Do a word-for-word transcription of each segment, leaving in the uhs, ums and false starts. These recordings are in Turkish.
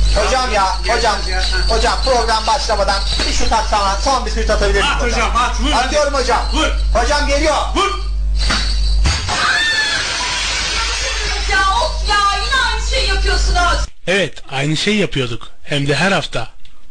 Hocam ya, hocam, hocam program başlamadan bir şut atsana, son bir şut atabilir miyim hocam? Hocam at, vur. Atıyorum hocam. Vur. Hocam geliyor. Vur. Ya of ya, yine aynı şey yapıyorsunuz. Evet, aynı şey yapıyorduk. Hem de her hafta.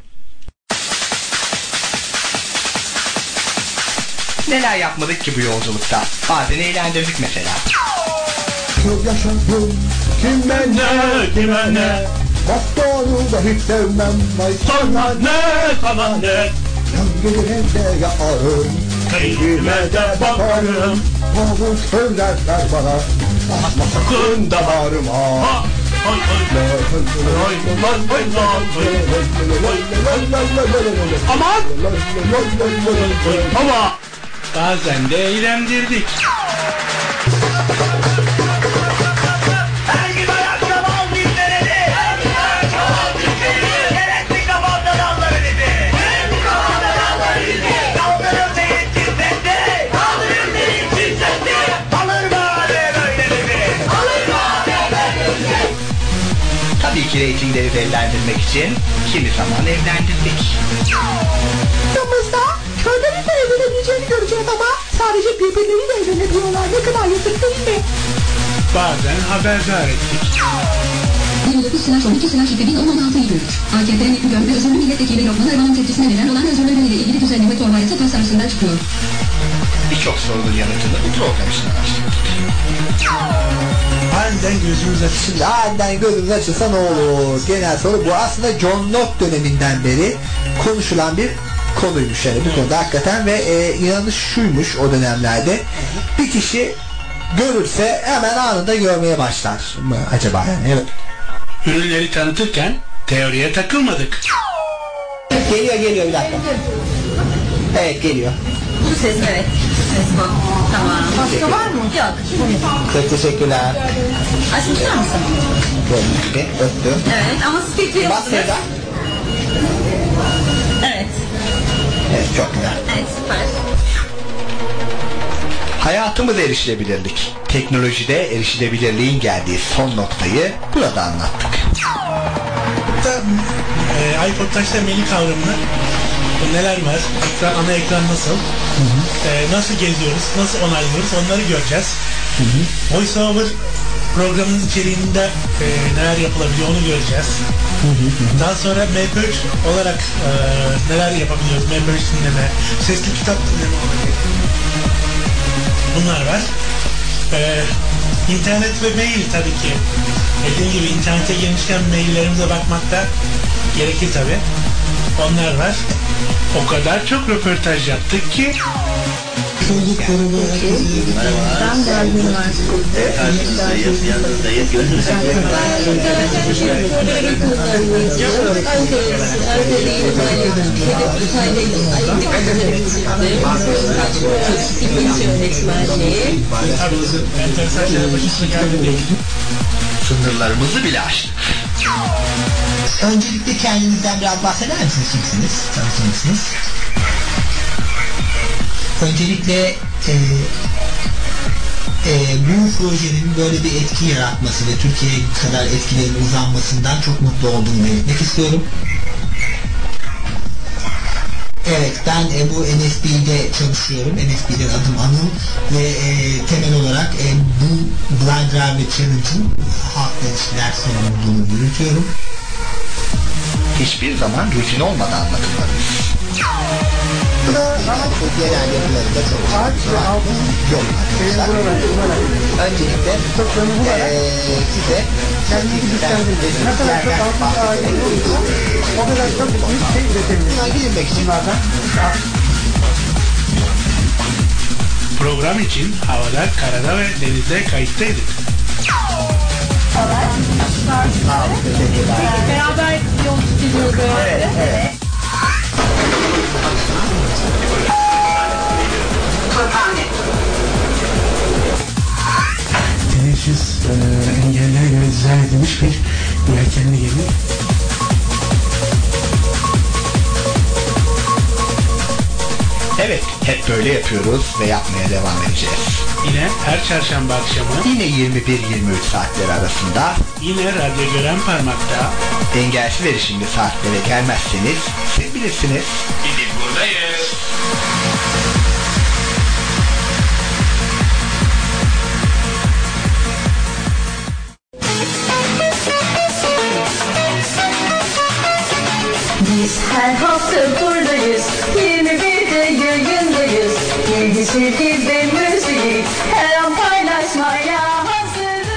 Neler yapmadık ki bu yolculukta? Bazen eğlendirdik mesela. Çok yaşadım kime ne kime ne, Bastonu da hiç sevmem. Sonra ne sana ne? Yan gelirinde yaparım, Keyfime de bakarım. Havuç söylerler bana, Basma sakın damarıma. Ha, hay hay. Hay, hay, hay, hay. Aman! Ama bazen de eğlendirdik. Her gün ayakkabı al dinlenedi. Her gün ayakkabı al dinlenedi. Gerekli kafamda dalları dedi. Gerekli kafamda dalları dedi. Kaldırın neyin çizsendi. Kaldırın neyin çizsendi. Alır mı alem öyle dedi. Alır mı alem öyle dedi. Tabii ki reytingleri evlendirmek için kimi zaman evlendirdik. Yanımızda köylerin de evlenebileceğini göreceğiz ama sadece birbirleriyle evlenebiliyorlar. Ne kadar yazık değil mi? Bazen haberdar ettik. yirmi dokuz slash on iki slash iki bin on altı yirmi üç A K P'nin hükmü görme özürlü milletvekili Lokman Ayvan'ın tepkisine neden olan özürleriyle ilgili düzenleme torba yasa tasarısından çıkıyor. Birçok sorunun yanıtını bu program için araştırdık. Aniden gözümüz açılsın. Şimdi aniden gözümüz açılsa ne olur? Genel soru bu. Aslında John Locke döneminden beri konuşulan bir konuymuş yani bu konuda hakikaten ve e, inanış şuymuş o dönemlerde. Bir kişi görürse hemen anında görmeye başlar mı acaba yani? Evet. Ürünleri tanıtırken teoriye takılmadık. Geliyor geliyor bir dakika. Evet geliyor. Bu ses, evet. Ses bu. Tamam. Başka var mı? Yok. Çok teşekkürler. Aşkım tutar mısın? Gördüm ki öptüm. Evet ama siz bekliyor Bas musunuz? Seda. Evet. Evet çok güzel. Evet, süper. Hayatımız erişilebilirlik. Teknolojide erişilebilirliğin geldiği son noktayı burada anlattık. e, iPod Touch'ta menü kavramını neler var, ekran, ana ekran nasıl, hı hı. E, nasıl geziyoruz, nasıl onaylıyoruz onları göreceğiz. Hı hı. VoiceOver programının içeriğinde e, neler yapılabiliyor onu göreceğiz. Hı hı hı. Daha sonra M P üç olarak e, neler yapabiliyoruz, M P üç dinleme, sesli kitap dinleme olarak. Bunlar var. Ee, internet ve mail tabii ki. Dediğim gibi internete girmişken maillerimize bakmak da gerekir tabii. Onlar var. O kadar çok röportaj yaptık ki. Ben derdim var. Karşınızdayız, yanınızdayız, gönlünüzdeyim. Sınırlarımızı bile aştık. Öncelikle kendinizden biraz bahseder misiniz? Kimsiniz? Tanıtır mısınız? Öncelikle e, e, bu projenin böyle bir etki yaratması ve Türkiye'ye kadar etkilerin uzanmasından çok mutlu olduğumu belirtmek istiyorum. Evet, ben e, bu N F B'de çalışıyorum. N F B'den adım Anıl ve e, temel olarak e, bu Blind Driver Challenge'ın halkla ilişkiler sorumluluğunu yürütüyorum. Hiçbir zaman rutin olmadan anlatılmalıyız. Genel yapılarında çok yok arkadaşlar. Öncelikle ee, size kendinizden ve yerden bahsedelim. O kadar çok büyük şey üretebiliriz. Gidilmek için Program için havada, karada ve denizde kayıttaydık. Beraber yol tutuyoruz. Evet, evet. Teşhis e, engellere göre dizayn edilmiş bir yelkenli gemi. Evet, Hep böyle yapıyoruz ve yapmaya devam edeceğiz. Yine her çarşamba akşamı Yine yirmi bir yirmi üç saatleri arasında yine Radyo Gören Parmak'ta engelsiz erişimli saatlere gelmezseniz siz bilirsiniz. Biz buradayız. Biz her hafta buradayız, yirmi birde yayındayız. İlgi, sevgi ve müziği her an paylaşmaya hazırız.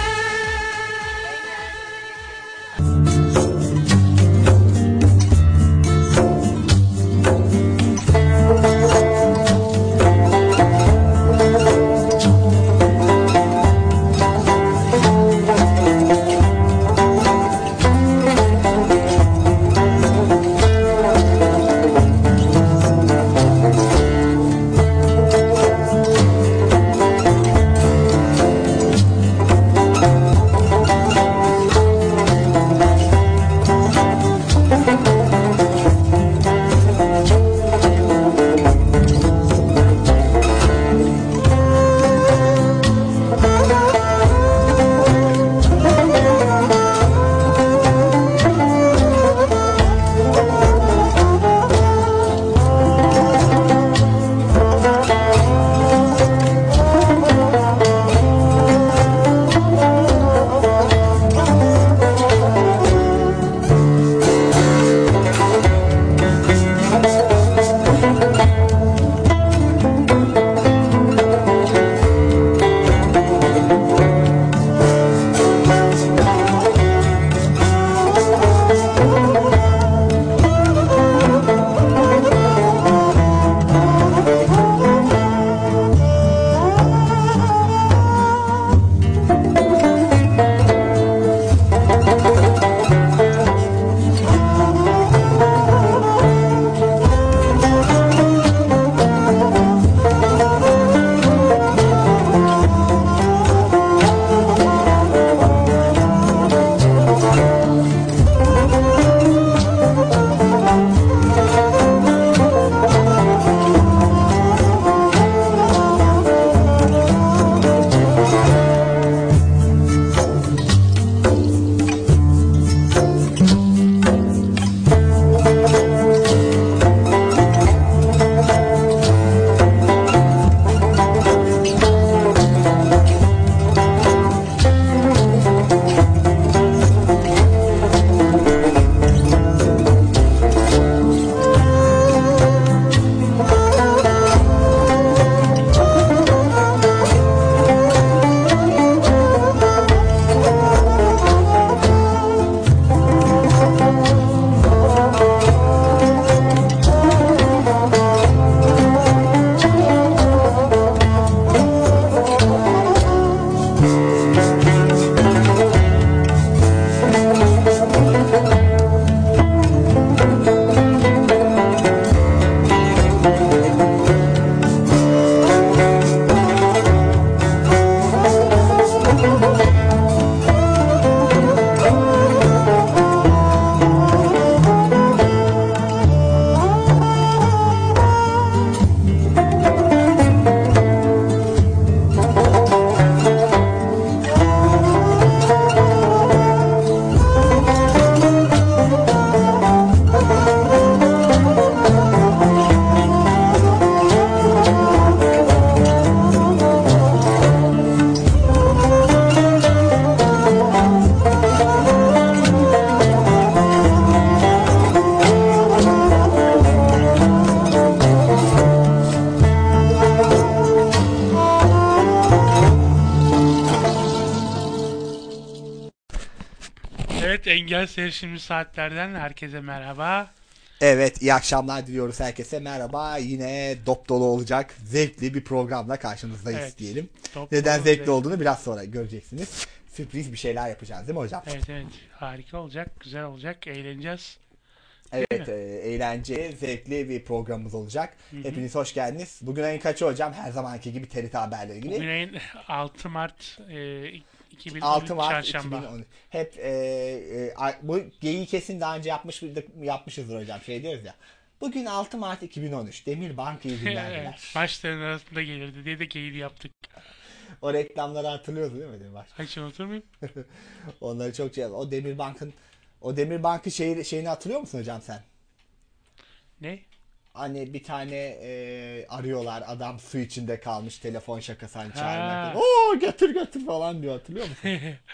Evet, engelsiz erişimli saatlerden herkese merhaba. Evet, iyi akşamlar diliyoruz herkese. Merhaba. Yine dop dolu olacak zevkli bir programla karşınızdayız Evet, diyelim. dop Neden dolu, zevkli zevkli. olduğunu biraz sonra göreceksiniz. Sürpriz bir şeyler yapacağız değil mi hocam? Evet evet, harika olacak, güzel olacak, eğleneceğiz. Evet, e, eğlenceli, zevkli bir programımız olacak. Hı hı. Hepiniz hoş geldiniz. Bugün ayın kaçı hocam? Her zamanki gibi T R T haberleri gibi. Bugün ayın altı Mart e, iki bin on üç altı Mart Çarşamba. iki bin on üç. Hep e, e, bu geyiği kesin daha önce yapmış yapmışızdır hocam. Şey diyoruz ya. Bugün altı Mart iki bin on üç. Demirbank iyi günler diler. Evet, maçların arasında gelirdi diye de keyif yaptık. O reklamları hatırlıyorsun değil mi Demirbank? Hiç unutur muyum? Onları çok şey. O Demirbank'ın o Demirbank'ın şey, şeyini hatırlıyor musun hocam sen? Ne? Hani bir tane e, arıyorlar, adam su içinde kalmış, telefon şakası hani Ha. çağırmak. Oo getir getir falan diyor, hatırlıyor musun?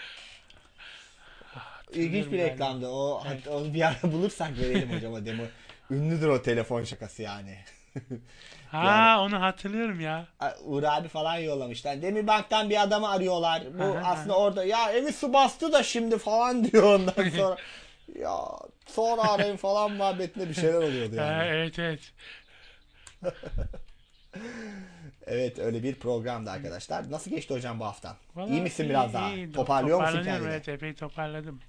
İlginç bir galiba. reklamdı. O Evet. hat- onu bir ara bulursak verelim hocam o demo. Ünlüdür o telefon şakası yani. Ha Yani- onu hatırlıyorum ya. Uğur abi falan yollamışlar. Demirbank'tan bir adamı arıyorlar. Bu Aha, aslında aha. orada ya evi su bastı da şimdi falan diyor ondan sonra. Ya sonra arayın falan muhabbetinde bir şeyler oluyordu Ha, yani. evet evet. Evet, öyle bir programdı arkadaşlar. Nasıl geçti hocam bu haftan? Vallahi İyi misin iyi, biraz daha? iyi. Toparlıyor musun Toparlanıyorum, kendini? evet epey toparladım.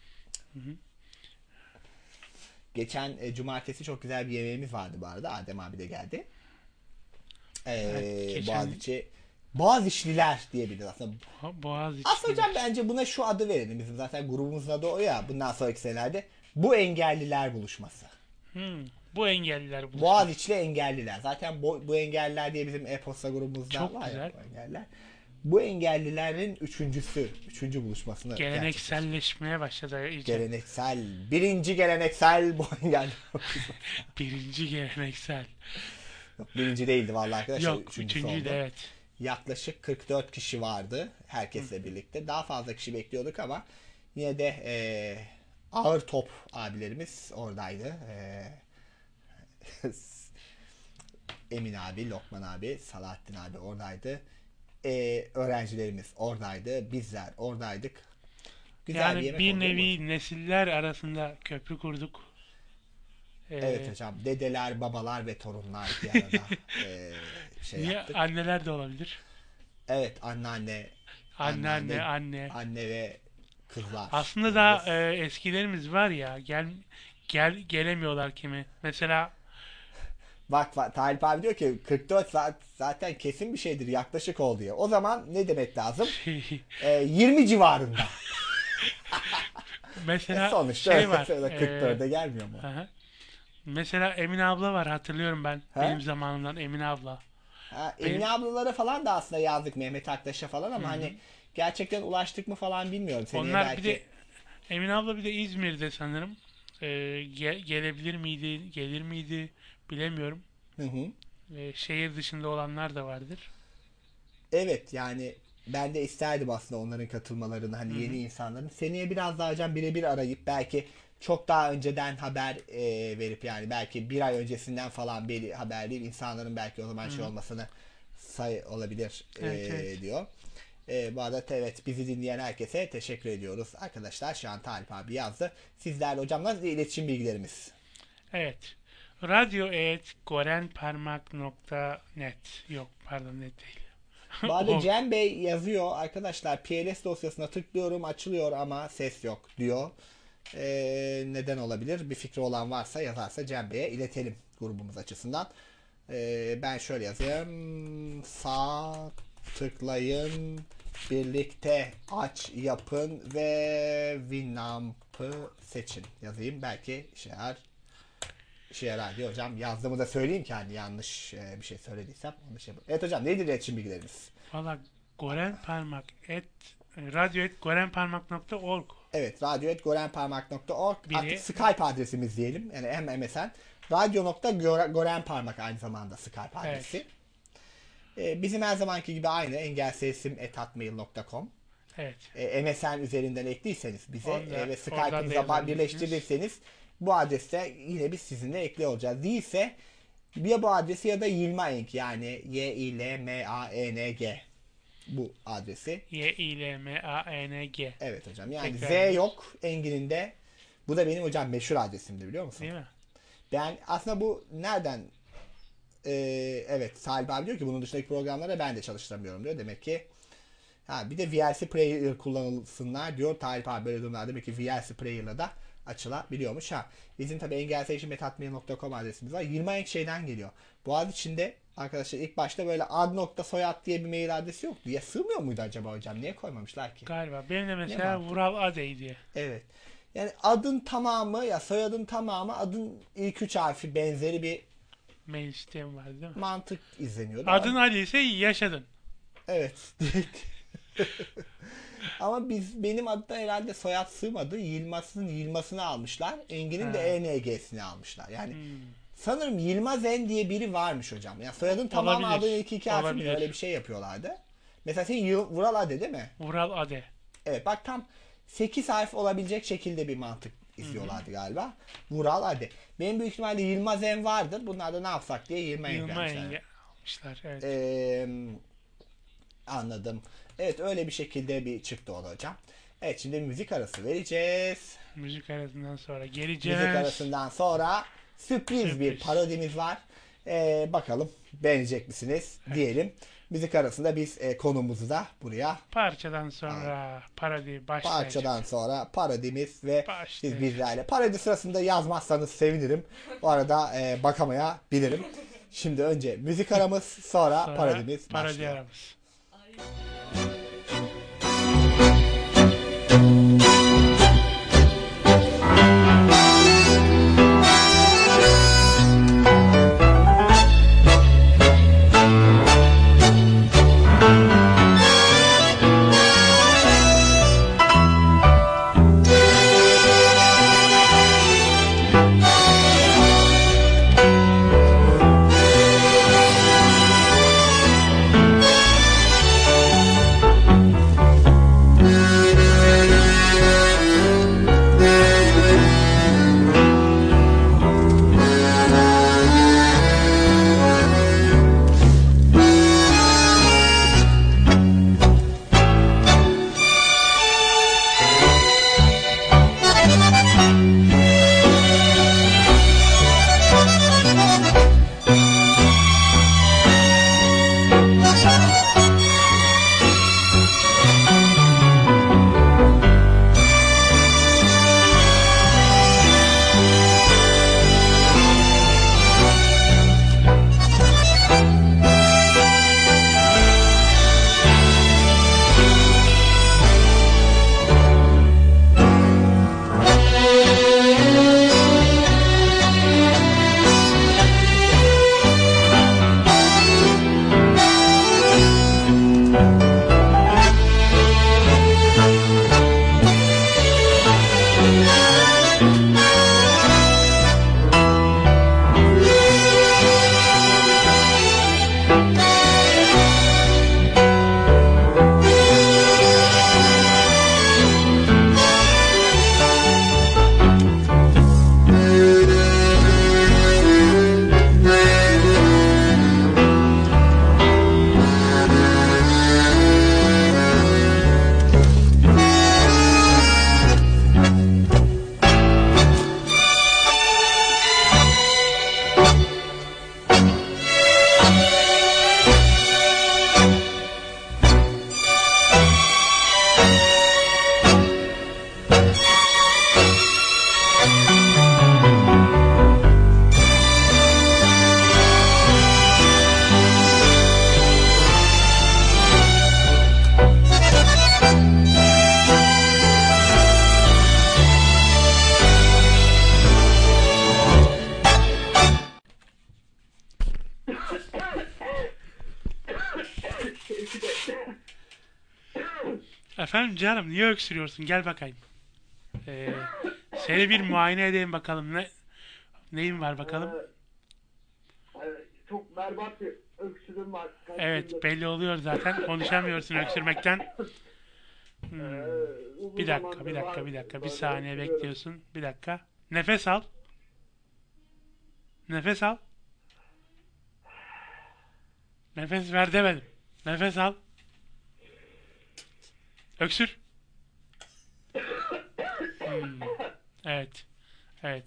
Geçen e, cumartesi çok güzel bir yemeğimiz vardı bu arada. Adem abi de geldi. Ee, Evet, geçen- Boğaziçi Boğaziçliler diyebiliriz aslında. Bo- Boğaziçi. Aslında hocam bence buna şu adı verelim. Bizim zaten grubumuzun adı o ya. Bundan sonraki senelerde bu engelliler buluşması. Hmm, bu engelliler bu. Boğaziçi'li engelliler. Zaten bu, bu engelliler diye bizim e-posta grubumuzda Çok var güzel. ya bu engelliler. Bu engellilerin üçüncüsü, üçüncü buluşmasını gerçekleştirdik. Gelenekselleşmeye başladı iyice. Geleneksel, birinci geleneksel bu engelli. Birinci geleneksel. Yok, birinci değildi vallahi arkadaşlar. Yok üçüncüsü üçüncüydü oldu. evet. Yaklaşık kırk dört kişi vardı herkesle birlikte. Daha fazla kişi bekliyorduk ama yine de e, ağır top abilerimiz oradaydı. E, Emin abi, Lokman abi, Salahattin abi oradaydı. E, öğrencilerimiz oradaydı. Bizler oradaydık. Güzel Yani yemek bir oldu mu? nevi nesiller arasında köprü kurduk. Ee, Evet hocam. Dedeler, babalar ve torunlar bir arada e, şey niye yaptık. anneler de olabilir. Evet, anneanne, Anneanne, anne. anne ve kızlar. Aslında da e, eskilerimiz var ya gel gel gelemiyorlar kimi. Mesela Bak, bak Talip abi diyor ki kırk dört saat zaten kesin bir şeydir, yaklaşık ol diyor. O zaman ne demek lazım? Ee, yirmi civarında. mesela Sonuçta şey öyle var. söyle, e, kırk dörde gelmiyor mu? aha. Mesela Emine abla var hatırlıyorum ben. He? Benim zamanımdan Emine abla. Ha, benim- Emine ablalara falan da aslında yazdık, Mehmet Aktaş'a falan ama hani gerçekten ulaştık mı falan bilmiyorum. Seneye Onlar belki... bir de Emine abla bir de İzmir'de sanırım. Ee, ge- gelebilir miydi, gelir miydi bilemiyorum. Hı hı. Ee, şehir dışında olanlar da vardır. Evet, yani ben de isterdim aslında onların katılmalarını, hani yeni insanların. Seneye biraz daha hocam birebir arayıp belki çok daha önceden haber e, verip, yani belki bir ay öncesinden falan bir haber değil, insanların belki o zaman şey olmasını say olabilir e, Evet, evet. diyor. E, bu arada evet, bizi dinleyen herkese teşekkür ediyoruz. Arkadaşlar şu an Talip abi yazdı. Sizlerle hocamla iletişim bilgilerimiz. Evet. Radyo et gorenparmak nokta net. Yok pardon net değil. Bu arada O- Cem Bey yazıyor. Arkadaşlar P L S dosyasına tıklıyorum, açılıyor ama ses yok diyor. Ee, neden olabilir? Bir fikri olan varsa yazarsa Cem Bey'e iletelim grubumuz açısından. Ee, ben şöyle yazayım. Sağ tıklayın, birlikte aç yapın ve Winamp'ı seçin yazayım. Belki işe yarar. İşe yarar diyor hocam. Yazdığımı da söyleyeyim ki hani yanlış e, bir şey söylediysem. Onu şey evet hocam, nedir iletişim bilgilerimiz? Valla gorenparmak et radyo et gorenparmak nokta org. Evet, radyo et gorenparmak nokta org. Biri- Artık Skype adresimiz diyelim. Yani hem M S N. radyo.gorenparmak aynı zamanda Skype adresi. Ee, bizim her zamanki gibi aynı engelsesim et hotmail nokta com. Evet. Ee, M S N üzerinden ekliyseniz bize Orada- e, ve oradan da Skype'ımıza yazabilirsiniz. birleştirirseniz bu adreste yine biz sizinle ekli olacağız. Değilse ya bu adresi ya da Yilmaeng, yani Y I L M A E N G bu adresi. Y I L M A E N G. Evet hocam, yani Tekrar Z yok Engin'in de. Bu da benim hocam meşhur adresimdi, biliyor musun? Değil mi? Ben aslında bu nereden Ee, evet, Salih abi diyor ki bunun dışındaki programlara ben de çalıştıramıyorum diyor. Demek ki ha, bir de V L C Player kullanılsınlar diyor Talip abi, böyle durumlar demek ki V L C Player'la da açılabiliyormuş. Ha, bizim tabi engelsesim et hotmail nokta com adresimiz var. Yirmi şeyden geliyor. Boğaziçi'nde arkadaşlar ilk başta böyle ad nokta soyad diye bir mail adresi yoktu. Ya sığmıyor muydu acaba hocam? Niye koymamışlar ki? Galiba. Benim de Ne mesela mantık? Vural Adey diye. Evet. Yani adın tamamı ya soyadın tamamı adın ilk üç harfi benzeri bir mail sistemi var değil mi? mantık izleniyordu. Adın Ali ise yaşadın. Evet. Ama biz benim adda herhalde soyad sığmadı. Yılmaz'ın Yılmaz'ını almışlar. Engin'in de Ha. E N G'sini almışlar. Yani Hmm. sanırım Yılmaz En diye biri varmış hocam. Ya soyadın tamamı Olabilir. adın ilk iki harfi mi? Olabilir. Öyle bir şey yapıyorlardı. Mesela senin Yıl- Vural Ade değil mi? Vural Ade. Evet bak tam sekiz harf olabilecek şekilde bir mantık izliyorlardı galiba. Vural Ade. Benim büyük ihtimalle Yılmaz En vardır. Bunlar da ne yapsak diye Yılmaz En Yılma vermişler. Enge almışlar. Evet. Ee, anladım. Evet öyle bir şekilde bir çıktı o da hocam. Evet şimdi müzik arası vereceğiz. Müzik arasından sonra geleceğiz. Müzik arasından sonra sürpriz, bir Sürpriz. parodimiz var. Ee, bakalım beğenecek misiniz diyelim. Müzik arasında biz e, konumuzu da buraya Parçadan sonra parodi başlayacak. parçadan sonra parodimiz ve Başlayacak. siz bizlerle. Parodi sırasında yazmazsanız sevinirim. Bu arada e, bakamayabilirim. Şimdi önce müzik aramız sonra, Sonra parodimiz parodi başlıyor. aramız. Efendim canım niye öksürüyorsun? Gel bakayım. Ee, seni bir muayene edeyim bakalım. Ne neyin var bakalım? Ee, çok berbat bir öksürüğüm var. Kaç Evet yıldır. belli oluyor zaten. Konuşamıyorsun öksürmekten. Hmm. Ee, uzun Bir dakika, zamandır bir dakika, var. bir dakika. Bir Böyle saniye öksürüyorum. bekliyorsun. Bir dakika. Nefes al. Nefes al. Nefes ver demedim. Nefes al. Öksür. Hmm. Evet. Evet.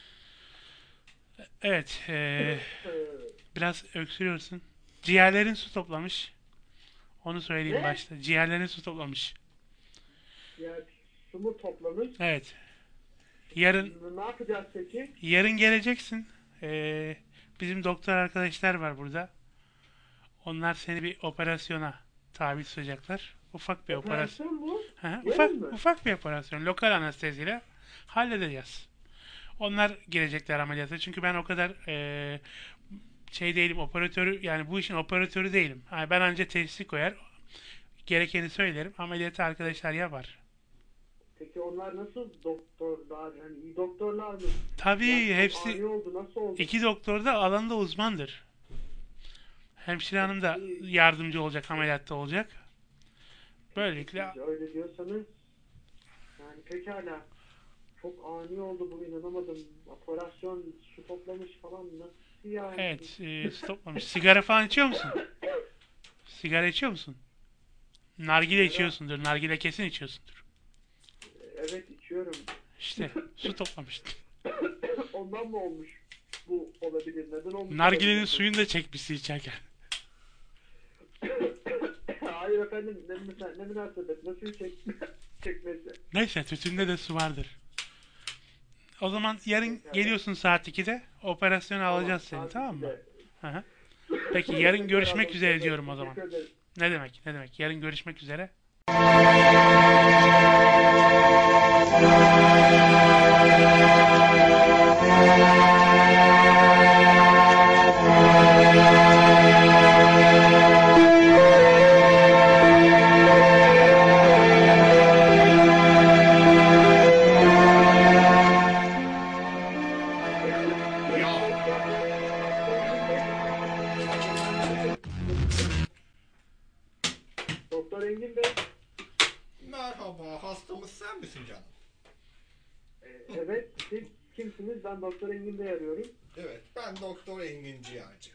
Evet. ee, biraz öksürüyorsun. Ciğerlerin su toplamış. Onu söyleyeyim Ne? başta. Ciğerlerin su toplamış. Yani su mu toplamış? Evet. Yarın Ne yapacağız peki? yarın geleceksin. Ee, bizim doktor arkadaşlar var burada. Onlar seni bir operasyona tabi tutacaklar. Ufak bir operasyon. Operasyon bu. Hı hı, Yarın ufak mı? ufak bir operasyon. Lokal anesteziyle Halledeceğiz. Onlar girecekler ameliyata. Çünkü ben o kadar eee, şey değilim, operatörü, yani bu işin operatörü değilim. Yani ben anca teşhisi koyar, gerekeni söylerim. Ameliyatı arkadaşlar yapar. Peki onlar nasıl doktorlar? Yani iyi doktorlar mı? Tabii Yani hepsi ani oldu, nasıl oldu? iki doktor da alanda uzmandır. Hemşire hanım da yardımcı olacak, ameliyatta olacak. Böylelikle Siz öyle diyorsanız yani pekala. Çok ani oldu bu, inanamadım. Operasyon su toplamış falan, nasıl yani? evet, e, stoplamış. Sigara falan içiyor musun? Sigara içiyor musun? Nargile içiyorsundur. Nargile kesin içiyorsundur. Evet, içiyorum. İşte su toplamış. Ondan mı olmuş? Bu olabilir. Neden olmuş? Nargilenin olabilir? suyunu da çekmişsin içerken. Hayır efendim, ne, müna- ne münasebet, nasıl çek çekmesi? Neyse, tütünde de su vardır. O zaman yarın geliyorsun saat ikide. Operasyona alacağız seni, tamam mı? Hı hı. Peki yarın görüşmek üzere diyorum o zaman. Teşekkür ederim. Ne demek, ne demek. Yarın görüşmek üzere. Doktor Engin Bey. Merhaba, hastamız sen misin canım? e, Evet, siz kimsiniz? Ben Doktor Engin Bey arıyorum. Evet, ben Doktor Engin Ciğerci.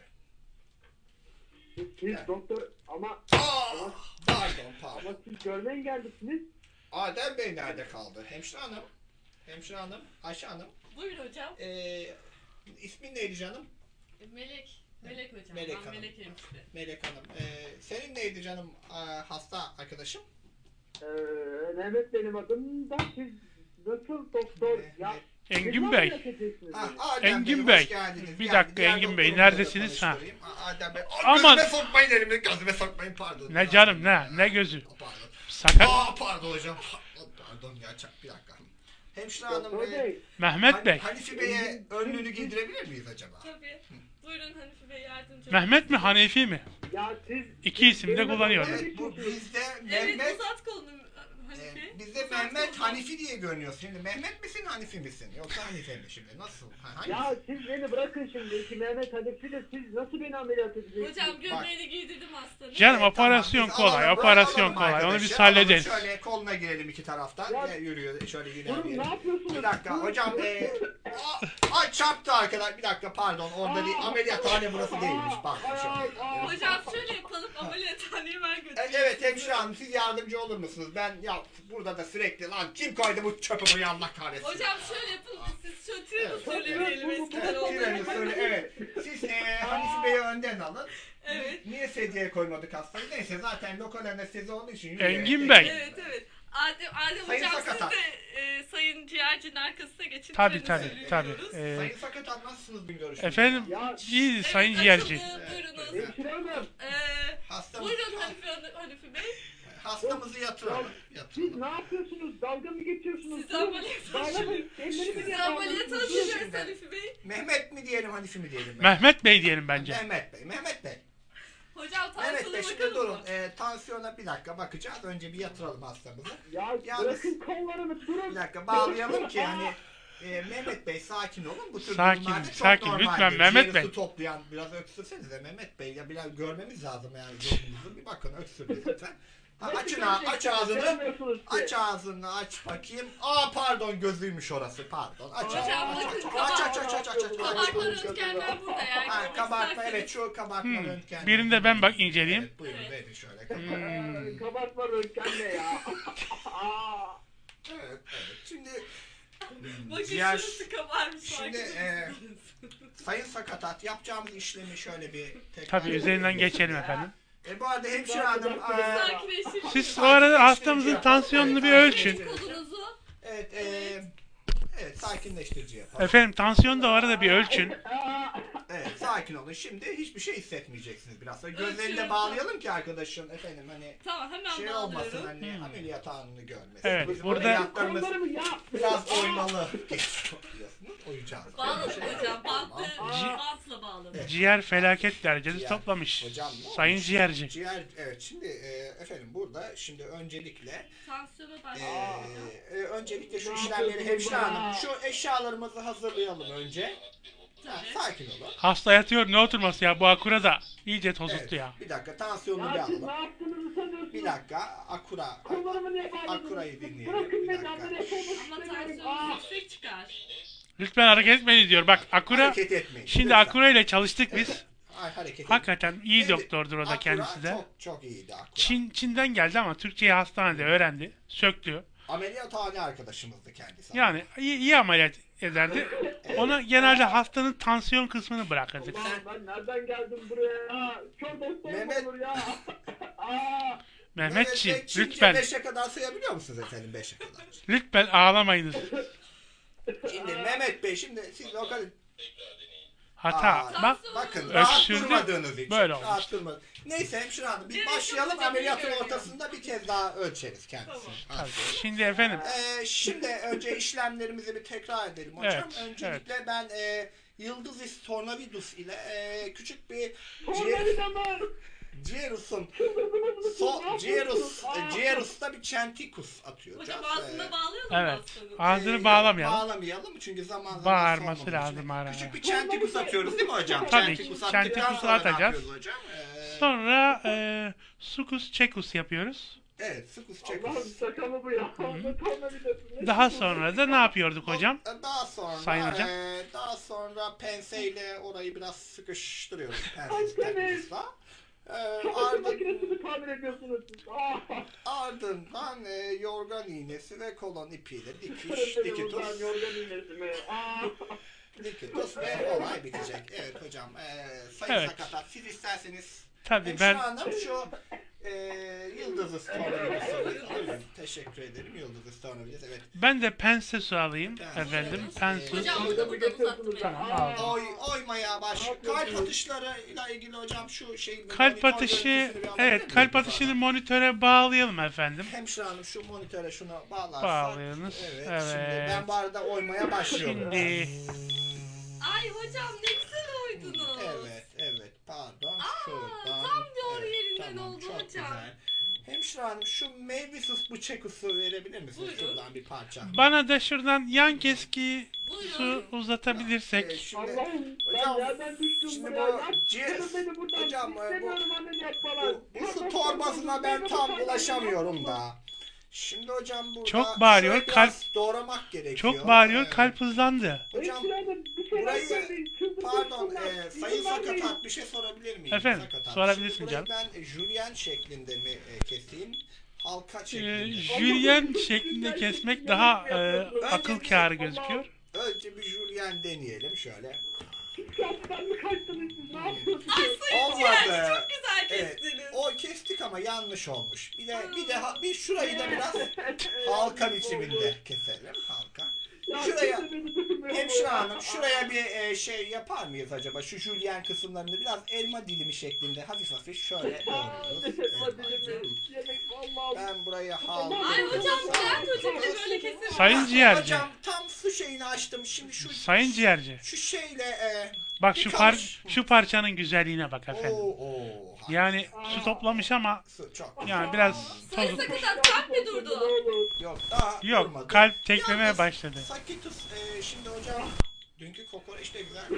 Siz, siz doktor ama, Aa, ama, pardon, pardon. ama siz görme engellisiniz. Adem Bey nerede kaldı? Hemşire hanım, hemşire hanım, Ayşe hanım. Buyurun hocam. Ee, ismin neydi canım? Melek. Melek hocam. Melek ben Hanım. Melek hemşire. Melek Hanım. Ee, senin neydi canım Aa, hasta arkadaşım? Ee, Mehmet benim adım da, siz nasıl doktor? Ne- Ya, ne- Engin siz mi Bey. ameliyat edeceksiniz Ha, beni? Adem Engin Bey, Bey. hoş geldiniz. Bir Gel- dakika diğer Engin Bey, doktorumuzla da neredesiniz? Ha. tanıştırayım. Aa, Adem Bey. Aa, Aman! Gözüme sokmayın elimi, gözüme sokmayın, pardon. Ne canım, ne? Ne gözü? Pardon. Sakat. Aa, pardon hocam. Pardon ya, çak bir dakika. Hemşire hanım, Doktor e, Bey, Mehmet Bey. Hanifi Bey'e önlüğünü giydirebilir miyiz acaba? Tabii. Buyurun Hanifi Bey, yardımcı olun. Mehmet mi, Hanefi mi? ya siz... İki isim de benimle kullanıyorum. dalga Evet, bu geçiyorsunuz. bizde Evet, Mehmet, uzat kolunu Hanifi. e, bizde Uzat Mehmet kolunu. Hanifi diye görünüyor. Şimdi Mehmet misin, Hanifi misin? Yoksa Hanife mi şimdi? Nasıl? Ha, hangisi? Ya siz beni bırakın şimdi. Ki Mehmet Hanifi de, siz nasıl beni ameliyat edeceksiniz? Hocam gömleğini giydirdim hastanın. Canım Evet, operasyon tamam, biz kolay, alalım, operasyon alalım kolay. Onu arkadaşı, biz alalım. hallederiz. Şöyle koluna girelim iki taraftan. Ya- Ya, yürüyor şöyle Durun, yürüyelim. ne yapıyorsunuz? Bir dakika Durun. hocam. E, a- ay çarptı arkadaş. Bir dakika pardon. Orada değil. Ameliyathane burası değilmiş. Pardon. Şöyle. Hocam şöyle yapalım, ameliyathaneye ben götüreyim. E, Evet hemşire hanım, siz yardımcı olur musunuz? Ben ya burada da sürekli lan kim koydu bu çöpü buraya, Allah kahretsin. Hocam şöyle yapın, siz şu tren Evet. usulü verelim eskiden Evet, olduğu treni gibi. söyle, evet. Siz e, Hanifi Bey'i önden alın. Evet. Niye sedyeye koymadık hastayı? Neyse zaten lokal anestezi olduğu için yürüyerek. Engin Bey. Evet evet. Adem, Adem Sayın hocam siz Sakatat. de e, Sayın Ciğerci'nin arkasına geçin. Tabii treni tabii usulü tabii. veriyoruz. Ee, Sayın Sakatat, nasılsınız bir görüşmek? efendim, Ya- iyi Evet, sayın açıldı, ciğerci. Buyurunuz. Hemşire hanım, Ee, Hastamız, buyurun Hanifi, Hanım- Hanifi Bey. hastamızı yatıralım. siz yatıralım. ne yapıyorsunuz? Dalga mı geçiyorsunuz? Sizi Durun. ameliyat Bağlamayın. açıyorum. Ellerimi Sizi niye ameliyat bağlıyorsunuz? açacağız şimdi. Hanifi Bey. Mehmet mi diyelim, Hanifi mi diyelim? Mehmet Bey diyelim bence. Mehmet Bey, Mehmet Bey. Hocam Mehmet tansiyona Bey şimdi bakalım durun. mı? E, tansiyona bir dakika bakacağız. Önce bir yatıralım hastamızı. Ya Yalnız- bırakın kollarımı, durun. Bir dakika bağlayalım ki hani e, Mehmet Bey sakin olun. Bu tür Sakin, durumlarda çok sakin. normaldir. Lütfen Mehmet Ciğeri Bey. su toplayan biraz öksürsenize Mehmet Bey, ya biraz görmemiz lazım yani durumunuzu. Bir bakın, öksürün lütfen. Ha, açın ha, aç ağzını. Görmüyorsunuz ki. Aç ağzını, aç bakayım. Aa pardon, gözüymüş orası, pardon. Aç Hocam, ağzını, aç, bakın, aç, aç, aç, aç, aç, aç, aç, Kabartma aç. röntgenler burada yani. Ha, kabartma, İsterseniz- evet, şu kabartma Hmm. röntgen. Birinde ben bak inceleyeyim. Evet, buyurun Evet. verin şöyle. Aa, Kabartma röntgen ne ya? Aa. Evet, evet. Şimdi Bakın Ciğer- şurası kabarmış. Şimdi, farkında e, mısınız? Sayın Sakatat, yapacağımız işlemi şöyle bir tekrar... Tabii üzerinden geçelim efendim. E, bu arada hemşire hanım... e, Sakinleşin. Siz o arada hastamızın tansiyonunu bir ölçün. Kolunuzu. Evet, e, evet sakinleştirici yapalım. Efendim tansiyonu da o arada bir ölçün. Aa. Evet, sakin olun. Şimdi hiçbir şey hissetmeyeceksiniz biraz sonra. Gözlerini de bağlayalım ki arkadaşın efendim hani Tamam hemen şey bağlıyorum. olmasın hani ameliyat anını görmesin. Evet, Bizim burada- ameliyatlarımız biraz oymalı geçiyor biliyorsunuz. Oyacağız. Bağladık hocam. Bantlı, Ci- bantla bağladık. Ciğer felaket derecede Ciğer. toplamış. Hocam ne Sayın olmuş? ciğerci. Ciğer, evet şimdi e, efendim burada şimdi öncelikle Tansiyona e, başlayalım. e, öncelikle şu işlemleri hemşire hanım şu eşyalarımızı hazırlayalım önce. Ha, sakin olun. Hasta yatıyor ne oturması ya bu akura da iyice tozuttu Evet, ya. bir dakika tansiyonunu bir Ya siz ne alalım. yaptığınızı sanıyorsunuz? Bir dakika akura. Kollarımı niye bağladınız? Akura'yı dinleyelim. Bırakın Bir beni dakika. ameliyat olmak Ama istemiyorum. tansiyonunuz Aa, yüksek çıkar. Lütfen hareket etmeyin diyor. Bak akura Hareket etmeyin. şimdi Lütfen. akura ile çalıştık biz. Ay, hareket etmeyin. Hakikaten iyi Şimdi doktordur o da Akura kendisi de. Çok, çok iyiydi Akura. Çin Çin'den geldi ama Türkçeyi hastanede öğrendi. Söktü. Ameliyathane arkadaşımızdı kendisi. Yani iyi, iyi ameliyat ederdi. Ona genelde hastanın tansiyon kısmını bırakırdık. Allah'ım ben nereden geldim buraya? Aa, kör doktor mu Mehmet- olur ya? Aa, Mehmetciğim Evet, Çince lütfen beşe kadar sayabiliyor musunuz efendim beşe kadar? lütfen ağlamayınız. Şimdi Mehmet Bey şimdi siz lokal... Hata. Aa, Bak Bakın rahat Öksürdü, durmadığınız için. böyle olmuş. Rahat durmadığınız. Neyse hemşire hanım biz Evet, başlayalım çok ameliyatın teşekkür ortasında bir kez daha ölçeriz kendisini. tabii. Şimdi efendim Ee, şimdi önce işlemlerimizi bir tekrar edelim hocam. Evet, Öncelikle ben e, Yıldızis tornavidus ile e, küçük bir tornavida mı? Cierus'un Çıldırdınız mı? so, Ne Cierus, yapıyorsunuz? Aa. Cierus'ta bir Centicus atıyor. Hocam Ee, ağzına bağlayalım mı evet hastanın? ağzını Ee, bağlamayalım. Bağlamayalım çünkü zaman zaman Bağırması sormamak lazım için. ara ara. Küçük bir Centicus atıyoruz değil mi hocam? Tabii ki, Centicus attıktan Centicus'u sonra ne atacağız. yapıyoruz hocam? Ee, Sonra e, sukus çekus yapıyoruz. evet, sukus Allah'ım çekus. şaka mı bu ya? Ne tornavidası? Ne Daha bu? sonra da ne yapıyorduk hocam? Daha sonra, Sayın hocam. e, daha sonra penseyle orayı biraz sıkıştırıyoruz Ay, pensiz evet. Centicus'la. Ee, Çamaşır ardın, makinesi mi tamir ediyorsunuz siz? Aa, ardından e, yorgan iğnesi ve kolon ipiyle dikiş, benim buradan dikitus, yorgan iğnesi mi? Aa. dikitus ve olay bitecek. Evet hocam, e, sayın Evet. Sakatat siz isterseniz Tabii hemşire ben hanım şu e, Yıldız Tornavidus'u teşekkür ederim. Yıldız Tornavidus, evet. ben de pensesu alayım Evet. efendim. Evet. Pensus. Hocam burada buradan uzattım. Tamam, ya. aldım. Oy, oymaya baş. Kalp atışlarıyla ilgili hocam şu şey. Kalp monitör atışı, görüntüsünü bir alabilir evet miyim kalp bu atışını arada? monitöre bağlayalım efendim. Hemşire hanım şu monitöre şunu bağlarsak. Bağlayınız. Evet, Evet. Şimdi ben bu arada oymaya başlıyorum. Şimdi Ay hocam ne güzel oydunuz. Evet, evet. Pardon. Aa, Şuradan. tam doğru Evet, yerinden tamam, oldu çok hocam. Güzel. Hemşire hanım şu Mavisus bıçakusu verebilir misiniz? Buyurun. Şuradan bir parça. bana da şuradan yan keski Buyurun. su Ee, uzatabilirsek. şimdi, Allah'ım hocam, ben nereden düştüm şimdi buraya? bu Ya ciğer- çıkarın beni buradan. hocam, e, bu- İstemiyorum ameliyat falan. Bu, bu su torbasına ben tam ulaşamıyorum da. Şimdi hocam burada Çok bağırıyor, şöyle biraz kalp- doğramak gerekiyor. Çok bağırıyor Evet. kalp hızlandı. Hocam Hemşire bir şeyler burayı söyleyin. Çıldırdım pardon şunlar. e, sayın İzin vermeyin. Sakatat bir şey sorabilir miyim? Efendim, Sakatat. sorabilirsin Şimdi canım. burayı ben e, jülyen şeklinde mi e, keseyim? Halka Ee, şeklinde mi? jülyen şeklinde kesmek daha e, akıl kârı gözüküyor. Önce bir jülyen deneyelim şöyle. Kaptan mı kaçtınız siz? Ne yapıyorsunuz? Ay sayın Olmadı. ciğerci çok güzel Evet. kestiniz. O kestik ama yanlış olmuş. Bir de bir de ha- bir şurayı da biraz halka biçiminde keselim. Halka. Ya Şuraya kimse beni duymuyor hemşire ya. hanım şuraya bir e, şey yapar mıyız acaba? Şu jülyen kısımlarını biraz elma dilimi şeklinde hafif hafif şöyle doğruyoruz. Hadi yemek, yemek vallahi. Ben burayı hal. Ay hocam Bülent hocam da böyle kesin. Sayın ciğerci. Hocam tam su şeyini açtım. Şimdi şu Sayın ciğerci. şu şeyle e, Bak bir şu kamış- par şu parçanın güzelliğine bak efendim. Oo, oo, Yani su toplamış ama su çok. yani biraz Sayın tozutmuş. Sakatat kalp mi durdu? Yok daha Yok durmadı. kalp teklemeye Yalnız başladı. Sakitus e, şimdi hocam dünkü kokoreç de güzel.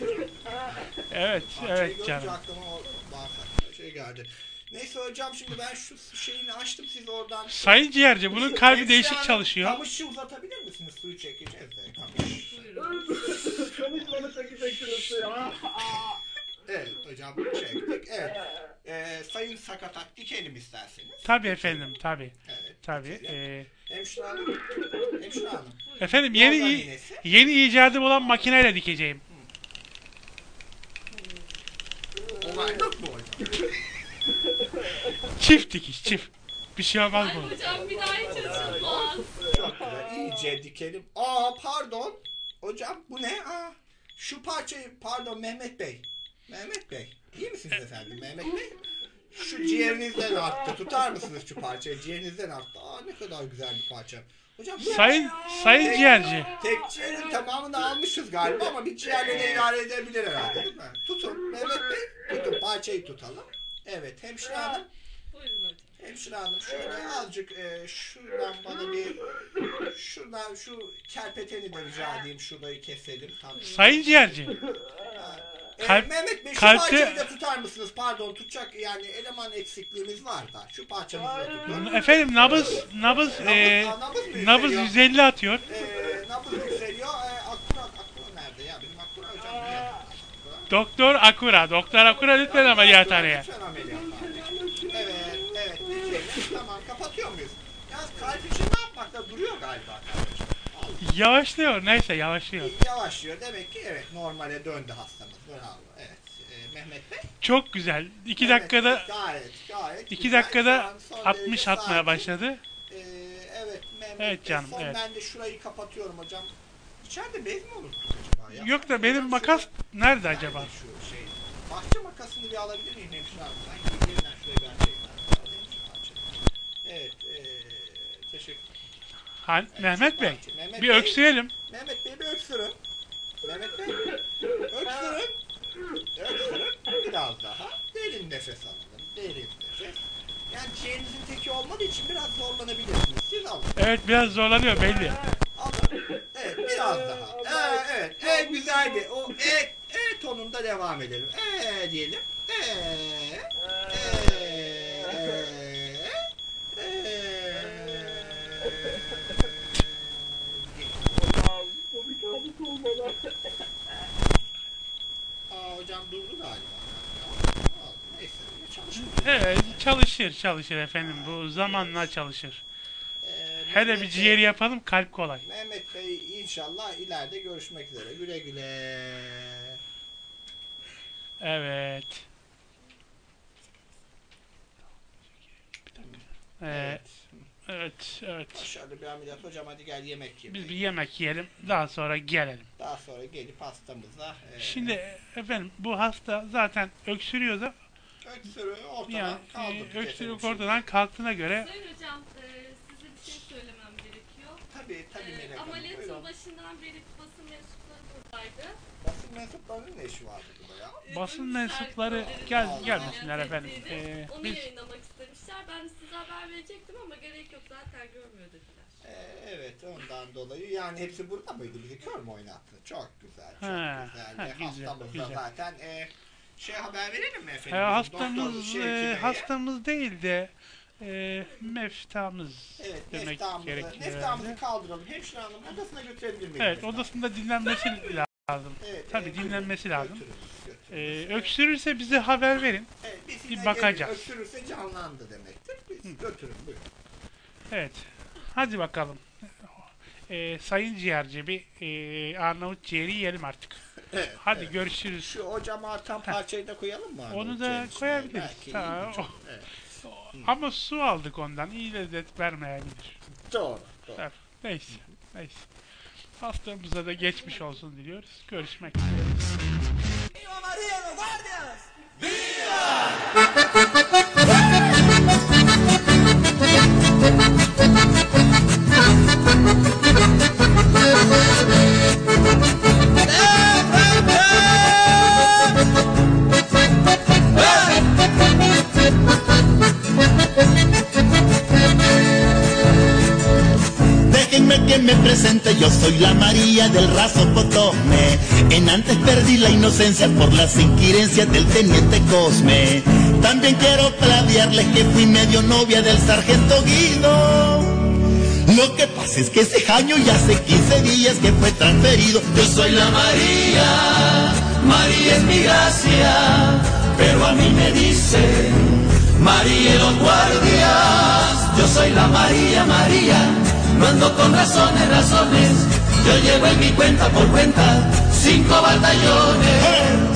Evet Parçayı evet görünce canım. aklıma o bağırsak şey geldi. Neyse hocam şimdi ben şu şeyini açtım siz oradan. Sayın ciğerci bunun kalbi Hemşire değişik hanım, çalışıyor. Kamışı uzatabilir misiniz? Suyu çekeceğiz de kamış. Konuşmanı çekeceksiniz suya. Aa, aa. Evet hocam çektik. Evet. Ee, sayın Sakatat dikelim isterseniz. Tabii efendim tabii. Evet. Tabii. dikelim. Ee, Hemşire hanım. Hemşire hanım. efendim yeni Yorgan i- iğnesi. yeni icadım olan makineyle dikeceğim. Olaylık mı hocam? Çift dikiş çift. Bir şey olmaz Ay bu. hocam bir daha hiç açılmaz. Çok güzel. İyice dikelim. Aa pardon. Hocam bu ne? Aa. Şu parçayı, pardon Mehmet Bey. Mehmet Bey. İyi misiniz efendim Mehmet Bey? Şu ciğerinizden arttı. Tutar mısınız şu parçayı? Ciğerinizden arttı. Aa ne kadar güzel bir parça. Hocam Sayın Sayın tek, ciğerci. Tek ciğerin tamamını almışız galiba ama bir ciğerle de idare edebilir herhalde değil mi? Tutun Mehmet Bey. Tutun parçayı tutalım. Evet hemşire hanım. Buyurun hocam. Hemşire hanım şöyle azıcık e, şuradan bana bir şuradan şu kerpeteni de rica edeyim şurayı keselim. Tam. Sayın ciğerci. E, Kalp- Mehmet Bey şu kalpte- parçayı da tutar mısınız? Pardon tutacak yani eleman eksikliğimiz var da şu parçamızı da tutun. Efendim nabız nabız e, nabız mı nabız yükseliyor? yüz elli atıyor. E, nabız yükseliyor. E, Akura, Akura nerede ya? Benim Akura hocam niye? Akura. Doktor Akura. Doktor Akura lütfen ameliyathaneye. Lütfen ameliyathaneye. Evet, evet. Lütfen. Tamam kapatıyor muyuz? Yalnız kalp için ne yapmakta duruyor galiba kardeşim. Yavaşlıyor. Neyse yavaşlıyor. Yavaşlıyor. Demek ki evet normale döndü hastamız. Bravo. Evet. Ee, Mehmet Bey. Çok güzel. iki Mehmet dakikada Bey, gayet gayet iki güzel. dakikada Şu an son altmış derece atmaya sakin. başladı. Ee, evet Mehmet Evet Bey, canım, son evet. ben de şurayı kapatıyorum hocam. İçeride bez mi unuttuk acaba? Ya? Yok da benim Hocam makas şurada- nerede acaba? Nerede şu şey? Bahçe makasını bir alabilir miyim hemşire hanım? Ben yeniden şurayı bir açayım. Alayım şu parçayı. Evet. Ee, teşekkür Ha, Evet, Mehmet şu Bey. parça. Mehmet Bir Bey. öksürelim. Mehmet Bey bir öksürün. Mehmet Bey. Öksürün. Öksürün. Biraz daha. Derin nefes alalım. Derin nefes. Yani ciğerinizin teki olmadığı için biraz zorlanabilirsiniz. Siz alın. Evet biraz zorlanıyor belli. Alın. Evet biraz daha. Ee, evet. E güzeldi. O e, e tonunda devam edelim. E diyelim. E. E. E. Aa hocam durdu galiba. Aa, neyse çalışmıyor. Evet çalışır çalışır efendim. Bu zamanla çalışır. Ee, Hele bir Mehmet Bey- ciğeri yapalım kalp kolay. Mehmet Bey inşallah ileride görüşmek üzere. Güle güle. Evet. Ee, evet evet. Aşağıda bir ameliyat hocam hadi gel yemek yiyelim. Biz bir yemek yiyelim. Daha sonra gelelim. Daha sonra gelip hastamıza e, Şimdi efendim bu hasta zaten öksürüyordu. öksürüğü ortadan Yani kaldırdık e, öksürük efendim. ortadan kalktığına göre Sayın hocam, e, size bir şey söylemem gerekiyor. Tabii tabii E, Melek Hanım. ameliyatın Buyurun. başından beri basın mensupları buradaydı. Basın mensuplarının ne işi vardı burada ya? E, basın dün mensupları sergilerin gel ameliyat gelmesinler efendim. ettiğini, Ee, Onu biz yayınlamak istemişler. Ben de size haber verecektim ama gerek yok, zaten görmüyor dediler. Ee, evet ondan dolayı yani hepsi burada mıydı? Bizi kör mü oynattı? Çok güzel. Çok Ha, güzel. ha, Ve güzel, hastamız da güzel. zaten e, şey haber verelim mi e, efendim? hastamız Doktor Şevki e, Bey'e. hastamız değil de e, meftamız Evet, demek meftamızı, gerekiyor. meftamızı herhalde. kaldıralım. Hemşire hanım odasına götürebilir miyiz? Evet meftamızı? odasında dinlenmesi lazım. Evet, Tabii evet, dinlenmesi buyurun, lazım. götürürüz, Ee, götürürüz. öksürürse bize haber verin. Evet, biz bir yine bakacağız. geliriz. Öksürürse canlandı demektir. Biz götürün buyurun. Evet. Hadi bakalım. Ee, sayın ciğerci bir e, Arnavut ciğeri yiyelim artık. Evet, Hadi evet. görüşürüz. Şu hocama artan parçayı da koyalım mı? Onu Arnavut da ciğerin içine? koyabiliriz. Belki Tamam. iyi, çok- evet. Ama su aldık ondan. İyi lezzet vermeyebilir. Doğru. doğru. Evet. Neyse. Neyse. Hastamıza da geçmiş olsun diliyoruz. Görüşmek üzere. Déjenme que me presente, yo soy la María del Raso Potosme. En antes perdí la inocencia por las inquirencias del teniente Cosme. También quiero plagiarles que fui medio novia del sargento Guido. Lo que pasa es que ese año ya hace quince días que fue transferido. Yo soy la María, María es mi gracia, pero a mí me dicen María y los guardias. Yo soy la María, María, no ando con razones, razones. Yo llevo en mi cuenta por cuenta cinco batallones.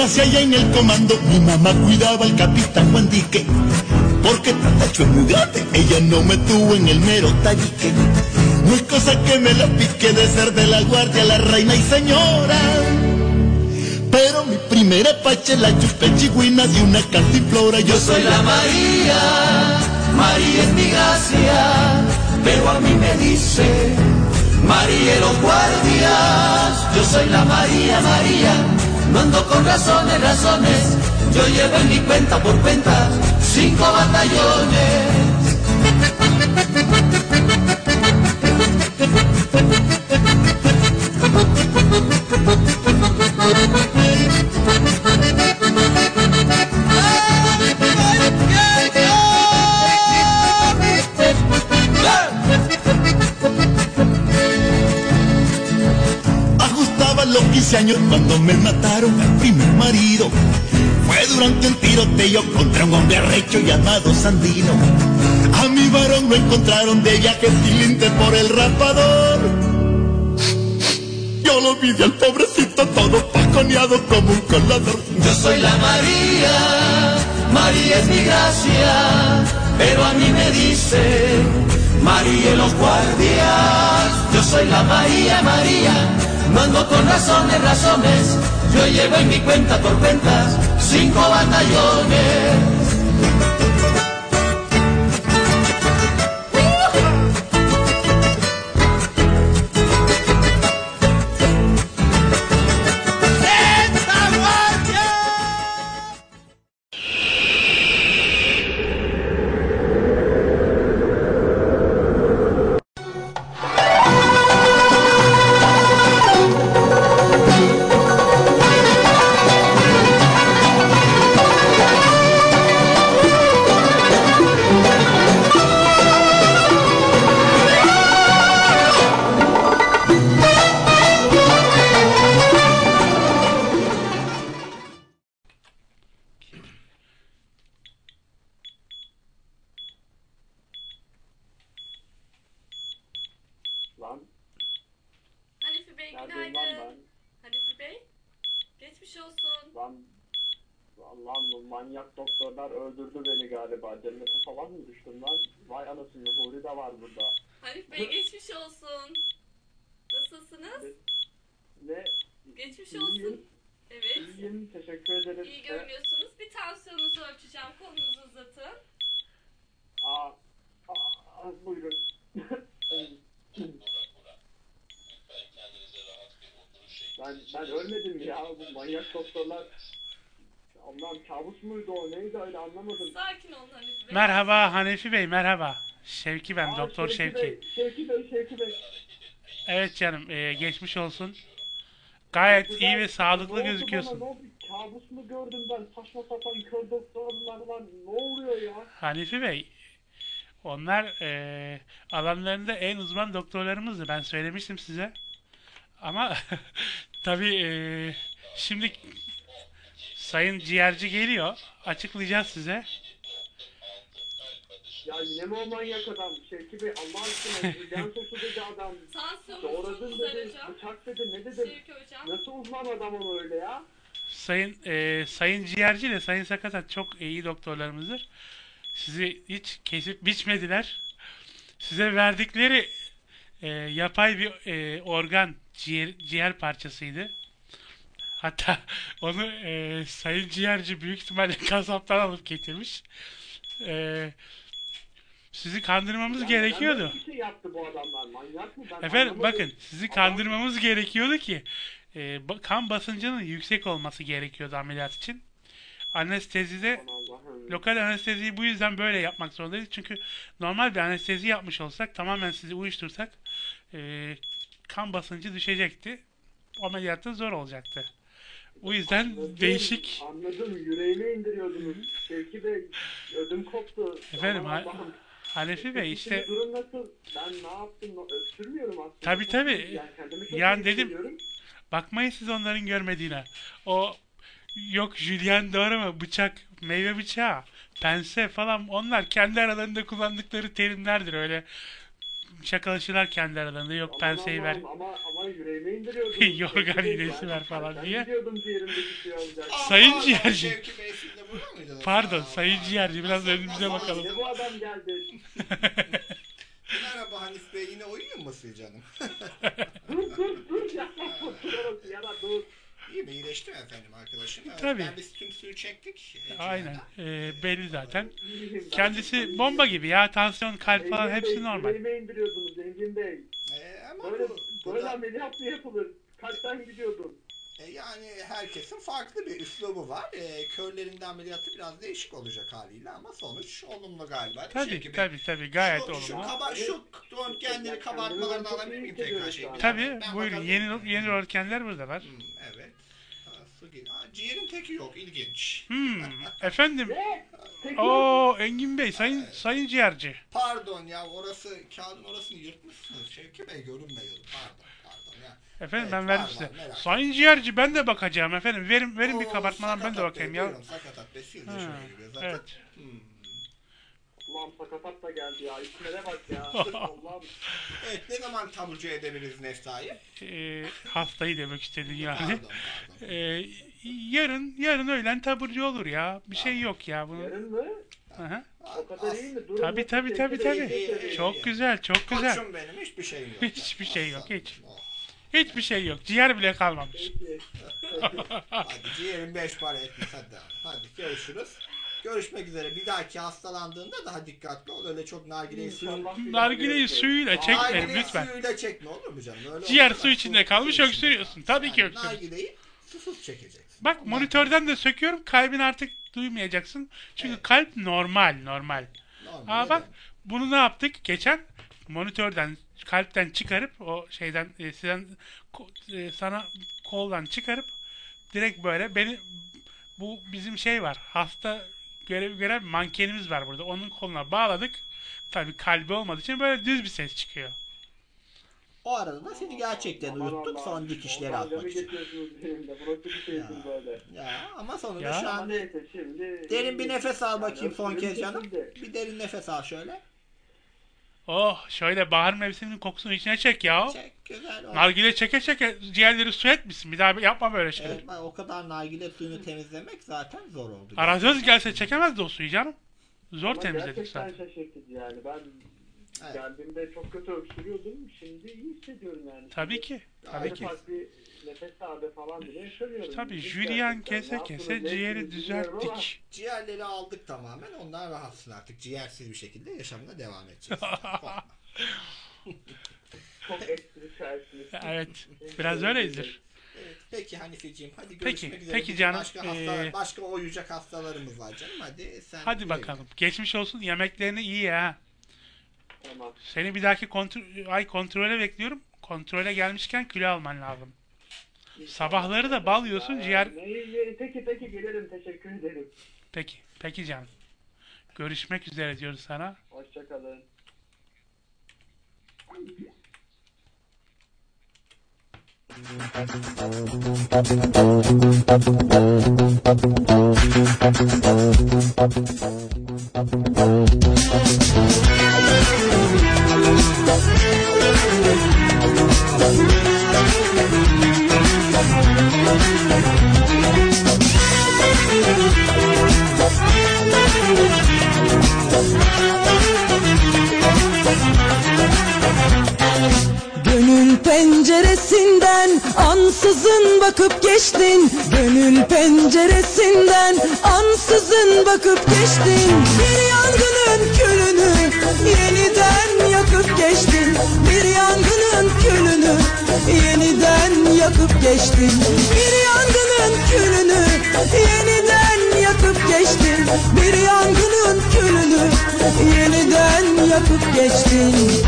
nací allá en el comando, mi mamá cuidaba al capitán Juan Dique, porque Tatacho es muy grande, ella no me tuvo en el mero tabique. No es cosa que me la pique de ser de la guardia, la reina y señora. Pero mi primera pache la chupé chigüina de una cantinflora. Yo soy la María, María es mi gracia, pero a mí me dice María los guardias. Yo soy la María, María, no ando con razones, razones. Yo llevo en mi cuenta por cuenta cinco batallones. Ajustaba los quince años cuando me mataron al primer marido. Fue durante un tiroteo contra un hombre arrecho llamado Sandino. A mi varón lo encontraron de viaje tilinte por el rapador. Yo lo vi al pobrecito todo paconeado como un colador. Yo soy la María, María es mi gracia, pero a mí me dicen María los guardias. Yo soy la María, María, no ando con razones, razones. Yo llevo en mi cuenta por cuentas cinco batallones. Hanifi Bey Neredeyim lan günaydın. Hanifi Bey. Geçmiş olsun. Lan, lan bu manyak doktorlar öldürdü beni galiba. Cennete falan mı düştüm lan? Vay anasını, Huri de var burada. Hanifi Bey geçmiş olsun. Nasılsınız? Ne? Geçmiş İyiyim. olsun. Evet. İyiyim, teşekkür ederim. İyi görünüyorsunuz. Bir tansiyonunuzu ölçeceğim. Kolunuzu uzatın. Aa, aa, buyurun. ben, ben ölmedim ya, bu manyak doktorlar. Allah'ım kabus muydu o, neydi öyle anlamadım. Sakin olun Hanifi Bey. Merhaba Hanefi Bey, merhaba. Şevki ben, Aa, Doktor Şevki. Bey, Şevki Bey, Şevki Bey. Evet canım, e, geçmiş olsun. Gayet Güzel. iyi ve sağlıklı Ne oldu gözüküyorsun. bana, ne oldu? Kabus mu gördüm ben? Saçma sapan kör doktorlar var. Ne oluyor ya? Hanefi Bey, onlar e, alanlarında en uzman doktorlarımızdı. Ben söylemiştim size. Ama tabii e, şimdi Sayın Ciğerci geliyor. Açıklayacağız size. Ya yine mi o manyak adam? Şevki Bey, Allah aşkına can sosu dedi adam. Tansiyonunuzu Doğradın güzel dedi, hocam. bıçak dedi, ne dedim? Şevki hocam. Nasıl uzman adam onu öyle ya? Sayın e, Sayın Ciğerci ile Sayın Sakatat çok iyi doktorlarımızdır. Sizi hiç kesip biçmediler. Size verdikleri e, yapay bir e, organ ciğer, ciğer parçasıydı. Hatta onu e, Sayın Ciğerci büyük ihtimalle kasaptan alıp getirmiş. E, sizi kandırmamız Yani gerekiyordu. nasıl bir şey yaptı bu adamlar? Manyak mı? Ben Efendim anlamadım. bakın sizi kandırmamız gerekiyordu ki e, ba- kan basıncının yüksek olması gerekiyordu ameliyat için. Anestezide Allah'ım. lokal anesteziyi bu yüzden böyle yapmak zorundayız. Çünkü normal bir anestezi yapmış olsak, tamamen sizi uyuştursak e, kan basıncı düşecekti. Ameliyatta zor olacaktı. O yüzden Anladım, değişik. Anladım, yüreğime indiriyordunuz. Şevki Bey, ödüm koptu. Efendim Aman Ha- Allah'ım. Hanefi Bey Peki işte şimdi durum nasıl? Ben ne yaptım? Öksürmüyorum aslında. tabi Çok tabi iyi. Yani kendimi çok yani iyi dedim hissediyorum. bakmayın siz onların görmediğine. O yok Julian doğrama bıçak, meyve bıçağı, pense falan onlar kendi aralarında kullandıkları terimlerdir öyle. şakalaşırlar kendi aralarında. Yok penseyi ver. Ama ama yüreğime indiriyordun. Yorgan iğnesi ver falan Ben diye. gidiyordum ciğerimdeki suyu alacak. Sayın ciğerci. Şevki Bey siz de burada mıydınız? Pardon sayın ciğerci biraz önümüze bakalım. Ne bu adam geldi? Merhaba Hanif Bey, yine uyuyor musun canım? Dur dur dur yapma. Dur ya da dur. İyi mi? İyileşti mi efendim arkadaşım? Evet, Tabii. ben biz tüm suyu çektik. e, Aynen. ciğerden. Ee, belli zaten. Kendisi bomba gibi ya. Tansiyon, kalp falan Zengin hepsi Bey, normal. Yüreğime indiriyordunuz Zengin Bey. E, ama Böyle, bu, bu böyle da- ameliyat mı yapılır? Kaçtan gidiyordun? e, yani herkesin farklı bir üslubu var. E, körlerinde ameliyatı biraz değişik olacak haliyle ama sonuç olumlu galiba. değil mi Tabii Şevki Bey? tabii tabii gayet şu, şu, olumlu. kaba, şu röntgenleri kabartmalarını alabilir miyim tekrar şey? Tabii Ben buyurun bakalım. yeni yeni röntgenler burada var. Hmm, evet. Ha, su gibi. Ha, ciğerin teki yok, ilginç. Hmm, efendim. Peki. Oo Engin Bey sayın sayın ciğerci. Pardon ya, orası kağıdın orasını yırtmışsınız Şevki Bey, görünmüyordu. Pardon pardon ya. Efendim Evet, ben verdim var, size. var, merak Sayın ciğerci ben de bakacağım efendim. Verin verin bir Oo, kabartmadan ben de Sakatat bakayım Bey, ya. buyurun, Sakatat Bey, siz de Ha, şöyle giriyor zaten. evet. Hmm. Ulan sakatat da geldi ya. İsmine bak ya. Allah'ım. Evet, ne zaman taburcu edebiliriz Nefsa'yı? Ee, hastayı demek istedin yani. Pardon pardon. Ee, yarın yarın öğlen taburcu olur ya. Bir şey yok ya bunun. Yarın mı? Aha. O kadar iyi mi? Durun Tabii nasıl tabii tabii çekti? tabii. iyi, iyi, Çok iyi. güzel çok güzel. Koçum benim, hiçbir şeyim yok. Hiçbir şey yok, hiç. Oh. Hiçbir şey yok. Ciğer bile kalmamış. Peki. Hadi ciğerin beş para etmiş, hadi. Hadi görüşürüz. Görüşmek üzere. Bir dahaki hastalandığında daha dikkatli ol. Öyle çok nargileyi suyu... İnşallah bir Nargileyi daha suyuyla görüşürüz. çekmeyin Nargileyi lütfen. suyuyla çekme, olur mu canım? Öyle Ciğer olmaz. su içinde kalmış su içinde öksürüyorsun. kalmış. Tabii ki Yani öksürüyorsun. nargileyi susuz çekeceksin. Bak monitörden de söküyorum. Kalbini artık duymayacaksın. Çünkü Evet. kalp normal normal. Normal, Aa bak evet. bunu ne yaptık? Geçen monitörden kalpten çıkarıp o şeyden e, sizden ko- e, sana koldan çıkarıp direkt böyle beni bu bizim şey var. Hasta görev görev mankenimiz var burada. Onun koluna bağladık. Tabii kalbi olmadığı için böyle düz bir ses çıkıyor. O arada da seni gerçekten Aman uyuttuk, Allah'ım. son dikişleri Ondan atmak canı için. geçiyorsunuz benim de. Burası bir şeysin böyle. Ya ama sonunda Ya. şu Ama an neyse şimdi... derin bir nefes al bakayım Yani son kez öksürüğüm canım. kesildi. Bir derin nefes al şöyle. Oh şöyle bahar mevsiminin kokusunu içine çek ya. Çek, güzel oldu. Nargile çeke çeke ciğerleri su etmişsin. Bir daha yapma böyle şey. Evet, bak, o kadar nargile suyunu temizlemek zaten zor oldu. Arazöz gelse çekemezdi o suyu canım. Zor Ama temizledik gerçekten zaten. şaşırtıcı yani. Ben Evet. geldiğimde çok kötü öksürüyordum. Şimdi iyi hissediyorum yani. Tabii ki. Tabii Tabii ki. Farklı nefes darbe falan bile yaşamıyorum. Tabii İlginç jülyen gerçekten. kese Ne kese yaptınız, ne ciğeri ettiniz bilmiyorum ama düzelttik. Ciğerleri aldık tamamen. Onlar rahatsın artık. Ciğersiz bir şekilde yaşamına devam edeceksin. Korkma. Çok espritüelsiniz. Evet. Biraz öyleyizdir. Evet, peki Hanifeciğim, hadi Peki, görüşmek üzere. peki Bizim canım, Başka, hasta, ee, başka oyacak hastalarımız var canım. Hadi sen. Hadi bakalım. Geçmiş olsun. Yemeklerini iyi ya. Tamam. Seni bir dahaki kontrol ay kontrole bekliyorum. Kontrole gelmişken kilo alman lazım. Sabahları da bal yiyorsun, ciğer... Ne- Peki peki gelirim. Teşekkür ederim. Peki. Peki canım. Görüşmek üzere diyoruz sana. Hoşçakalın. Gönül penceresinden ansızın bakıp geçtin. Gönül penceresinden ansızın bakıp geçtin. Bir yangının külünü yeniden yakıp geçtin. Bir yangının külünü yeniden yakıp geçtin. Bir yangının külünü yeniden yakıp geçtin. Bir yangının külünü yeniden yakıp geçtin.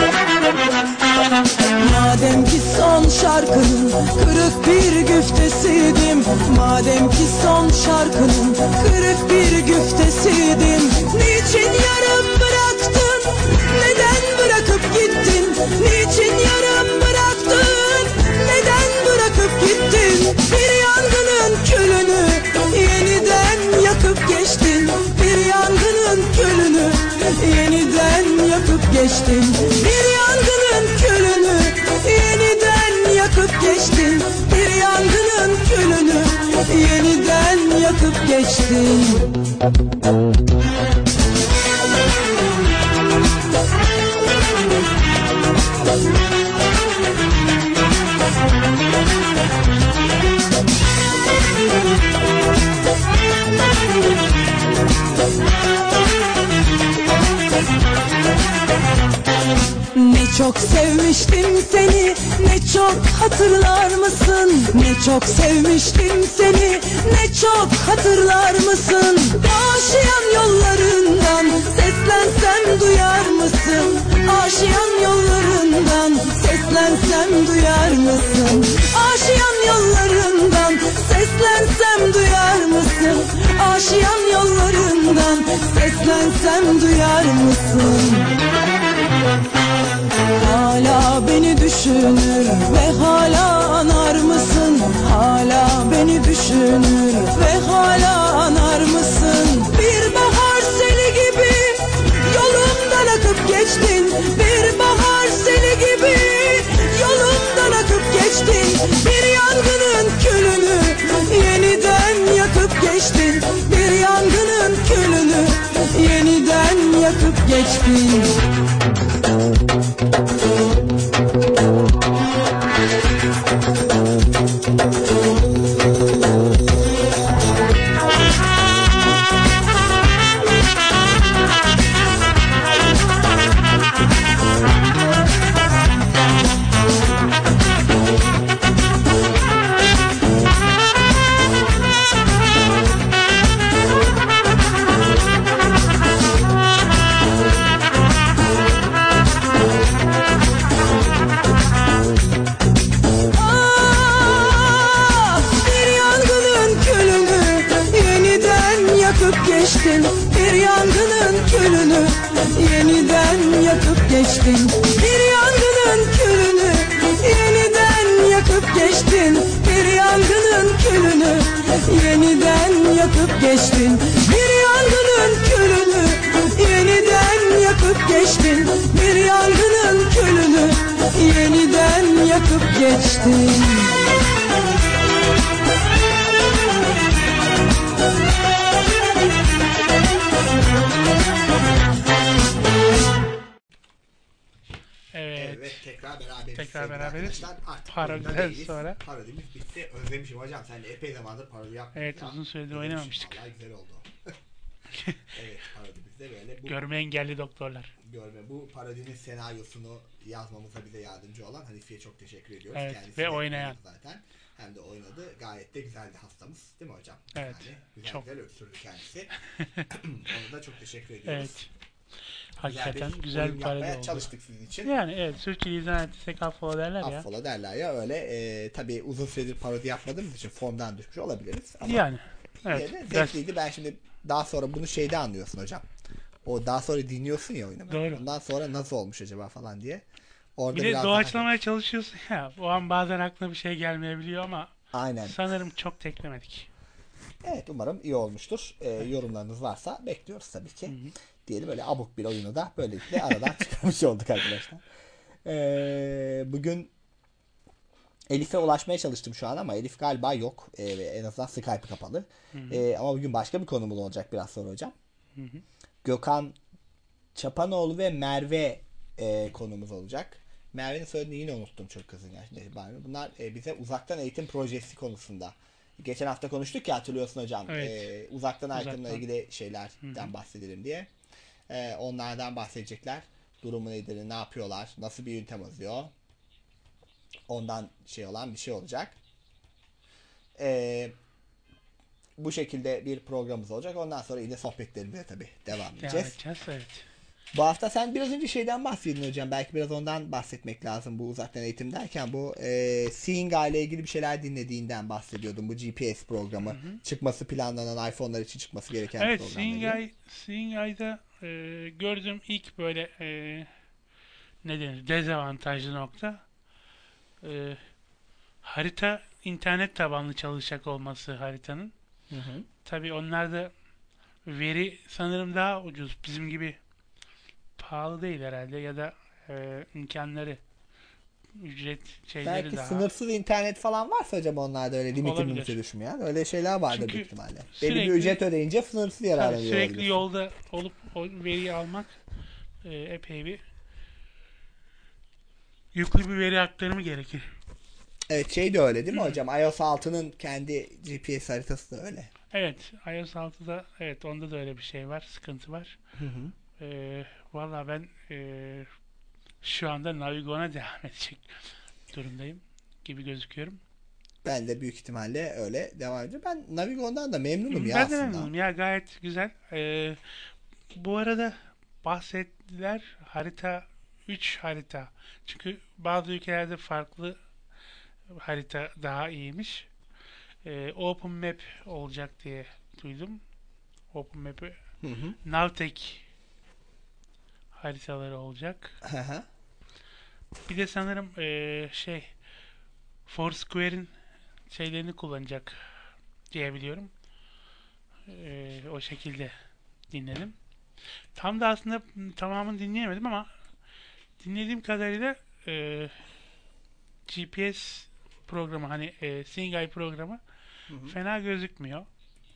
Madem ki son şarkının kırık bir güftesiydim, madem ki son şarkının kırık bir güftesiydim, niçin yarım bıraktın, neden bırakıp gittin, niçin yarım bıraktın, neden bırakıp gittin, bir yangının külünü yeniden yakıp geçtin, bir yangının külünü yeniden yakıp geçtin, bir yakıp geçtin. Bir yangının külünü yeniden yakıp geçtin. Ne çok sevmiştim seni, ne çok hatırlar mısın? Ne çok sevmiştim seni, ne çok hatırlar mısın? Aşiyan yollarından seslensem duyar mısın? Aşiyan yollarından seslensem duyar mısın? Aşiyan yollarından seslensem duyar mısın? Aşiyan yollarından seslensem duyar mısın? Hala beni düşünür ve hala anar mısın? Hala beni düşünür ve hala anar mısın? Bir bahar seli gibi yolumdan akıp geçtin. Bir bahar seli gibi yolumdan akıp geçtin. Bir yangının külünü yeniden yakıp geçtin. Bir yangının külünü yeniden yakıp geçtin. Bir yangının külünü yeniden yakıp geçtin. Bir yangının külünü yeniden yakıp geçtin. Bir yangının külünü yeniden yakıp geçtin. Bir yangının külünü yeniden yakıp geçtin. Bir yangının külünü yeniden yakıp geçtin. Evet. Evet, tekrar beraberiz. Tekrar beraberiz. Parodiden sonra. Parodimiz bitti. Özlemişim hocam. Sen de epey zamandır parodi yapmadın. Evet, ya. Uzun süredir oynamamıştık. Vallahi güzel oldu. Evet, parodimizde böyle. Bu, Görme engelli doktorlar. Görme. Bu parodinin senaryosunu yazmamıza bize yardımcı olan Hanifi'ye çok teşekkür ediyoruz. Evet, kendisi ve oynayan. Zaten. Hem de oynadı. Gayet de güzeldi hastamız. Değil mi hocam? Evet. Yani güzel çok. güzel öksürdü kendisi. Ona da çok teşekkür ediyoruz. Evet. Hakikaten güzel bir, güzel bir parodi oldu. Çalıştık sizin için. Yani evet, sürçülisan ettiysek affola derler ya. Affola derler ya öyle. E, tabii uzun süredir parodi yapmadığımız için formdan düşmüş olabiliriz. Ama yani. Evet. Zevkliydi. Ben şimdi daha sonra bunu şeyde anlıyorsun hocam. O daha sonra dinliyorsun ya oyunu. Doğru. Ondan sonra nasıl olmuş acaba falan diye. Orada bir de biraz doğaçlamaya daha... çalışıyorsun ya. O an bazen aklına bir şey gelmeyebiliyor ama aynen. Sanırım çok teklemedik. Evet, umarım iyi olmuştur. E, yorumlarınız varsa bekliyoruz tabii ki. Hı hı. Diyelim böyle abuk bir oyunu da böylelikle aradan çıkarmış olduk arkadaşlar. Ee, bugün Elif'e ulaşmaya çalıştım şu an ama Elif galiba yok. Ee, en azından Skype kapalı. Ee, ama bugün başka bir konumuz olacak biraz sonra hocam. Hı hı. Gökhan Çapanoğlu ve Merve e, konumuz olacak. Merve'nin söylediğini yine unuttum çok kızın gerçekten. Bunlar e, bize uzaktan eğitim projesi konusunda. Geçen hafta konuştuk ya, hatırlıyorsun hocam. Evet. E, uzaktan eğitimle ilgili şeylerden hı hı. bahsedelim diye. Ee, onlardan bahsedecekler. Durumu nedir, ne yapıyorlar, nasıl bir yöntem yazıyor. Ondan şey olan bir şey olacak. Ee, bu şekilde bir programımız olacak. Ondan sonra yine sohbetlerimize tabii devam edeceğiz. Edeceğiz, evet. Bu hafta sen biraz önce şeyden bahsedin hocam. Belki biraz ondan bahsetmek lazım bu uzaktan eğitim derken. Bu e, Seeing Eye ile ilgili bir şeyler dinlediğinden bahsediyordum. Bu G P S programı. Hı hı. Çıkması planlanan iPhone'lar için çıkması gereken evet, programlar. Seeing Eye, Seeing Eye'da e, gördüğüm ilk böyle e, ne denir, dezavantajlı nokta e, harita internet tabanlı çalışacak olması haritanın. Hı hı. Tabii onlarda veri sanırım daha ucuz. Bizim gibi pahalı değil herhalde ya da e, imkanları ücret şeyleri Belki daha. sınırsız internet falan varsa hocam onlarda öyle limitin Olabilir. limite düşmeyen öyle şeyler vardır Çünkü büyük ihtimalle. Belli sürekli- bir ücret ödeyince sınırsız Tabii yararlanıyor. sürekli olabilirsin. yolda olup o veriyi almak e, epey bir yüklü bir veri aktarımı gerekir. Evet şey de öyle değil mi hocam? iOS altının kendi G P S haritası da öyle. Evet, iOS altıda evet onda da öyle bir şey var, sıkıntı var. Hı hı. Ee, Valla ben e, şu anda Navigo'na devam edecek durumdayım gibi gözüküyorum. Ben de büyük ihtimalle öyle devam edeceğim. Ben Navigo'dan da memnunum ya Ben de aslında. memnunum ya, gayet güzel. Ee, bu arada bahsettiler harita üç harita. Çünkü bazı ülkelerde farklı harita daha iyiymiş. Ee, Open Map olacak diye duydum. Open Map'i Hı hı. Navteq haritaları olacak. Hı hı. Bir de sanırım eee, şey Foursquare'in şeylerini kullanacak diye biliyorum. Eee, o şekilde dinledim. Tam da aslında tamamını dinleyemedim ama dinlediğim kadarıyla eee, G P S programı hani eee SingEye programı Hı hı. fena gözükmüyor.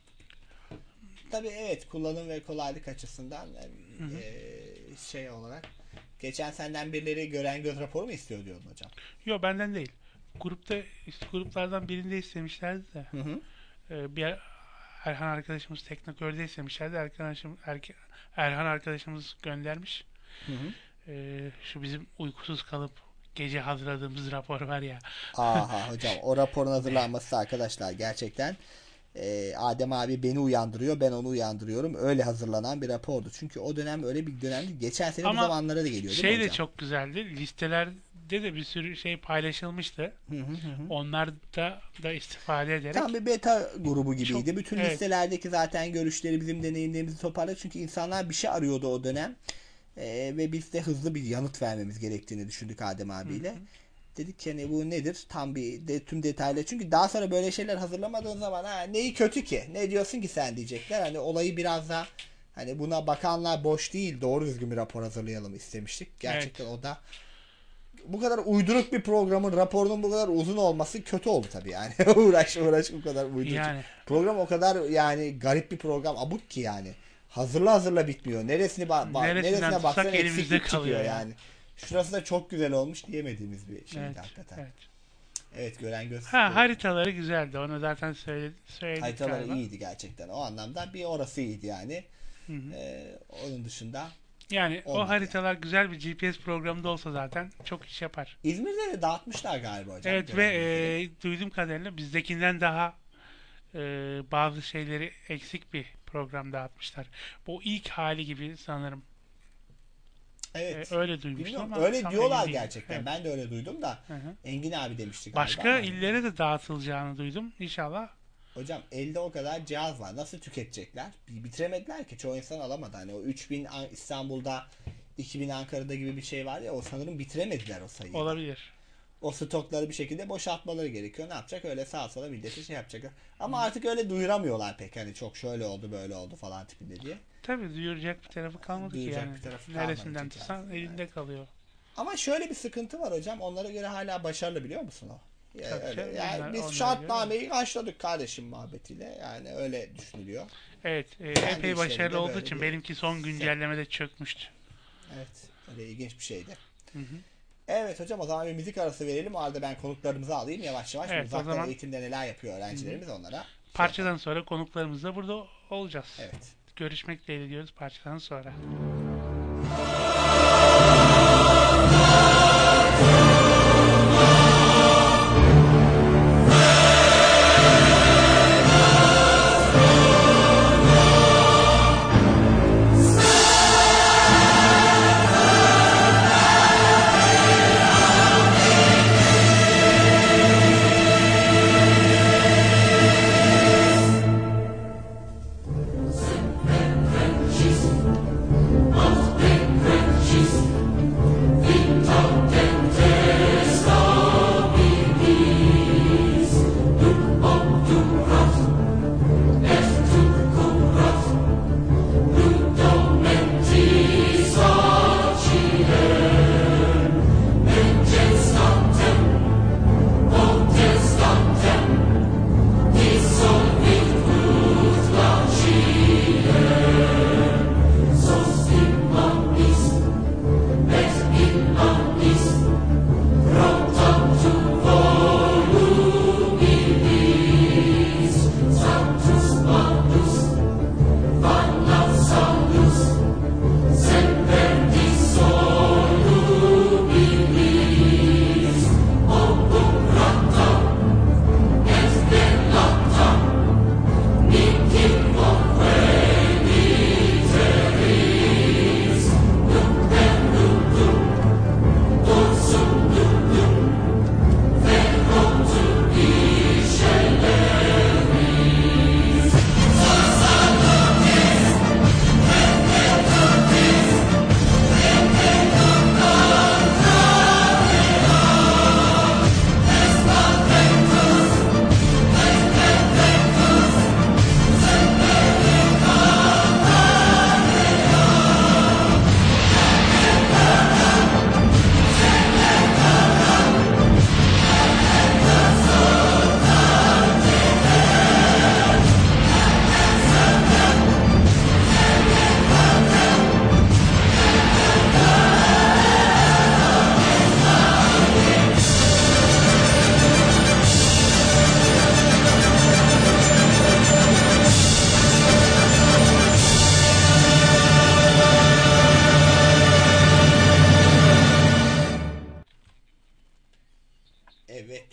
Tabii evet kullanım ve kolaylık açısından Hı hı. eee, şey olarak geçen senden birileri gören göz raporu mu istiyor diyordun hocam? Yok benden değil. Grupta işte gruplardan birinde istemişlerdi de. Hı hı. Ee, bir Erhan arkadaşımız Teknokör'de istemişlerdi. Arkadaşım Erke- Erhan arkadaşımız göndermiş. Hı hı. Ee, şu bizim uykusuz kalıp gece hazırladığımız rapor var ya. Aha hocam o raporun hazırlanması arkadaşlar gerçekten e, Adem abi beni uyandırıyor, ben onu uyandırıyorum. Öyle hazırlanan bir rapordu. Çünkü o dönem öyle bir dönemdi. Geçen sene bu Ama zamanlara da geliyor değil şey mi de hocam? çok güzeldi. Listelerde de bir sürü şey paylaşılmıştı. Hı hı hı hı. Onlar da, da istifade ederek. Tam bir beta grubu gibiydi. Çok- Bütün evet. listelerdeki zaten görüşleri bizim deneyimlerimizi toparladı. Çünkü insanlar bir şey arıyordu o dönem. Ee, ve biz de hızlı bir yanıt vermemiz gerektiğini düşündük Adem abiyle. Hı hı. Dedik ki hani bu nedir? Tam bir de, tüm detaylı. Çünkü daha sonra böyle şeyler hazırlamadığın zaman ha, neyi kötü ki? Ne diyorsun ki sen diyecekler. Hani olayı biraz daha hani buna bakanlar boş değil. Doğru düzgün bir rapor hazırlayalım istemiştik. Gerçekten o da bu kadar uyduruk bir programın raporunun bu kadar uzun olması kötü oldu tabii yani. uğraş uğraş bu kadar uyduruk. Yani. Program o kadar yani garip bir program. Abuk ki yani. Hazırla hazırla bitmiyor. Neresini ba- ba- Neresinden neresine tutsak baksan elimizde eksiklik çıkıyor kalıyor yani. yani. Şurası da çok güzel olmuş diyemediğimiz bir şeydi Evet, hakikaten. evet. Evet gören göz. Ha haritaları güzeldi. Onu zaten söyle, söyledik Haritaları galiba. iyiydi gerçekten. O anlamda bir orası iyiydi yani. Hı hı. Ee, onun dışında Yani olmadı o haritalar güzel bir G P S programında olsa zaten çok iş yapar. İzmir'de de dağıtmışlar galiba hocam. Evet ve e, duyduğum kadarıyla bizdekinden daha e, bazı şeyleri eksik bir program dağıtmışlar. Bu ilk hali gibi sanırım. Evet. E, öyle duymuştum Bilmiyorum, ama öyle tam diyorlar emin değilim. gerçekten. Evet. Ben de öyle duydum da. Hı hı. Engin abi demişti galiba. Başka ama- illere de dağıtılacağını duydum. İnşallah. Hocam elde o kadar cihaz var. Nasıl tüketecekler? Bir bitiremediler ki. Çoğu insan alamadı. Hani o üç bin An- İstanbul'da iki bin Ankara'da gibi bir şey var ya o sanırım bitiremediler o sayıyı. Olabilir. O stokları bir şekilde boşaltmaları gerekiyor. Ne yapacak? Öyle sağa sola millete şey yapacaklar. Ama artık öyle duyuramıyorlar pek. Hani çok şöyle oldu böyle oldu falan tipinde diye. Tabii duyuracak bir tarafı kalmadı Duyuracak ki yani. bir tarafı kalmadı Neresinden ki tutsan yani. elinde kalıyor. Ama şöyle bir sıkıntı var hocam. Onlara göre hala başarılı biliyor musun o? Ya Tabii öyle. canım, Yani onlar- biz onlara şartnameyi haşladık kardeşim muhabbetiyle. Yani öyle düşünülüyor. Evet. E, Kendi epey işlerinde başarılı olduğu böyle için bir- benimki son güncellemede çökmüştü. Evet. Öyle ilginç bir şeydi. Hı hı. Evet hocam o zaman bir müzik arası verelim. O arada ben konuklarımızı alayım yavaş yavaş. Evet, o Uzaktan zaman- eğitimde neler yapıyor öğrencilerimiz onlara. Parçadan sonra konuklarımız da burada olacağız. Evet. Görüşmek dileğiyle diyoruz parçadan sonra. Most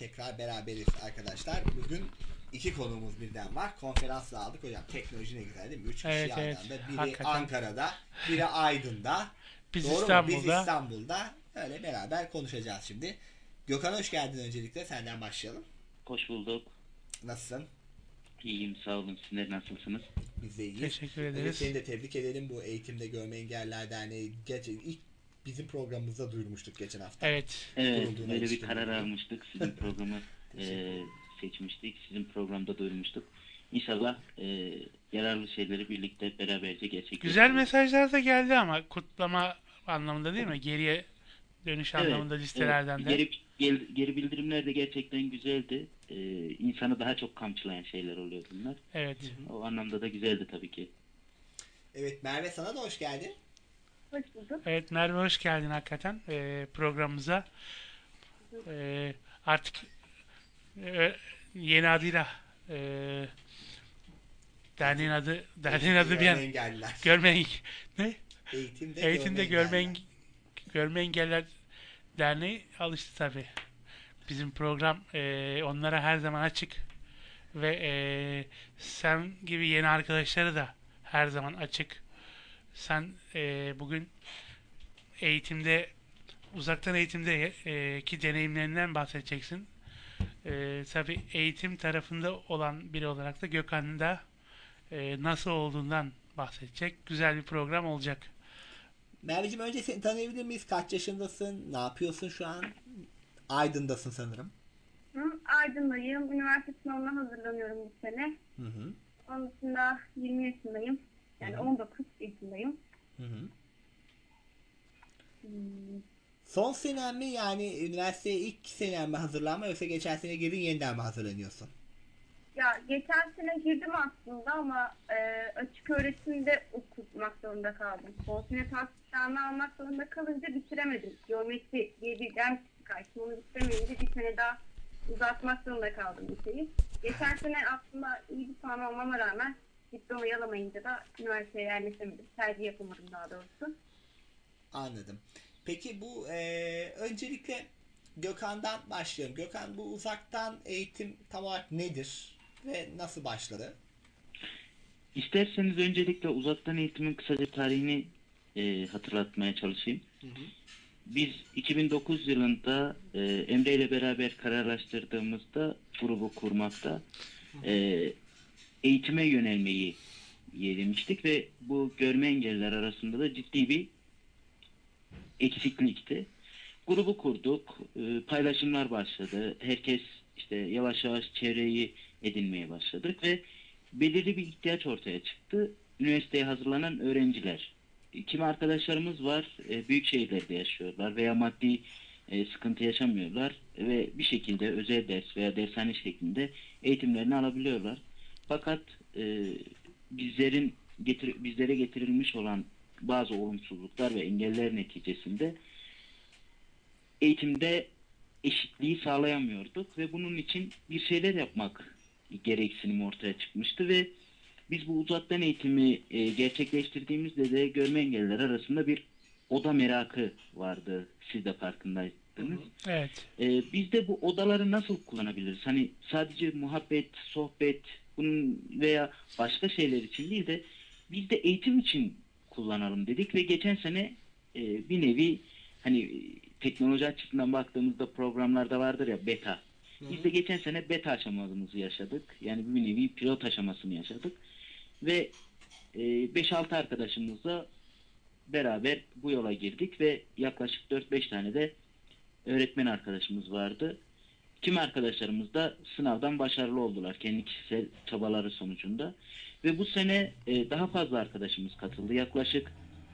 tekrar beraberiz arkadaşlar. Bugün iki konuğumuz birden var. Konferansla aldık hocam. Teknoloji ne güzel değil mi? Üç kişi Evet, aynı evet. anda. Biri Hakikaten. Ankara'da, biri Aydın'da. Biz Doğru İstanbul'da. mu? Biz İstanbul'da. Öyle beraber konuşacağız şimdi. Gökhan hoş geldin öncelikle. Senden başlayalım. Hoş bulduk. Nasılsın? İyiyim, sağ olun. Sizler nasılsınız? Biz de iyiyiz. Teşekkür ederiz. Evet, seni de tebrik edelim. Bu Eğitimde Görme Engelliler Derneği geç, ilk bizim programımızda duyurmuştuk geçen hafta. Evet. Evet, böyle bir karar almıştık. Sizin programı e, seçmiştik. Sizin programda duyurmuştuk. İnşallah e, yararlı şeyleri birlikte beraberce gerçekleştiririz. Güzel mesajlar da geldi ama kutlama anlamında değil mi? Geriye dönüş Evet, anlamında listelerden evet. de. Geri, geri, geri bildirimler de gerçekten güzeldi. Ee, insanı daha çok kamçılayan şeyler oluyor bunlar. Evet. O anlamda da güzeldi tabii ki. Evet Merve, sana da hoş geldin. Hoş bulduk. Evet Merve hoş geldin hakikaten e, programımıza. E, artık e, yeni adıyla e, derneğin adı derneğin adı bir Görme an Engelliler. görme eng- ne? Eğitimde, Eğitimde Görme görme eng- görme engeller derneği alıştı tabii. Bizim program e, onlara her zaman açık ve e, sen gibi yeni arkadaşları da her zaman açık. Sen e, bugün eğitimde uzaktan eğitimde e, ki deneyimlerinden bahsedeceksin. E, tabii eğitim tarafında olan biri olarak da Gökhan'ın da e, nasıl olduğundan bahsedecek. Güzel bir program olacak. Merveciğim önce seni tanıyabilir miyiz? Kaç yaşındasın? Ne yapıyorsun şu an? Aydın'dasın sanırım. Hı, Aydın'dayım. Üniversite sınavına hazırlanıyorum bu sene. Hı hı. Onun dışında yirmi yaşındayım. Yani on dokuz yaşındayım. Hı hı. Hmm. Son senen mi, yani üniversiteye ilk senen mi hazırlanma, yoksa geçen sene girdin yeniden mi hazırlanıyorsun? Ya geçen sene girdim aslında ama e, açık öğretimde okumak zorunda kaldım. Son sene tahsisname almak zorunda kalınca bitiremedim. Geometri diye bir ders çıkarttım. Onu bitiremeyince bir sene daha uzatmak zorunda kaldım liseyi. Geçen sene aslında iyi bir puan olmama rağmen diplomayı alamayınca da üniversiteye yerleşemedim. Tercih yapamadım daha doğrusu. Anladım. Peki bu e, öncelikle Gökhan'dan başlayalım. Gökhan, bu uzaktan eğitim tam olarak nedir ve nasıl başladı? İsterseniz öncelikle uzaktan eğitimin kısaca tarihini e, hatırlatmaya çalışayım. Hı hı. Biz iki bin dokuz yılında e, Emre ile beraber kararlaştırdığımızda grubu kurmakta e, eğitime yönelmeyi yeğlemiştik ve bu görme engelliler arasında da ciddi bir eksiklikti. Grubu kurduk, e, paylaşımlar başladı. Herkes işte yavaş yavaş çevreyi edinmeye başladık ve belirli bir ihtiyaç ortaya çıktı. Üniversiteye hazırlanan öğrenciler. Kimi arkadaşlarımız var, e, büyük şehirlerde yaşıyorlar veya maddi e, sıkıntı yaşamıyorlar ve bir şekilde özel ders veya dershane şeklinde eğitimlerini alabiliyorlar. Fakat e, bizlerin getir, bizlere getirilmiş olan bazı olumsuzluklar ve engeller neticesinde eğitimde eşitliği sağlayamıyorduk ve bunun için bir şeyler yapmak gereksinimi ortaya çıkmıştı ve biz bu uzaktan eğitimi e, gerçekleştirdiğimizde de görme engelliler arasında bir oda merakı vardı. Siz de farkındaydınız. Evet. E, biz de bu odaları nasıl kullanabiliriz? Hani sadece muhabbet, sohbet bunun veya başka şeyler için değil de biz de eğitim için kullanalım dedik ve geçen sene e, bir nevi hani teknoloji açısından baktığımızda programlarda vardır ya beta. Biz de geçen sene beta aşamasını yaşadık. Yani bir nevi pilot aşamasını yaşadık. Ve e, beş altı arkadaşımızla beraber bu yola girdik ve yaklaşık dört beş tane de öğretmen arkadaşımız vardı. Kimi arkadaşlarımız da sınavdan başarılı oldular kendi kişisel çabaları sonucunda. Ve bu sene e, daha fazla arkadaşımız katıldı. Yaklaşık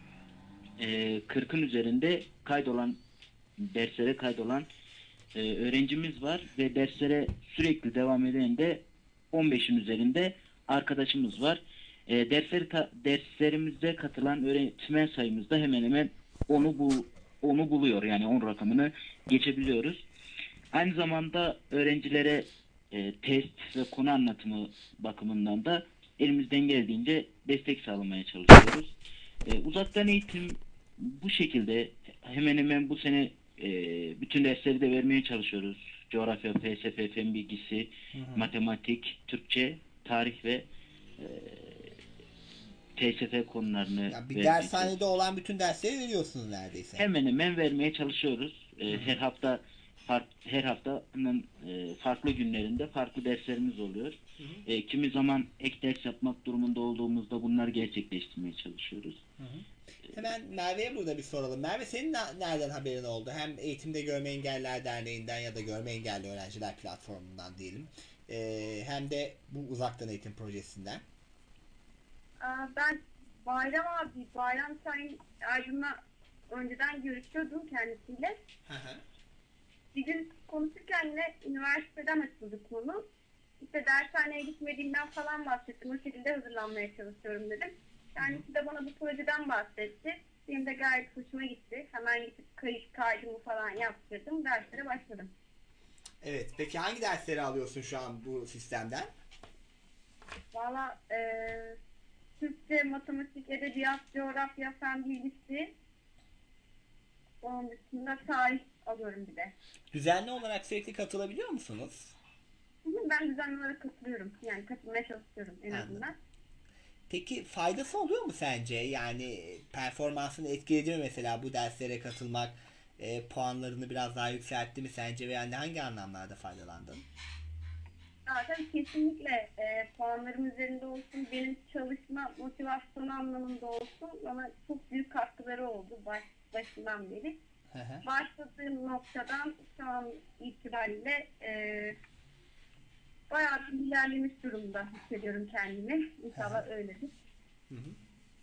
e, kırkın üzerinde kaydolan, derslere kaydolan e, öğrencimiz var ve derslere sürekli devam eden de on beşin üzerinde arkadaşımız var. E, dersleri ta, derslerimizde katılan öğretmen sayımız da hemen hemen onu bu onu buluyor. Yani on rakamını geçebiliyoruz. Aynı zamanda öğrencilere e, test ve konu anlatımı bakımından da elimizden geldiğince destek sağlamaya çalışıyoruz. E, uzaktan eğitim bu şekilde hemen hemen bu sene e, bütün dersleri de vermeye çalışıyoruz. coğrafya, felsefe, fen bilgisi, Hı hı. matematik, Türkçe, tarih ve e, F S F konularını Yani bir vermeye dershanede olan bütün dersleri veriyorsunuz neredeyse. hemen hemen vermeye çalışıyoruz. E, Hı hı. her hafta fark, her haftanın e, farklı günlerinde farklı derslerimiz oluyor. Hı hı. E, kimi zaman ek ders yapmak durumunda olduğumuzda bunları gerçekleştirmeye çalışıyoruz. Hı hı. Hemen Merve'ye burada bir soralım. Merve, senin na- nereden haberin oldu? Hem Eğitimde Görme Engelliler Derneği'nden ya da Görme Engelli Öğrenciler Platformu'ndan diyelim. Ee, hem de bu uzaktan eğitim projesinden. Aa, ben Bayram abi, Bayram Sayın Aydın'la önceden görüşüyordum kendisiyle. Hı hı. Bir gün konuşurken de üniversiteden açıldı konu. İşte dershaneye gitmediğimden falan bahsettim. O şekilde hazırlanmaya çalışıyorum dedim. Kendisi de bana bu projeden bahsetti. Benim de gayet hoşuma gitti. Hemen gidip kayıt kaydımı falan yaptırdım. Derslere başladım. Evet. Peki hangi dersleri alıyorsun şu an bu sistemden? Valla eee Türkçe, matematik, edebiyat, coğrafya, fen bilgisi. Onun dışında tarih alıyorum bir de. Düzenli olarak sürekli katılabiliyor musunuz? Ben düzenli olarak katılıyorum. Yani katılmaya çalışıyorum en Anladım. azından. Peki faydası oluyor mu sence? Yani performansını etkiledi mi mesela bu derslere katılmak? E, puanlarını biraz daha yükseltti mi sence? Veya yani hangi anlamlarda faydalandın? Zaten kesinlikle e, puanlarım üzerinde olsun, benim çalışma motivasyonu anlamında olsun bana çok büyük katkıları oldu baş, başından beri. Hı hı. Başladığım noktadan şu an itibariyle e, bayağı bir ilerlemiş durumda hissediyorum kendimi. İnşallah öyledir. Hı hı.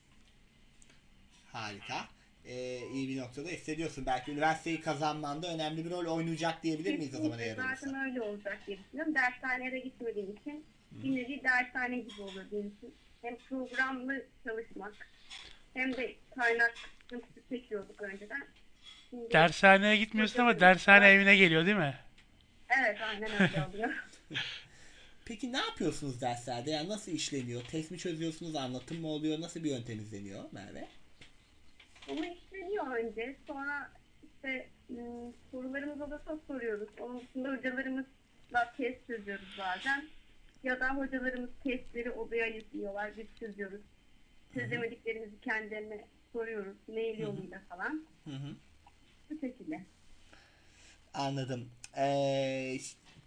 Harika. Ee, iyi bir noktada hissediyorsun. Belki üniversiteyi kazanmanda önemli bir rol oynayacak diyebilir miyiz o zaman eğer olursa? Zaten öyle olacak diye düşünüyorum. Dershaneye de gitmediğim için bir nevi dershane gibi olur benim için. Hem programlı çalışmak hem de kaynak sıkıntısı çekiyorduk önceden. Şimdi Dershaneye gitmiyorsun ama dershane evine geliyor değil mi? evet, aynen öyle oluyor. Peki ne yapıyorsunuz derslerde? Yani nasıl işleniyor? Test mi çözüyorsunuz? Anlatım mı oluyor? Nasıl bir yöntem izleniyor Merve? Onu işleniyor önce. Sonra işte ım, sorularımız olursa soruyoruz. Onun dışında hocalarımızla test çözüyoruz bazen. Ya da hocalarımız testleri odaya yüklüyorlar. Biz çözüyoruz. Çözemediklerimizi kendilerine soruyoruz. Mail yoluyla falan. Hı hı. Bu şekilde. Anladım. Ee,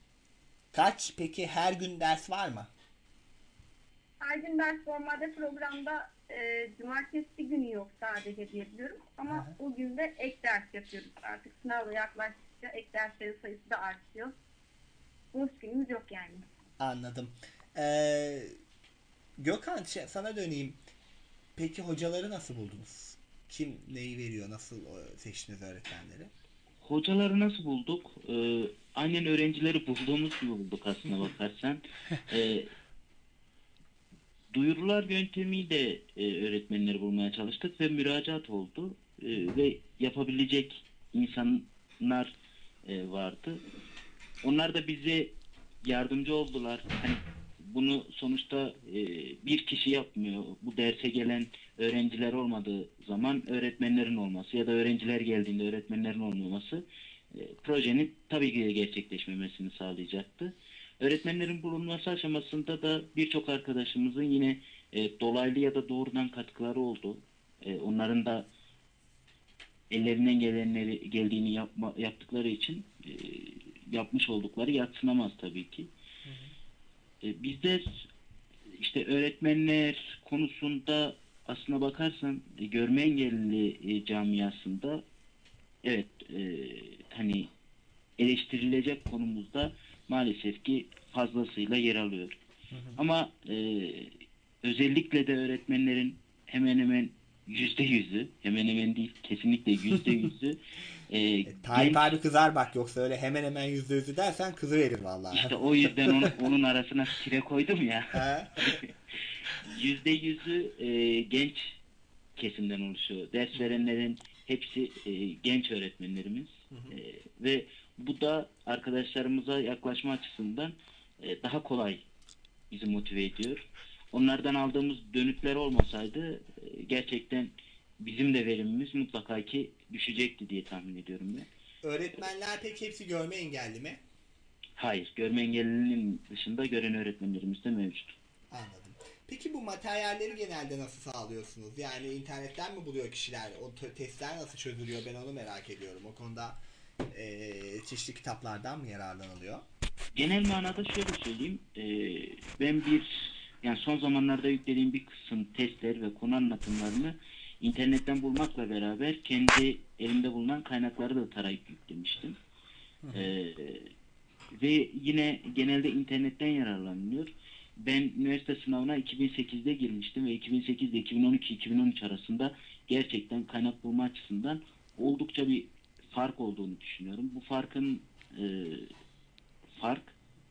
kaç peki her gün ders var mı? Her gün ders normalde programda e, cumartesi günü yok sadece diye biliyorum. Ama Hı hı. o gün de ek ders yapıyoruz artık. Sınavla yaklaştıkça ek derslerin sayısı da artıyor. Boş günümüz yok yani. Anladım. Ee, Gökhan, şey, sana döneyim. Peki hocaları nasıl buldunuz? Kim neyi veriyor? Nasıl e, seçtiniz öğretmenleri? Hocaları nasıl bulduk? Ee, aynen öğrencileri bulduğumuz gibi bulduk aslına bakarsan. Ee, duyurular yöntemiyle e, öğretmenleri bulmaya çalıştık ve müracaat oldu. Ee, ve yapabilecek insanlar e, vardı. Onlar da bize yardımcı oldular. Hani bunu sonuçta e, bir kişi yapmıyor. Bu derse gelen öğrenciler olmadığı zaman öğretmenlerin olması ya da öğrenciler geldiğinde öğretmenlerin olmaması e, projenin tabii ki de gerçekleşmemesini sağlayacaktı. Öğretmenlerin bulunması aşamasında da birçok arkadaşımızın yine e, dolaylı ya da doğrudan katkıları oldu. E, onların da ellerinden gelenleri geldiğini yapma, yaptıkları için e, yapmış oldukları yadsınamaz tabii ki. Hı hı. E, bizde işte öğretmenler konusunda aslına bakarsan e, görme engelli e, camiasında evet e, hani eleştirilecek konumuzda maalesef ki fazlasıyla yer alıyor. Hı hı. Ama e, özellikle de öğretmenlerin hemen hemen yüzde yüzü, hemen hemen değil kesinlikle yüzde yüzü e, E, Tayyip genç. abi kızar bak, yoksa öyle hemen hemen yüzde yüzü dersen kızı verir vallahi. İşte o yüzden onu, onun arasına tire koydum ya. Yüzde yüzü e, genç kesimden oluşuyor. Ders verenlerin hepsi e, genç öğretmenlerimiz. Hı hı. E, ve bu da arkadaşlarımıza yaklaşma açısından e, daha kolay bizi motive ediyor. Onlardan aldığımız dönütler olmasaydı e, gerçekten bizim de verimimiz mutlaka ki düşecekti diye tahmin ediyorum ben. Öğretmenler peki hepsi görme engelli mi? Hayır, görme engellinin dışında gören öğretmenlerimiz de mevcut. Anladım. Peki bu materyalleri genelde nasıl sağlıyorsunuz? Yani internetten mi buluyor kişiler? O t- testler nasıl çözülüyor? Ben onu merak ediyorum. O konuda e, çeşitli kitaplardan mı yararlanılıyor? Genel manada şöyle söyleyeyim. E, ben bir yani son zamanlarda yüklediğim bir kısım testler ve konu anlatımlarını internetten bulmakla beraber kendi elimde bulunan kaynakları da tarayıp yüklemiştim. E, ve yine genelde internetten yararlanılıyor. Ben üniversite sınavına iki bin sekizde girmiştim ve iki bin sekiz ile iki bin on iki iki bin on üç arasında gerçekten kaynak bulma açısından oldukça bir fark olduğunu düşünüyorum. Bu farkın e, fark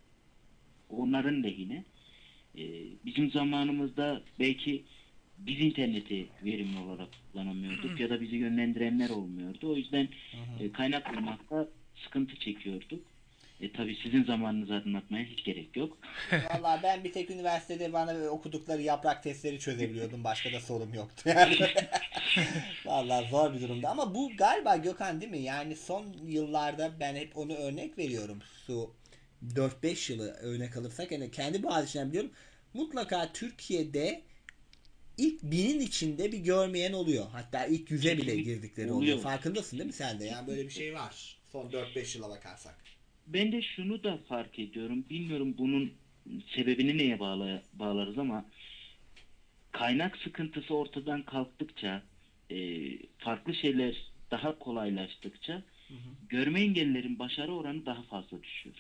onların lehine. E, bizim zamanımızda belki biz interneti verimli olarak kullanamıyorduk ya da bizi yönlendirenler olmuyordu. O yüzden e, kaynak bulmakta sıkıntı çekiyorduk. E tabii sizin zamanınızı anlatmaya hiç gerek yok. Vallahi ben bir tek üniversitede bana okudukları yaprak testleri çözebiliyordum. Başka da sorum yoktu yani. Vallahi zor bir durumda. Ama bu galiba Gökhan değil mi? Yani son yıllarda ben hep onu örnek veriyorum. Şu dört beş yılı örnek alırsak yani kendi bazı biliyorum. Mutlaka Türkiye'de ilk binin içinde bir görmeyen oluyor. Hatta ilk yüze bile girdikleri oluyor. Farkındasın değil mi sen de? Yani böyle bir şey var. Son dört beş yıla bakarsak. Ben de şunu da fark ediyorum. Bilmiyorum bunun sebebini neye bağla, bağlarız ama kaynak sıkıntısı ortadan kalktıkça, e, farklı şeyler daha kolaylaştıkça hı hı. görme engellilerin başarı oranı daha fazla düşüyor.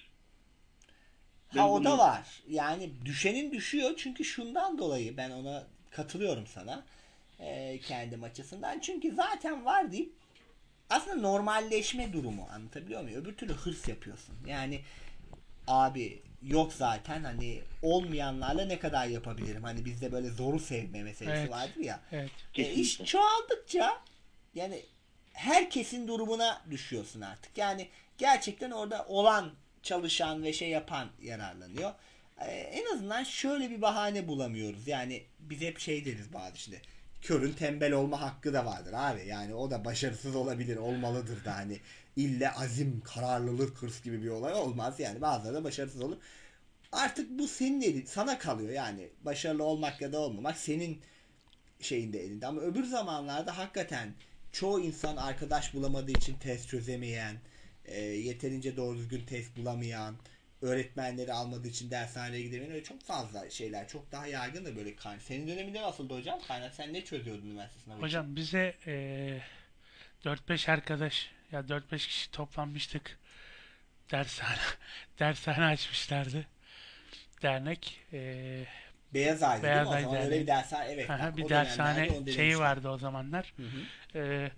Ben ha o bunu... da var. Yani düşenin düşüyor çünkü şundan dolayı ben ona katılıyorum sana. E, kendim açısından. Çünkü zaten var deyip aslında normalleşme durumu, anlatabiliyor muyum? Öbür türlü hırs yapıyorsun. Yani abi yok zaten hani olmayanlarla ne kadar yapabilirim? Hani bizde böyle zoru sevme meselesi evet, vardır ya. Evet. E, iş çoğaldıkça yani herkesin durumuna düşüyorsun artık. Yani gerçekten orada olan, çalışan ve şey yapan yararlanıyor. E, en azından şöyle bir bahane bulamıyoruz. Yani biz hep şey deriz bazı işte. Körün tembel olma hakkı da vardır abi. Yani o da başarısız olabilir, olmalıdır da hani ille azim, kararlılık, hırs gibi bir olay olmaz. Yani bazıları da başarısız olur. Artık bu senin elin, sana kalıyor yani. Başarılı olmak ya da olmamak senin şeyinde elinde. Ama öbür zamanlarda hakikaten çoğu insan arkadaş bulamadığı için test çözemeyen, e, yeterince doğru düzgün test bulamayan, öğretmenleri almadığı için dershaneye gidemeyen öyle çok fazla şeyler. Çok daha yaygın da böyle kaynak. Senin döneminde nasıldı hocam? Kaynak sen ne çözüyordun üniversite sınavı için? Hocam bize e, dört beş arkadaş ya dört beş kişi toplanmıştık. Dershane dershane açmışlardı. Dernek e, Beyaz Ay'dı değil mi? O zaman öyle bir dershane evet. Aha, bir dershane şeyi vardı o zamanlar. Hı hı. E,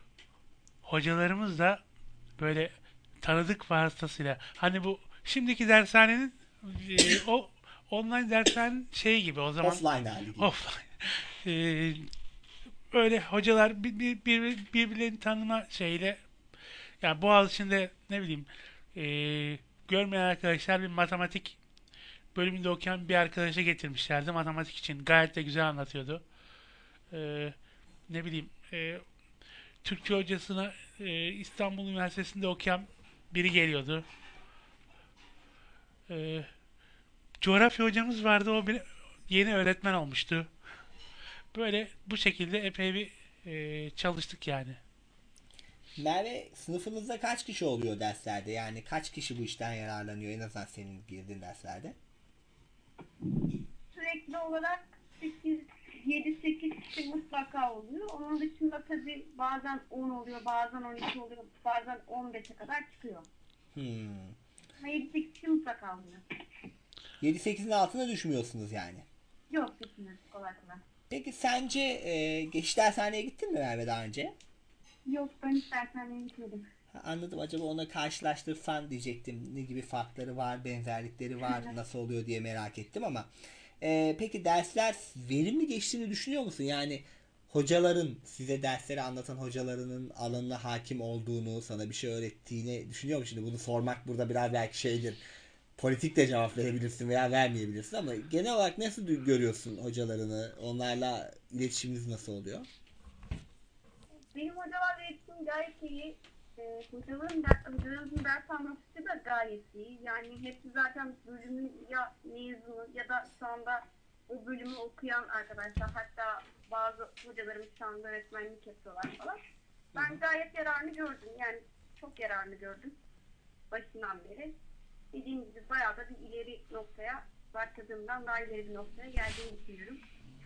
hocalarımız da böyle tanıdık vasıtasıyla hani bu şimdiki dershanenin e, o online dershanenin şeyi gibi o zaman offline hali gibi. Offline. E, öyle hocalar bir, bir, bir, birbirlerini tanıma şeyle yani Boğaziçi'nde ne bileyim e, görmeyen arkadaşlar bir matematik bölümünde okuyan bir arkadaşa getirmişlerdi matematik için. Gayet de güzel anlatıyordu. E, ne bileyim e, Türkçe hocasına e, İstanbul Üniversitesi'nde okuyan biri geliyordu. E, coğrafya hocamız vardı. O bir, yeni öğretmen olmuştu. Böyle bu şekilde epey bir e, çalıştık yani. Merve sınıfınızda kaç kişi oluyor derslerde? Yani kaç kişi bu işten yararlanıyor en azından senin girdiğin derslerde? Sürekli olarak sekiz yedi sekiz kişi mutlaka oluyor. Onun dışında tabii bazen on oluyor, bazen on iki oluyor, bazen on beşe kadar çıkıyor. Hmm. Ama yedi sekiz kişi mutlaka oluyor. yedi sekizin altına düşmüyorsunuz yani. Yok gitmiyoruz kolay kolay. Peki sence e, geçiş dershaneye gittin mi Merve daha önce? Yok ben hiç dershaneye gitmedim. Ha, anladım. Acaba ona karşılaştırsan diyecektim. Ne gibi farkları var, benzerlikleri var, nasıl oluyor diye merak ettim ama. E, peki dersler verimli geçtiğini düşünüyor musun? Yani hocaların, size dersleri anlatan hocalarının alanına hakim olduğunu, sana bir şey öğrettiğini düşünüyor musun? Şimdi bunu sormak burada biraz belki şeydir. Politik de cevap verebilirsin veya vermeyebilirsin ama genel olarak nasıl görüyorsun hocalarını? Onlarla iletişiminiz nasıl oluyor? Benim hocalarla iletişim gayet iyi. e, hocaların, der, hocalarımızın ders anlatışı da gayet iyi. Yani hepsi zaten bölümün ya mezunu ya da şu anda o bölümü okuyan arkadaşlar. Hatta bazı hocalarımız şu anda öğretmenlik yapıyorlar falan. Ben gayet yararını gördüm. Yani çok yararını gördüm başından beri. Dediğim gibi bayağı da bir ileri noktaya, başladığımdan daha ileri bir noktaya geldiğini düşünüyorum.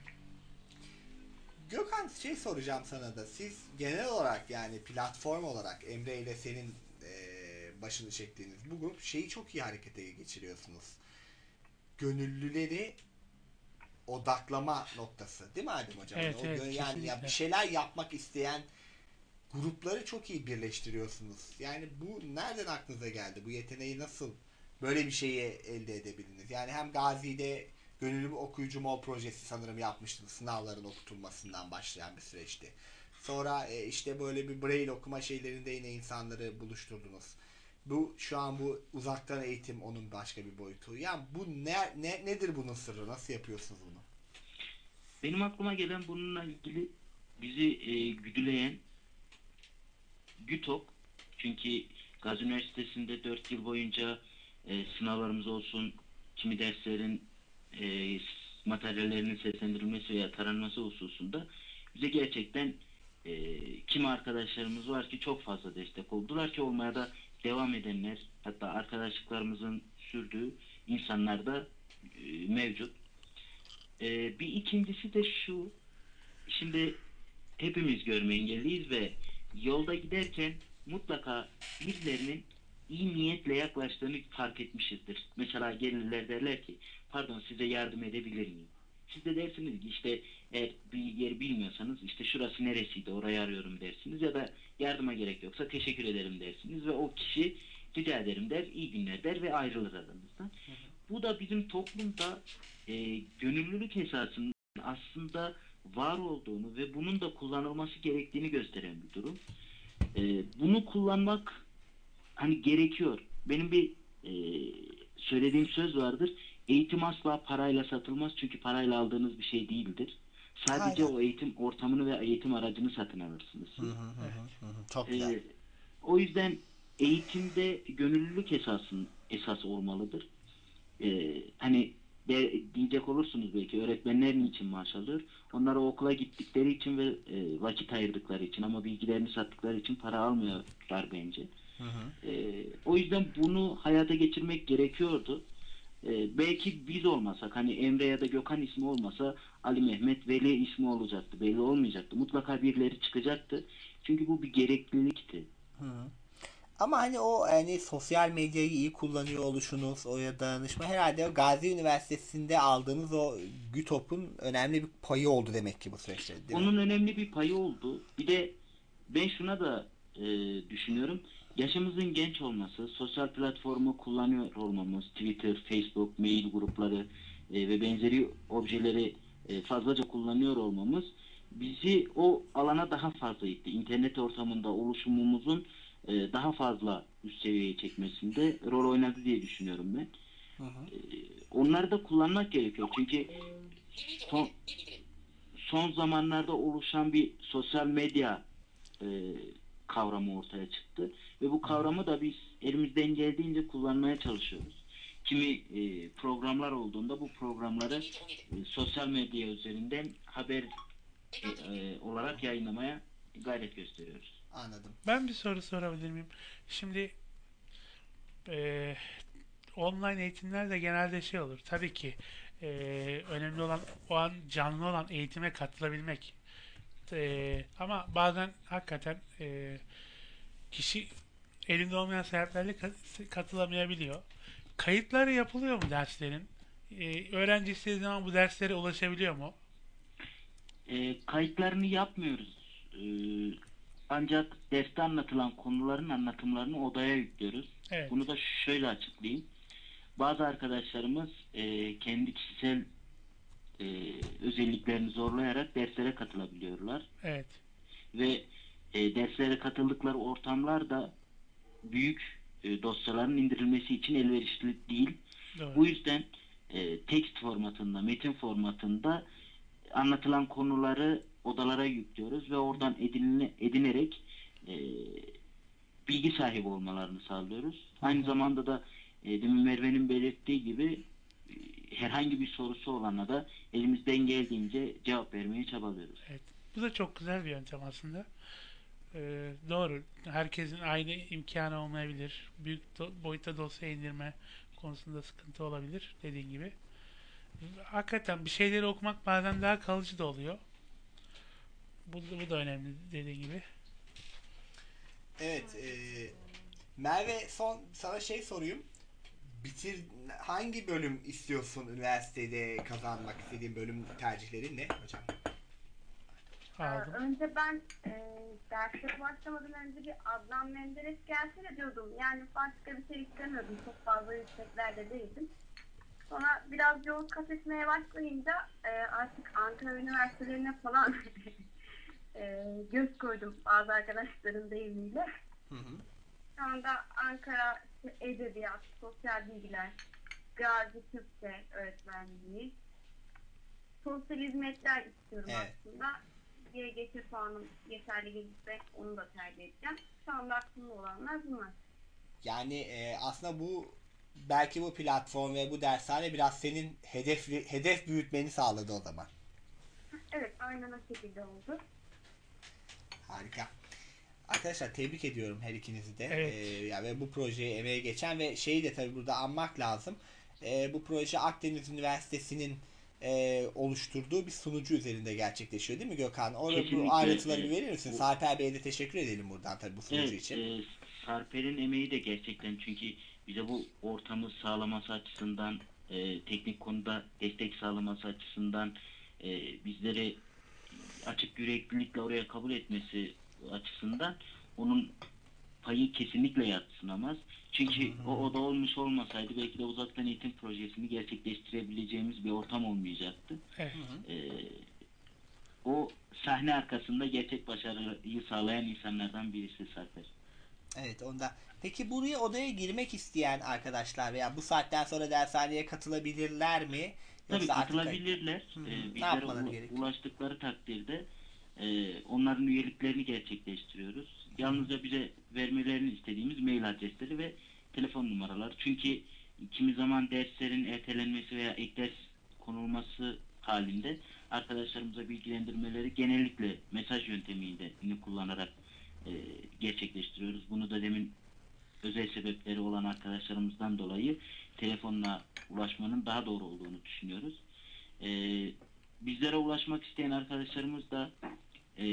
Gökhan, şey soracağım sana da. Siz genel olarak, yani platform olarak Emre ile senin e, başını çektiğiniz bu grup şeyi çok iyi harekete geçiriyorsunuz. Gönüllüleri odaklama noktası, değil mi Adem hocam? Evet, o evet, gö- yani ya bir şeyler yapmak isteyen grupları çok iyi birleştiriyorsunuz. Yani bu nereden aklınıza geldi? Bu yeteneği nasıl böyle bir şeyi elde edebildiniz? Yani hem Gazi'de gönüllü bir okuyucu mol projesi sanırım yapmıştınız. Sınavların okutulmasından başlayan bir süreçti. Sonra e, işte böyle bir braille okuma şeylerinde yine insanları buluşturdunuz. Bu şu an bu uzaktan eğitim onun başka bir boyutu. Yani bu ne, ne nedir bunun sırrı? Nasıl yapıyorsunuz bunu? Benim aklıma gelen bununla ilgili bizi e, güdüleyen GÜTOK. Çünkü Gazi Üniversitesi'nde dört yıl boyunca e, sınavlarımız olsun, kimi derslerin e, materyallerinin seslendirilmesi veya taranması hususunda bize gerçekten e, kimi arkadaşlarımız var ki çok fazla destek oldular ki olmaya da devam edenler, hatta arkadaşlıklarımızın sürdüğü insanlar da e, mevcut. E, bir ikincisi de şu, şimdi hepimiz görme engelliyiz ve yolda giderken mutlaka birilerinin iyi niyetle yaklaştığını fark etmişizdir. Mesela gelirler, derler ki pardon size yardım edebilir miyim? Siz de dersiniz ki işte eğer bir yeri bilmiyorsanız işte şurası neresiydi orayı arıyorum dersiniz ya da yardıma gerek yoksa teşekkür ederim dersiniz ve o kişi rica ederim der, iyi günler der ve ayrılır aranızdan. Hı hı. Bu da bizim toplumda e, gönüllülük esasının aslında var olduğunu ve bunun da kullanılması gerektiğini gösteren bir durum. E, bunu kullanmak hani gerekiyor. Benim bir e, söylediğim söz vardır. Eğitim asla parayla satılmaz çünkü parayla aldığınız bir şey değildir. Sadece Aynen. o eğitim ortamını ve eğitim aracını satın alırsınız. Hı hı hı hı hı. Çok güzel. E, o yüzden eğitimde gönüllülük esasın esas olmalıdır. E, hani de, diyecek olursunuz belki öğretmenler niçin maaş alıyor? Onlar o okula gittikleri için ve e, vakit ayırdıkları için ama bilgilerini sattıkları için para almıyorlar bence. Hı hı. E, o yüzden bunu hayata geçirmek gerekiyordu. E, belki biz olmasak, hani Emre ya da Gökhan ismi olmasa Ali Mehmet Veli ismi olacaktı. Belli olmayacaktı. Mutlaka birileri çıkacaktı. Çünkü bu bir gereklilikti. Hı hı. Ama hani o yani sosyal medyayı iyi kullanıyor oluşunuz, o ya danışma herhalde o Gazi Üniversitesi'nde aldığınız o GÜTOP'un önemli bir payı oldu demek ki bu süreçte, değil Onun mi? önemli bir payı oldu. Bir de ben şuna da e, düşünüyorum. Yaşımızın genç olması, sosyal platformu kullanıyor olmamız, Twitter, Facebook, mail grupları e, ve benzeri objeleri e, fazlaca kullanıyor olmamız bizi o alana daha fazla itti. İnternet ortamında oluşumumuzun e, daha fazla üst seviyeye çekmesinde rol oynadı diye düşünüyorum ben. Hı hı. E, onları da kullanmak gerekiyor. Çünkü son, son zamanlarda oluşan bir sosyal medya e, kavramı ortaya çıktı. Ve bu kavramı da biz elimizden geldiğince kullanmaya çalışıyoruz. Kimi e, programlar olduğunda bu programları e, sosyal medya üzerinden haber e, e, olarak yayınlamaya gayret gösteriyoruz. Anladım. Ben bir soru sorabilir miyim? Şimdi e, online eğitimlerde genelde şey olur. Tabii ki e, önemli olan o an canlı olan eğitime katılabilmek. E, ama bazen hakikaten e, kişi elinde olmayan sebeplerle katılamayabiliyor. Kayıtları yapılıyor mu derslerin? Ee, öğrenci istediği zaman bu derslere ulaşabiliyor mu? E, kayıtlarını yapmıyoruz. E, ancak derste anlatılan konuların anlatımlarını odaya yüklüyoruz. Evet. Bunu da şöyle açıklayayım. Bazı arkadaşlarımız e, kendi kişisel e, özelliklerini zorlayarak derslere katılabiliyorlar. Evet. Ve e, derslere katıldıkları ortamlar da büyük e, dosyaların indirilmesi için elverişli değil. Doğru. Bu yüzden e, text formatında, metin formatında anlatılan konuları odalara yüklüyoruz ve oradan edinine, edinerek e, bilgi sahibi olmalarını sağlıyoruz. Aynı zamanda da e, demin Merve'nin belirttiği gibi e, herhangi bir sorusu olana da elimizden geldiğince cevap vermeye çabalıyoruz. Evet. Bu da çok güzel bir yöntem aslında. Ee, doğru. Herkesin aynı imkanı olmayabilir. Büyük do- boyutta dosya indirme konusunda sıkıntı olabilir dediğin gibi. Hakikaten bir şeyleri okumak bazen daha kalıcı da oluyor. Bu, bu da önemli dediğin gibi. Evet. E, Merve, son sana şey sorayım. Bitir hangi bölüm istiyorsun üniversitede, kazanmak istediğin bölüm tercihlerin ne hocam? Ee, önce ben e, derse başlamadan önce bir Adnan Menderes gelse de diyordum. Yani başka bir şey istemiyordum. Çok fazla yükseklerde değildim. Sonra biraz yol kat etmeye başlayınca e, artık Ankara üniversitelerine falan e, göz koydum bazı arkadaşların deyimiyle. Hı hı. Şu anda Ankara işte, Edebiyat, Sosyal Bilgiler, Gazi Türkçe öğretmenliği, sosyal hizmetler istiyorum Evet. aslında. G G S puanım yeterli gelirse onu da tercih edeceğim. Şu anda aklımda olanlar bunlar. Yani e, aslında bu belki bu platform ve bu dershane biraz senin hedef hedef büyütmeni sağladı o zaman. Evet, aynen o şekilde oldu. Harika. Arkadaşlar tebrik ediyorum her ikinizi de. Evet. Ee, ya ve bu projeye emeğe geçen ve şeyi de tabii burada anmak lazım. Ee, bu proje Akdeniz Üniversitesi'nin e, oluşturduğu bir sunucu üzerinde gerçekleşiyor değil mi Gökhan? Orada Kesinlikle, bu ayrıntıları bir evet. verir misin? Bu- Sarper Bey'e de teşekkür edelim buradan tabii bu sunucu Evet, için. e, Sarper'in emeği de gerçekten, çünkü bize bu ortamı sağlaması açısından, e, teknik konuda destek sağlaması açısından, e, bizleri açık yüreklilikle oraya kabul etmesi açısından onun payı kesinlikle yadsınamaz. Çünkü o oda olmuş olmasaydı belki de uzaktan eğitim projesini gerçekleştirebileceğimiz bir ortam olmayacaktı. Evet. E, o sahne arkasında gerçek başarıyı sağlayan insanlardan birisi Sarper. Evet onda. Peki buraya odaya girmek isteyen arkadaşlar veya bu saatten sonra dershaneye katılabilirler mi? Tabii Yoksa artık- katılabilirler. Hı hı. Ee, Ne bizlere yapmaları ula- gerekiyor? ulaştıkları takdirde e, onların üyeliklerini gerçekleştiriyoruz. Yalnızca bize vermelerini istediğimiz mail adresleri ve telefon numaraları. Çünkü kimi zaman derslerin ertelenmesi veya ek ders konulması halinde arkadaşlarımıza bilgilendirmeleri genellikle mesaj yöntemiyle kullanarak e, gerçekleştiriyoruz. Bunu da demin özel sebepleri olan arkadaşlarımızdan dolayı telefonla ulaşmanın daha doğru olduğunu düşünüyoruz. Ee, bizlere ulaşmak isteyen arkadaşlarımız da e,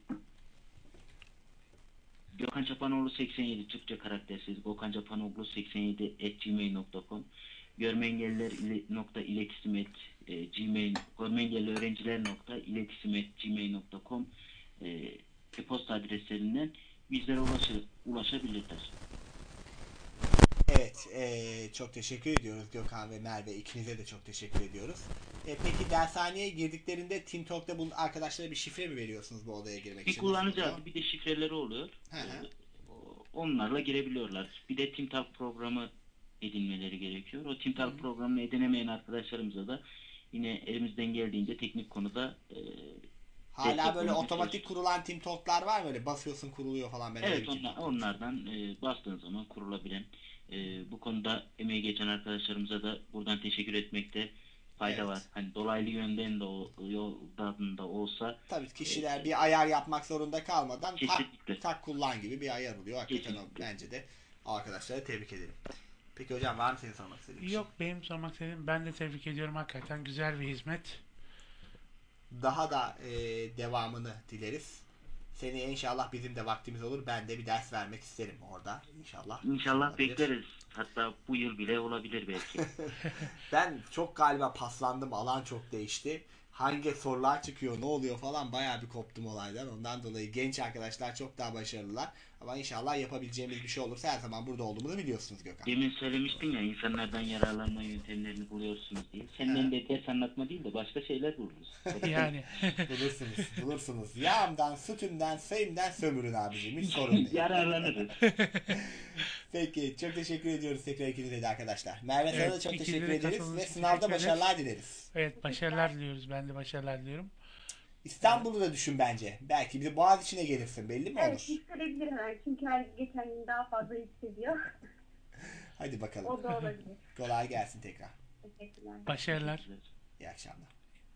Gökhan Çapanoğlu seksen yedi Türkçe karaktersiz Gökhan Çapanoğlu seksen yedi at gmail nokta com görme engelliler nokta iletişim at gmail görme engelli öğrenciler nokta iletişim at gmail nokta com e, e-posta adreslerinden bizlere ulaşı, ulaşabilirler. Evet, e, çok teşekkür ediyoruz Gökhan ve Merve. İkinize de çok teşekkür ediyoruz. E, peki dershaneye girdiklerinde TeamTalk'ta bu arkadaşlara bir şifre mi veriyorsunuz bu odaya girmek Bir için? kullanıcı Nasıl adı, oluyor? bir de şifreleri oluyor. Hı hı. Ee, onlarla girebiliyorlar. Bir de TeamTalk programı edinmeleri gerekiyor. O TeamTalk programını edinemeyen arkadaşlarımıza da yine elimizden geldiğince teknik konuda e, Hala destek böyle olmaya otomatik kurulan TeamTalk'lar var mı? Böyle basıyorsun kuruluyor falan. Ben öyle Evet, bir onlar, TeamTalk onlardan e, bastığın zaman kurulabilen, e, bu konuda emeği geçen arkadaşlarımıza da buradan teşekkür etmekte fayda Evet. var. Hani dolaylı yönden de o, yoldan da olsa Tabii kişiler bir ayar yapmak zorunda kalmadan tak, Kesinlikle. tak kullan gibi bir ayar oluyor. Hakikaten o, Kesinlikle. bence de arkadaşlara tebrik ederim. Peki hocam var mı senin sormak istediğin bir şey? Yok, benim sormak istediğim, ben de tebrik ediyorum, hakikaten güzel bir hizmet. Daha da e, devamını dileriz. Seneye inşallah bizim de vaktimiz olur. Ben de bir ders vermek isterim orada. İnşallah. İnşallah Olabilir. bekleriz. Hatta bu yıl bile olabilir belki. Ben çok galiba paslandım. Alan çok değişti. Hangi sorular çıkıyor, ne oluyor falan bayağı bir koptum olaydan. Ondan dolayı genç arkadaşlar çok daha başarılılar. Ama inşallah yapabileceğimiz bir şey olursa her zaman burada olduğumuzu biliyorsunuz Gökhan. Demin söylemiştin ya, insanlardan yararlanma yöntemlerini buluyorsunuz diye. Senden de ders anlatma değil de başka şeyler buluruz. Yani. bulursunuz, bulursunuz. Yağımdan, sütümden, sayımdan sömürün abicim. Hiç sorun değil. Yararlanırız. Peki, çok teşekkür ediyoruz tekrar ikinize de arkadaşlar. Merve sana Evet, da çok ikinize teşekkür de ederiz katıldığınız ve için sınavda teşekkür ederiz. başarılar dileriz. Evet, başarılar diliyoruz. Ben de başarılar diliyorum. İstanbul'u da düşün bence. Belki bir de Boğaziçi'ne gelirsin. Belli mi Evet, olur? yükselebilir her. Çünkü her geçen gün daha fazla yükseliyor. Hadi bakalım. O da olabilir. Kolay gelsin tekrar. Teşekkürler. Başarılar. İyi akşamlar.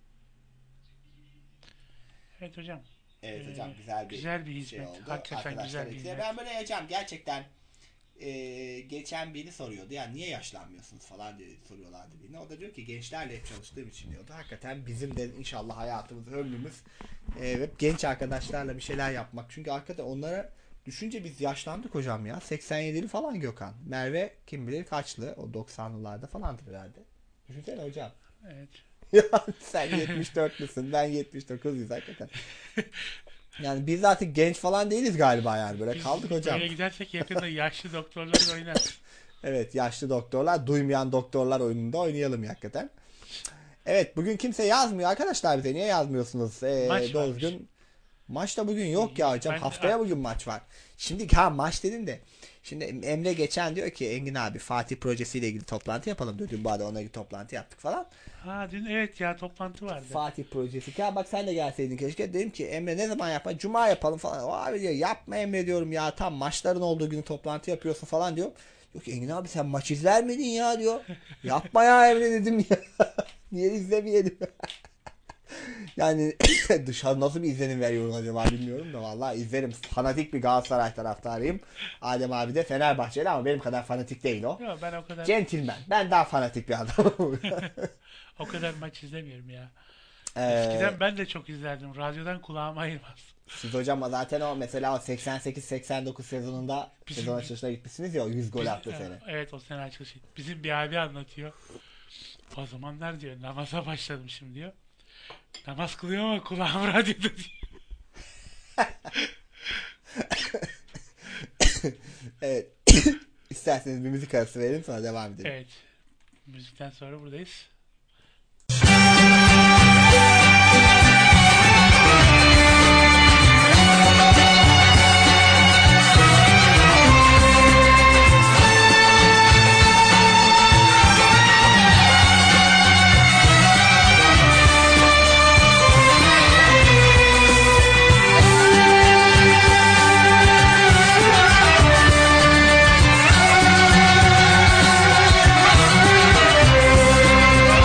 Evet hocam. Evet hocam Ee, güzel bir, güzel bir hizmet. şey oldu. Hakikaten Arkadaşlar güzel bir etkili. hizmet. Ben böyle hocam gerçekten e, geçen biri soruyordu. Yani niye yaşlanmıyorsunuz falan diye soruyorlardı birine. O da diyor ki gençlerle hep çalıştığım için diyordu. Hakikaten bizim de inşallah hayatımız, ömrümüz e, hep genç arkadaşlarla bir şeyler yapmak. Çünkü hakikaten onlara düşünce biz yaşlandık hocam ya. seksen yedili falan Gökhan. Merve kim bilir kaçlı? O doksanlılarda falandır herhalde. Düşünsene hocam. Evet. Ya sen yetmiş dörtlüsün, ben yetmiş dokuzluyuz hakikaten. Yani biz artık genç falan değiliz galiba yani böyle Biz kaldık hocam. Böyle gidersek yakında yaşlı doktorlar oynarız. Evet, yaşlı doktorlar, duymayan doktorlar oyununda oynayalım hakikaten. Evet, bugün kimse yazmıyor arkadaşlar bize. Niye yazmıyorsunuz? Ee, Maç doğru varmış. düzgün. Maç da bugün yok ya hocam. Ben- Haftaya bugün maç var. Şimdi ha maç dedin de. Şimdi Emre geçen diyor ki Engin abi Fatih projesiyle ilgili toplantı yapalım diyor. Dün bu arada ona ilgili toplantı yaptık falan. Ha dün evet ya toplantı vardı. Fatih projesi. Ya bak sen de gelseydin keşke. Dedim ki Emre ne zaman yapalım? Cuma yapalım falan. O abi diyor yapma Emre diyorum ya. Tam maçların olduğu günü toplantı yapıyorsun falan diyor. Diyor ki Engin abi sen maç izler miydin ya diyor. Yapma ya Emre dedim ya. Niye izlemeyelim? Yani dışarı nasıl bir izlenim veriyorum acaba bilmiyorum da vallahi izlerim. Fanatik bir Galatasaray taraftarıyım. Adem abi de Fenerbahçeli ama benim kadar fanatik değil o. Yok ben o kadar. Centilmen. Ben daha fanatik bir adamım. O kadar maç izlemiyorum ya. Ee, Eskiden ben de çok izlerdim. Radyodan kulağım ayırmaz. Siz hocam zaten o mesela o seksen sekiz seksen dokuz sezonunda Bizim- sezon açılışına gitmişsiniz ya o yüz gol Biz- attı sene. Evet o sene açılışı. Bizim bir abi anlatıyor. O zamanlar diyor namaza başladım şimdi diyor. Namaz kılıyor ama kulağım radyoda diyor. Evet. İsterseniz bir müzik arası verelim sonra devam edelim. Evet. Müzikten sonra buradayız. Thank you.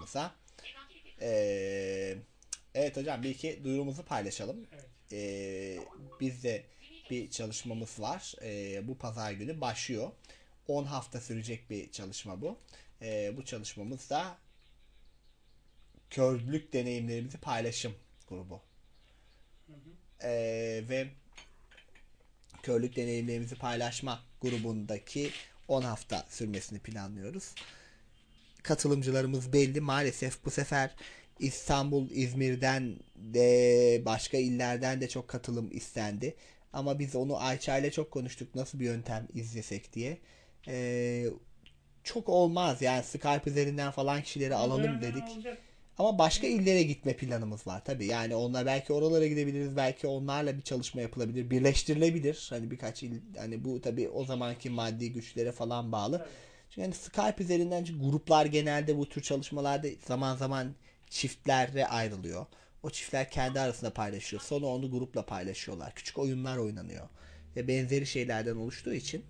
programımıza. Ee, evet hocam, bir iki duyurumuzu paylaşalım. Ee, bizde bir çalışmamız var. Ee, bu pazar günü başlıyor. on hafta sürecek bir çalışma bu. Ee, bu çalışmamız da körlük deneyimlerimizi paylaşım grubu. Ee, ve körlük deneyimlerimizi paylaşma grubundaki on hafta sürmesini planlıyoruz. Katılımcılarımız belli. Maalesef bu sefer İstanbul, İzmir'den de başka illerden de çok katılım istendi. Ama biz onu Ayça ile çok konuştuk, nasıl bir yöntem izlesek diye. Ee, çok olmaz yani, Skype üzerinden falan kişileri alalım dedik. Ama başka illere gitme planımız var tabii. Yani onlar, belki oralara gidebiliriz, belki onlarla bir çalışma yapılabilir, birleştirilebilir. Hani birkaç il, hani bu tabii o zamanki maddi güçlere falan bağlı. Çünkü hani Skype üzerinden, çünkü gruplar genelde bu tür çalışmalarda zaman zaman çiftlere ayrılıyor. O çiftler kendi arasında paylaşıyor. Sonra onu grupla paylaşıyorlar. Küçük oyunlar oynanıyor. Ve benzeri şeylerden oluştuğu için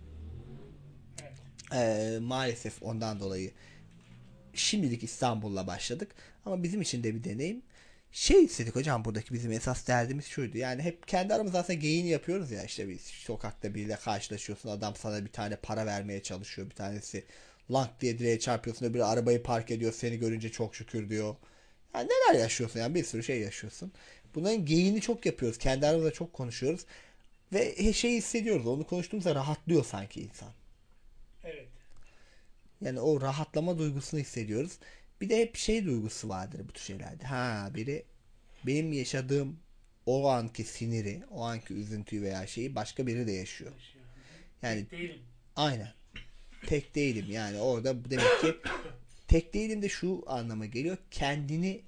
e, maalesef ondan dolayı şimdilik İstanbul'la başladık. Ama bizim için de bir deneyim. Şey istedik hocam, buradaki bizim esas derdimiz şuydu. Yani hep kendi aramızda aslında geyini yapıyoruz ya. İşte biz sokakta biriyle karşılaşıyorsun. Adam sana bir tane para vermeye çalışıyor. Bir tanesi lank diye direğe çarpıyorsun. Öbürü arabayı park ediyor. Seni görünce çok şükür diyor. Yani neler yaşıyorsun yani, bir sürü şey yaşıyorsun. Bunların geyini çok yapıyoruz. Kendi aramızda çok konuşuyoruz. Ve şey hissediyoruz. Onu konuştuğumuzda rahatlıyor sanki insan. Evet. Yani o rahatlama duygusunu hissediyoruz. Bir de hep şey duygusu vardır bu tür şeylerde. Ha, biri benim yaşadığım o anki siniri, o anki üzüntüyü veya şeyi başka biri de yaşıyor. Yani Tek değilim. Aynen. Tek değilim. Yani orada demek ki tek değilim de şu anlama geliyor. Kendini,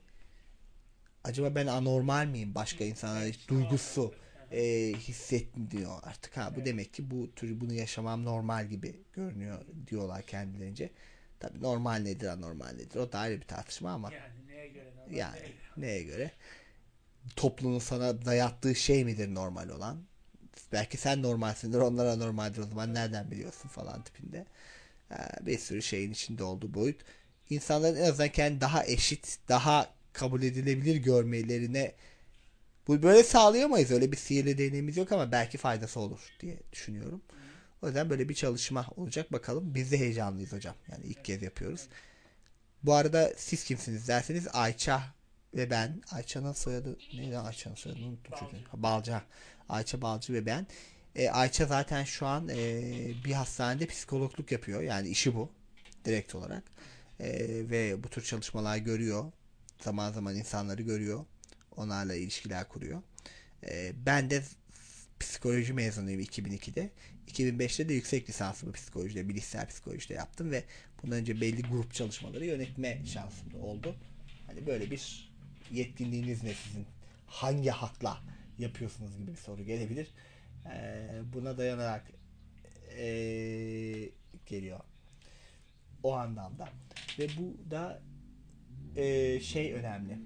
acaba ben anormal miyim? Başka insanlara duygusu e, hissetmiyor artık. Ha, bu demek ki bu tür bunu yaşamam normal gibi görünüyor diyorlar kendilerince. Tabii normal nedir, anormal nedir? O da ayrı bir tartışma ama. Yani neye göre normal? Yani neye göre? Toplumun sana dayattığı şey midir normal olan? Belki sen normalsindir, onlar anormaldir, o zaman nereden biliyorsun falan tipinde. Ee, bir sürü şeyin içinde olduğu boyut. İnsanların en azından kendi daha eşit, daha kabul edilebilir görmelerine bu böyle sağlayamayız. Öyle bir sihirli deneyimimiz yok ama belki faydası olur diye düşünüyorum. O yüzden böyle bir çalışma olacak. Bakalım. Biz de heyecanlıyız hocam. Yani ilk kez yapıyoruz. Bu arada siz kimsiniz derseniz, Ayça ve ben. Ayça'nın soyadı neydi? Ayça'nın soyadını unuttum çocuğum. Balcı. Ayça Balcı ve ben. E, Ayça zaten şu an e, bir hastanede psikologluk yapıyor. Yani işi bu. Direkt olarak. E, ve bu tür çalışmalar görüyor. Zaman zaman insanları görüyor. Onlarla ilişkiler kuruyor. E, ben de psikoloji mezunuyum iki bin ikide. iki bin beşte de yüksek lisansımı psikolojide, bilişsel psikolojide yaptım ve bundan önce belli grup çalışmaları yönetme şansım da oldu. Hani böyle bir yetkinliğiniz ne sizin? Hangi hakla yapıyorsunuz gibi bir soru gelebilir. Ee, buna dayanarak ee, geliyor. O anlamda. Ve bu da ee, şey önemli.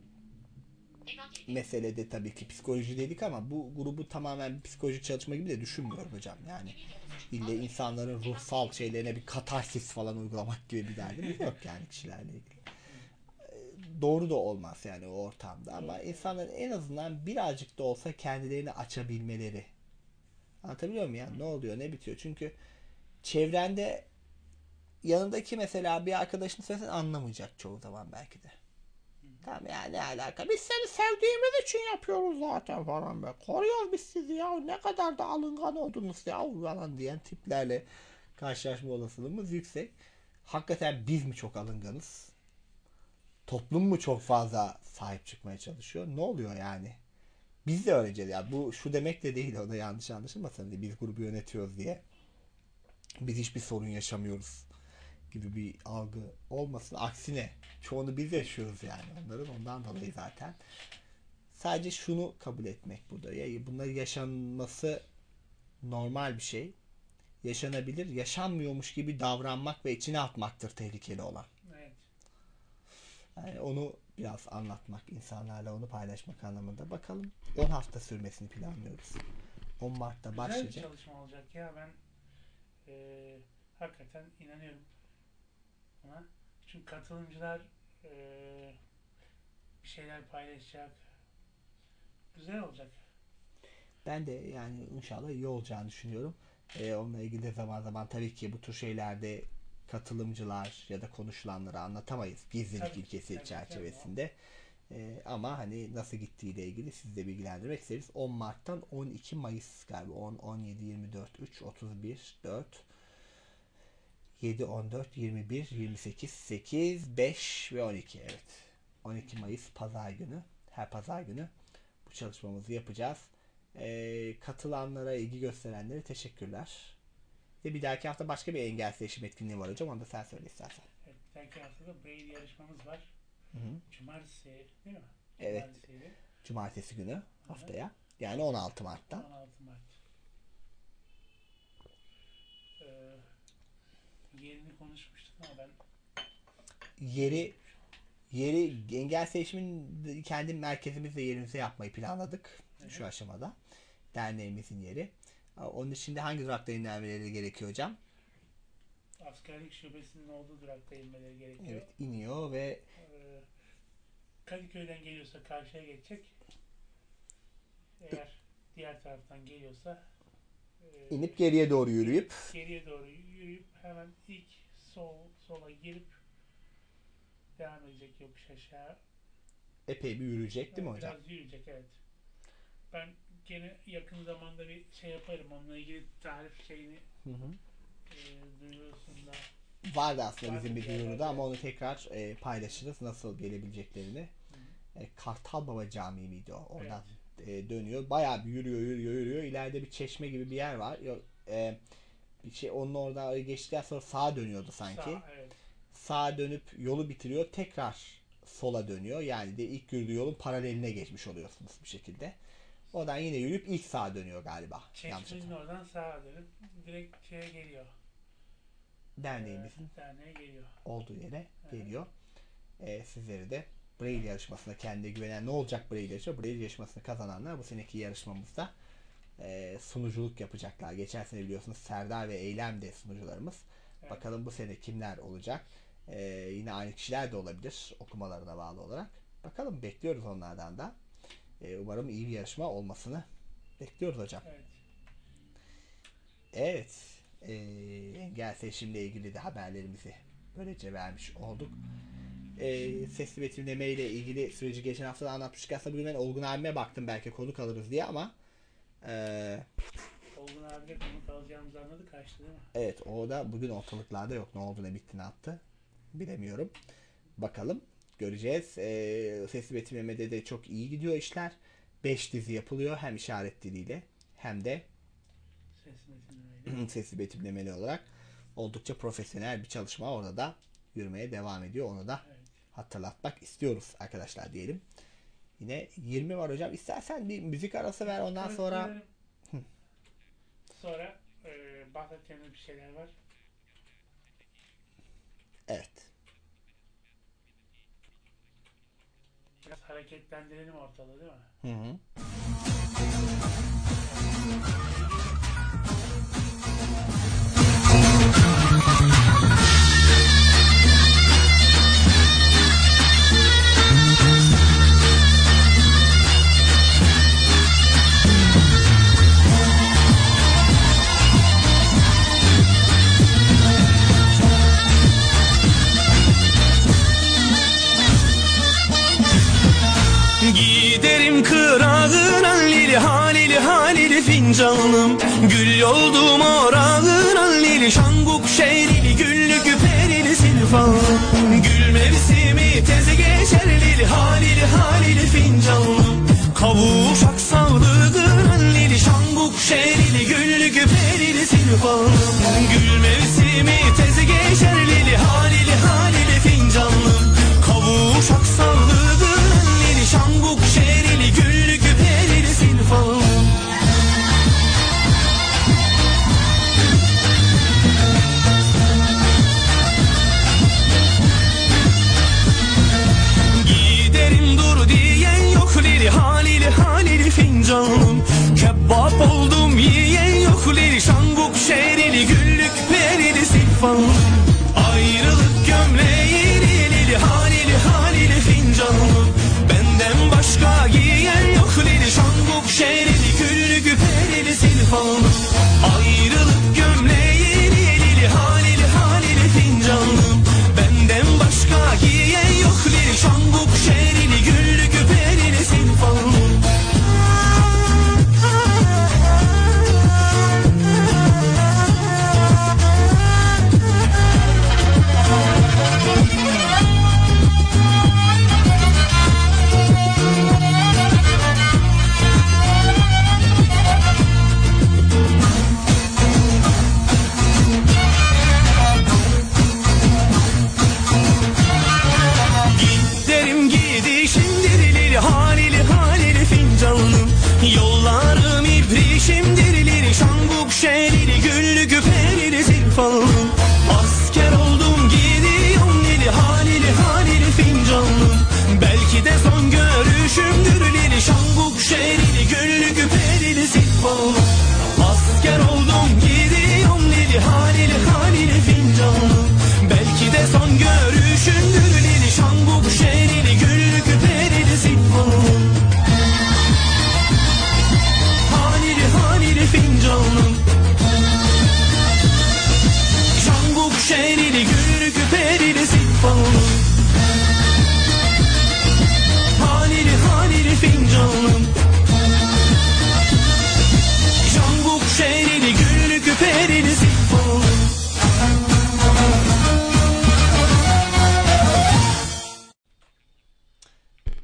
Meselede tabii ki psikoloji dedik ama bu grubu tamamen bir psikolojik çalışma gibi de düşünmüyorum hocam. Yani ille insanların ruhsal şeylerine bir katarsis falan uygulamak gibi bir derdimiz yok yani kişilerle ilgili. Doğru da olmaz yani o ortamda ama insanların en azından birazcık da olsa kendilerini açabilmeleri. Anlatabiliyor muyum yani? Ne oluyor, ne bitiyor? Çünkü çevrende yanındaki mesela bir arkadaşını söylesen anlamayacak çoğu zaman belki de. Tamam yani ne alaka? Biz seni sevdiğimiz için yapıyoruz zaten falan be. Koruyoruz biz sizi ya. Ne kadar da alıngan oldunuz ya falan diyen tiplerle karşılaşma olasılığımız yüksek. Hakikaten biz mi çok alınganız? Toplum mu çok fazla sahip çıkmaya çalışıyor? Ne oluyor yani? Biz de öylece ya. Bu şu demek de değil, o da yanlış anlaşılmasın. Biz grubu yönetiyoruz diye biz hiçbir sorun yaşamıyoruz gibi bir algı olmasın. Aksine çoğunu biz yaşıyoruz yani. Onların ondan dolayı zaten. Sadece şunu kabul etmek burada. Ya bunların yaşanması normal bir şey. Yaşanabilir. Yaşanmıyormuş gibi davranmak ve içine atmaktır tehlikeli olan. Evet. Yani onu biraz anlatmak, insanlarla onu paylaşmak anlamında. Bakalım on hafta sürmesini planlıyoruz. on Mart'ta Güzel başlayacak. Güzel bir çalışma olacak ya, ben e, hakikaten inanıyorum ona. Çünkü katılımcılar Ee, bir şeyler paylaşacak. Güzel olacak. Ben de yani inşallah iyi olacağını düşünüyorum. Ee, onunla ilgili de zaman zaman tabii ki bu tür şeylerde katılımcılar ya da konuşulanları anlatamayız gizlilik Tabii, ilkesi tabii, çerçevesinde. Ee, ama hani nasıl gittiğiyle ilgili sizi de bilgilendirmek isteriz. on Mart'tan on iki Mayıs galiba. on, on yedi, yirmi dört, üç, otuz bir, dört, yedi, on dört, yirmi bir, yirmi sekiz, sekiz, beş ve on iki. Evet. on iki Mayıs Pazar günü. Her Pazar günü bu çalışmamızı yapacağız. Ee, katılanlara, ilgi gösterenlere teşekkürler. Ve bir dahaki hafta başka bir engelsiz eşim etkinliği var hocam. Onu da sen söyle istersen. Evet, bir dahaki haftada Braille yarışmamız var. Hı hı. Cumartesi değil mi? Evet. Cumartesiydi. Cumartesi günü haftaya. Yani on altı Mart'ta. on altı Mart. Ee, yerini konuşmuştuk ama ben Yeri yeri engelsiz eşimin kendi merkezimizde yerimize yapmayı planladık. Evet. Şu aşamada. Derneğimizin yeri. Onun için hangi durakta inmeleri gerekiyor hocam? askerlik şubesinin olduğu durakta inmeleri gerekiyor. Evet, iniyor ve Ee, Kadıköy'den geliyorsa karşıya geçecek. Eğer diğer taraftan geliyorsa e, inip geriye doğru yürüyüp geriye doğru yürüyüp hemen ilk sol sola girip devam edecek yokuş aşağı. epey bir yürüyecek değil mi Biraz hocam? Biraz yürüyecek, evet. Ben gene yakın zamanda bir şey yaparım. Onunla ilgili tarif şeyini Hı hı. e, duyurusunda Vardı aslında vardı bizim bir yerlerde. duyuruda ama onu tekrar e, paylaşırız nasıl gelebileceklerini. E, Kartal Baba Camii miydi o? Oradan e, dönüyor. Bayağı bir yürüyor, yürüyor, yürüyor. İleride bir çeşme gibi bir yer var. Yok, e, bir şey onun orada geçtikten sonra sağa dönüyordu sanki. Sağ, evet. Sağa dönüp yolu bitiriyor. Tekrar sola dönüyor. Yani de ilk yürüdüğü yolun paraleline geçmiş oluyorsunuz bir şekilde. Oradan yine yürüyüp ilk sağa dönüyor galiba. Yanlış Çeşmenin oradan sağa dönüp direkt şeye geliyor. Derneğimizin Ee, derneğe geliyor. olduğu yere Evet. geliyor. Ee, sizleri de Braille yarışmasına kendine güvenen ne olacak Braille yarışması? Braille yarışmasını kazananlar bu seneki yarışmamızda e, sunuculuk yapacaklar. Geçen sene biliyorsunuz Serdar ve Eylem de sunucularımız. Evet. Bakalım bu sene kimler olacak? Ee, yine aynı kişiler de olabilir okumalarına bağlı olarak. Bakalım bekliyoruz onlardan da. Ee, umarım iyi bir yarışma olmasını bekliyoruz hocam. Evet. Evet. Ee, engel seçimle ilgili de haberlerimizi böylece vermiş olduk. Ee, sesli betimleme ile ilgili süreci geçen hafta da anlatmıştık. Aslında bugün ben Olgun abime baktım belki konuk alırız diye ama ee, Olgun abiyle konuk alacağımızı anladı, kaçtı değil mi? evet, o da bugün ortalıklarda yok. Ne oldu ne bitti ne yaptı bilemiyorum. Bakalım göreceğiz. Ee, sesli betimlemede de çok iyi gidiyor işler. beş dizi yapılıyor hem işaret diliyle hem de Sesli betimlemeyle. sesli betimlemeli olarak oldukça profesyonel bir çalışma orada da yürümeye devam ediyor. Onu da Evet. hatırlatmak istiyoruz arkadaşlar diyelim. Yine yirmi var hocam. İstersen bir müzik arası ver ondan Evet, sonra. verelim. Sonra e, bahsedeceğimiz bir şeyler var. Evet. Biraz hareketlendirelim ortalığı değil mi? Hı hı. Giderim kırağına lili halili halili fincanım Gül yoldum orağına lili şanguk şeylili güllü küperili silfanım Gül mevsimi teze geçer lili halili halili fincanım Kavuşak sağlığına lili şanguk şeylili güllü küperili silfanım Gül mevsimi teze geçer lili halili halili fincanım Kavuşak sağlığına şanguk şerili güllü güperili silfanım Giderim dur diyen yok lili halili halili fincanım Kebap oldum yiyen yok lili şanguk şerili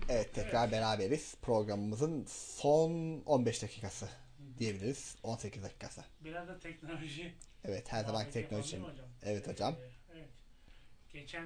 Evet, tekrar beraberiz. Programımızın son on beş dakikası diyebiliriz. on sekiz dakikası. Biraz da teknoloji. Evet, her zaman teknoloji. Hocam. Evet hocam. Ee, evet. Geçen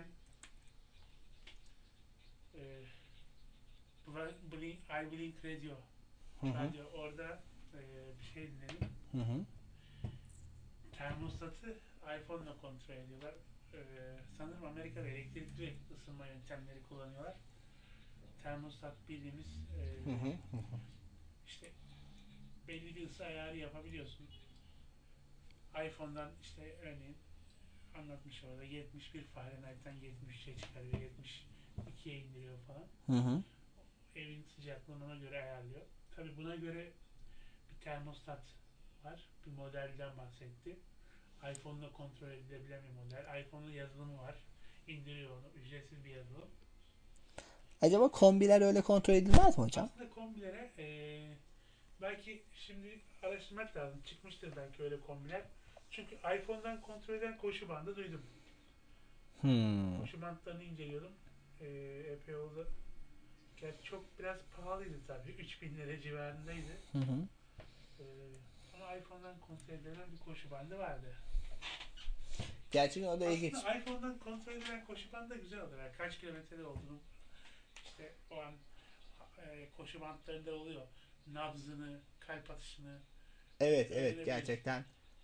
e, Blink, I Blink Radio, Hı hı. radyo orada e, bir şey dinledim. Hı hı. Termostatı iPhone'la kontrol ediyorlar. Ee, sanırım Amerika'da elektrikli ısınma yöntemleri kullanıyorlar. Termostat bildiğimiz e, Hı hı. Hı hı. işte belli bir ısı ayarı yapabiliyorsun. iPhone'dan işte örneğin anlatmış orada yetmiş bir Fahrenheit'ten yetmiş üçe çıkarıyor, yetmiş ikiye indiriyor falan. Hı hı. Evin sıcaklığını ona göre ayarlıyor. Tabii buna göre bir termostat var. Bir modelden bahsetti. iPhone'la kontrol edilebilen bir model. iPhone'un yazılımı var. İndiriyor onu. Ücretsiz bir yazılım. Acaba kombiler öyle kontrol edilmez mi hocam? Aslında kombilere ee, belki şimdi araştırmak lazım. Çıkmıştır belki öyle kombiler. Çünkü iPhone'dan kontrol eden koşu bandı duydum. Hmm. Koşu bandlarını inceliyordum. E, epey oldu. Gerçi çok biraz pahalıydı tabii. üç bin lira civarındaydı. Hı hı. E, ama iPhone'dan kontrol edilen bir koşu bandı vardı. Gerçekten o da ilginç. Aslında iPhone'dan kontrol edilen koşu bandı da güzel olur. Yani kaç kilometrede olduğunu işte o an e, koşu bantlarında oluyor. Nabzını, kalp atışını. Evet, evet gerçekten.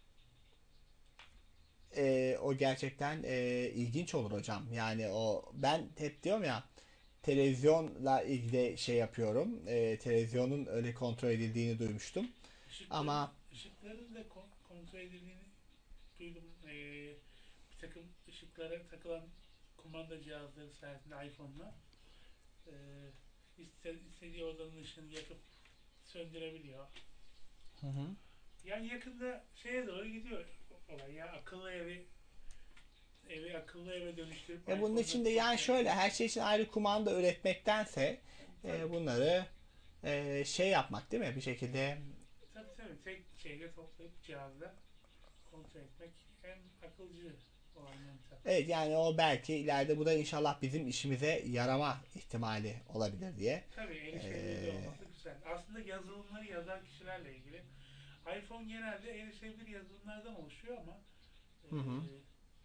Ee, o gerçekten e, ilginç olur hocam. Yani o ben hep diyorum ya televizyonla ilgili şey yapıyorum. E, televizyonun öyle kontrol edildiğini duymuştum. Işıkların, Ama ışıkların da kon- kontrol edildiğini duydum. E, bir takım ışıklara takılan kumanda cihazları sayesinde iPhone'la e, iste, istediği odanın ışığını yakıp söndürebiliyor. Hı hı. Yani yakında şeye doğru gidiyor olay ya, akıllı evi evi akıllı eve dönüştürüp E bunun için de yani şöyle her şey için ayrı kumanda üretmektense e, bunları e, şey yapmak değil mi bir şekilde tabii tabii tek şeyle toplayıp cihazla kontrol etmek en akılcı olan yöntem. evet yani o belki ileride bu da inşallah bizim işimize yarama ihtimali olabilir diye. Tabii erişebilir Ee, olması güzel. Aslında yazılımları yazan kişilerle ilgili. iPhone genelde erişebilir yazılımlardan oluşuyor ama Hı hı. e,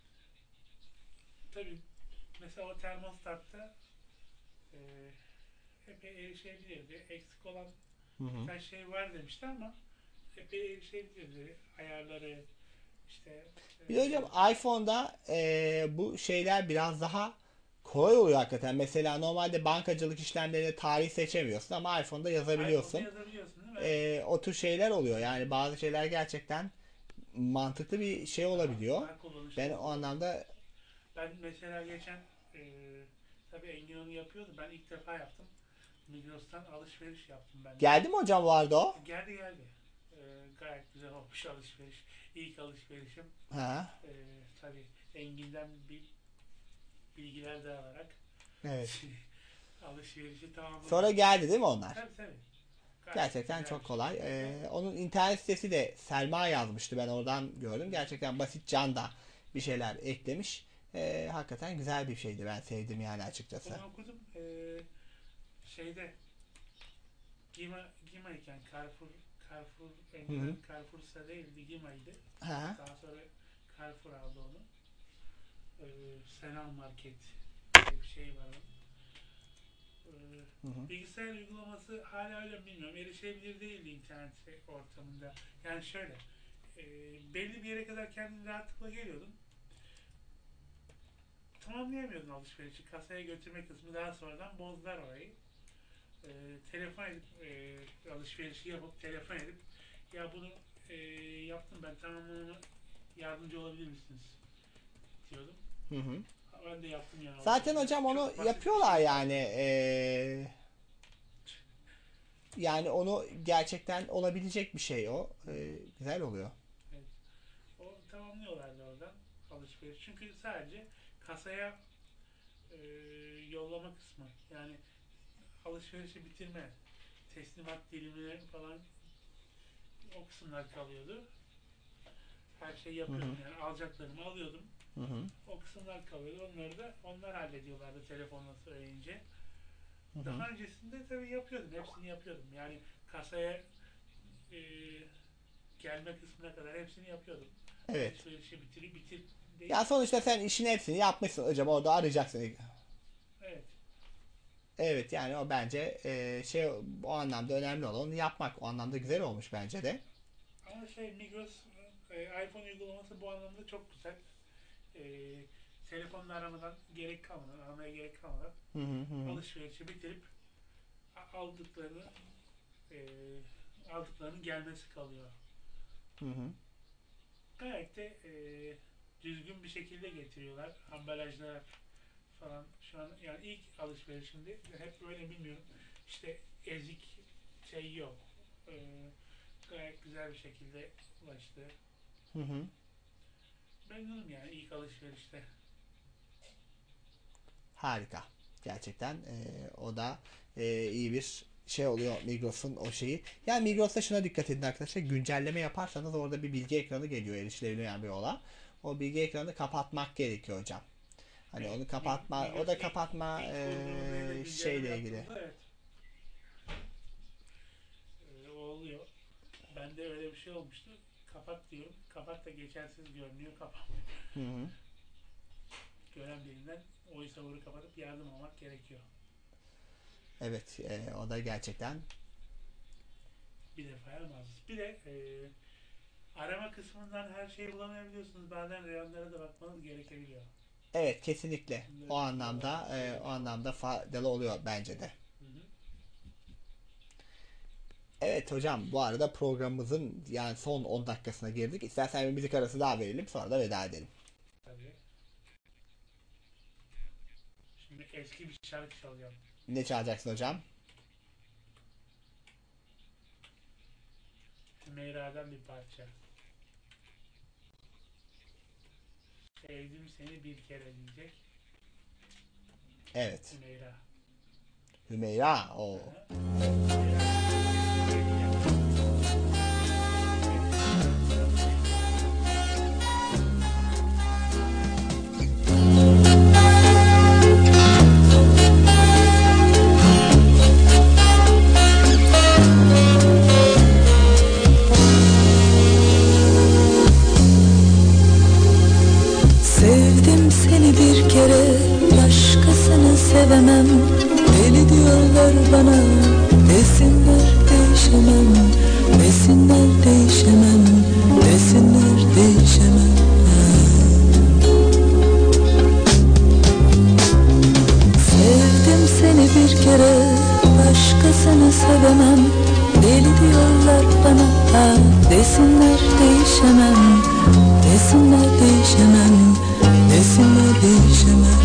tabii mesela o termostatta e, epey erişebilirdi. Eksik olan Hı hı. birkaç şey var demişti ama epey erişebilirdi. Ayarları işte Bir de hocam iPhone'da e, bu şeyler biraz daha kolay oluyor hakikaten. Mesela normalde bankacılık işlemlerine tarih seçemiyorsun ama iPhone'da yazabiliyorsun. iPhone'da yazabiliyorsun değil mi? E, o tür şeyler oluyor. Yani bazı şeyler gerçekten mantıklı bir şey olabiliyor. Daha kullanışlı Ben oluyor. o anlamda Ben mesela geçen e, tabii Engin onu yapıyordu. Ben ilk defa yaptım. Migros'tan alışveriş yaptım ben. geldi mi hocam vardı o? Geldi geldi. E, gayet güzel olmuş alışveriş. İlk alışverişim. Ha. E, tabii Engin'den bir bilgiler de alarak Evet. alışverişi tamamladım. Sonra geldi değil mi onlar? Tabii tabii. Gayet Gerçekten güzel çok bir kolay. şey. Ee, onun internet sitesi de Selma yazmıştı. Ben oradan gördüm. Gerçekten basit can da bir şeyler eklemiş. Ee, hakikaten güzel bir şeydi. Ben sevdim yani açıkçası. Onu okudum. E, şeyde Gima, Gima'yken Carrefour Carrefour önceden Carrefour'sa değildi, Gima'ydı. Ha. Daha sonra Carrefour aldı onu. Ee, Selam Market diye bir şey var onun. Ee, Hı hı. bilgisayar uygulaması hala öyle mi bilmiyorum. Erişebilir değildi internet ortamında. Yani şöyle e, belli bir yere kadar kendin rahatlıkla geliyordun. Tamamlayamıyordun alışverişi. Kasaya götürme kısmı daha sonradan bozdular orayı. E, telefon edip e, alışverişi yapıp telefon edip ya bunu e, yaptım ben tamamlamama yardımcı olabilir misiniz diyordum. Hı hı. Ben de yaptım yani. Zaten hocam onu yapıyorlar yani. Ee, yani onu gerçekten olabilecek bir şey o. Ee, güzel oluyor. Evet. O tamamlıyorlardı oradan alışveriş. Çünkü sadece kasaya e, yollama kısmı yani alışverişi bitirme, teslimat dilimleri falan o kısımlar kalıyordu. Her şeyi yapıyordum Hı hı. yani alacaklarımı alıyordum. Hı hı. O kısımlar kalıyordu. Onları da onlar hallediyorlardı telefonla söyleyince. Daha öncesinde tabii yapıyordum. Hepsini yapıyordum. Yani kasaya e, gelme kısmına kadar hepsini yapıyordum. Evet. Alışverişi bitir, bitir. Ya sonuçta sen işin hepsini yapmışsın hocam. Orada arayacaksın. Evet. Evet yani o bence e, şey o anlamda önemli olan onu yapmak. O anlamda güzel olmuş bence de. Ama şey Migros e, iPhone uygulaması bu anlamda çok güzel. E, telefonla aramadan gerek kalmadan, aramaya gerek kalmadan hı hı hı. alışverişi bitirip aldıklarını e, aldıklarının gelmesi kalıyor. Hı hı. Gayet de e, düzgün bir şekilde getiriyorlar. Ambalajlar falan şu an yani ilk alışverişimde hep böyle bilmiyorum. İşte ezik şey yok. E, gayet güzel bir şekilde ulaştı. Hı hı. Memnunum yani ilk alışverişte. Harika. Gerçekten e, o da e, iyi bir şey oluyor Migros'un o şeyi. Yani Migros'ta şuna dikkat edin arkadaşlar. Güncelleme yaparsanız orada bir bilgi ekranı geliyor erişilebilen bir olan. O bilgi ekranını kapatmak gerekiyor hocam. Hani onu kapatma, o da kapatma e, şeyle ilgili. Evet. Öyle oluyor. Bende öyle bir şey olmuştu. Kapat diyorum. Kapat da geçersiz görünüyor. Kapanmıyor. Hı hı. Gören birinden VoiceOver'ı kapatıp yardım almak gerekiyor. Evet. E, o da gerçekten Bir defa yaramaz. Bir de e, arama kısmından her şeyi bulamayabiliyorsunuz. Bazen reyonlara da bakmanız gerekebiliyor. evet kesinlikle. O anlamda e, o anlamda faydalı oluyor bence de. Hı hı. Evet hocam bu arada programımızın yani son on dakikasına girdik. İstersen bir müzik arası daha verelim sonra da veda edelim. Tabii. Şimdi eski bir şarkı çalacağım. Ne çalacaksın hocam? Hümeyra'dan bir parça. Sevdim seni bir kere diyecek. Evet. Hümeyra. Hümeyra. O. Sevdim seni bir kere, başkasını sevemem. Deli diyorlar bana, desinler değişemem. Desinler değişemem, desinler değişemem. Sevdim seni bir kere, başkasını sevemem. Deli diyorlar bana, ha, desinler değişemem. Desinler değişemem, desinler değişemem.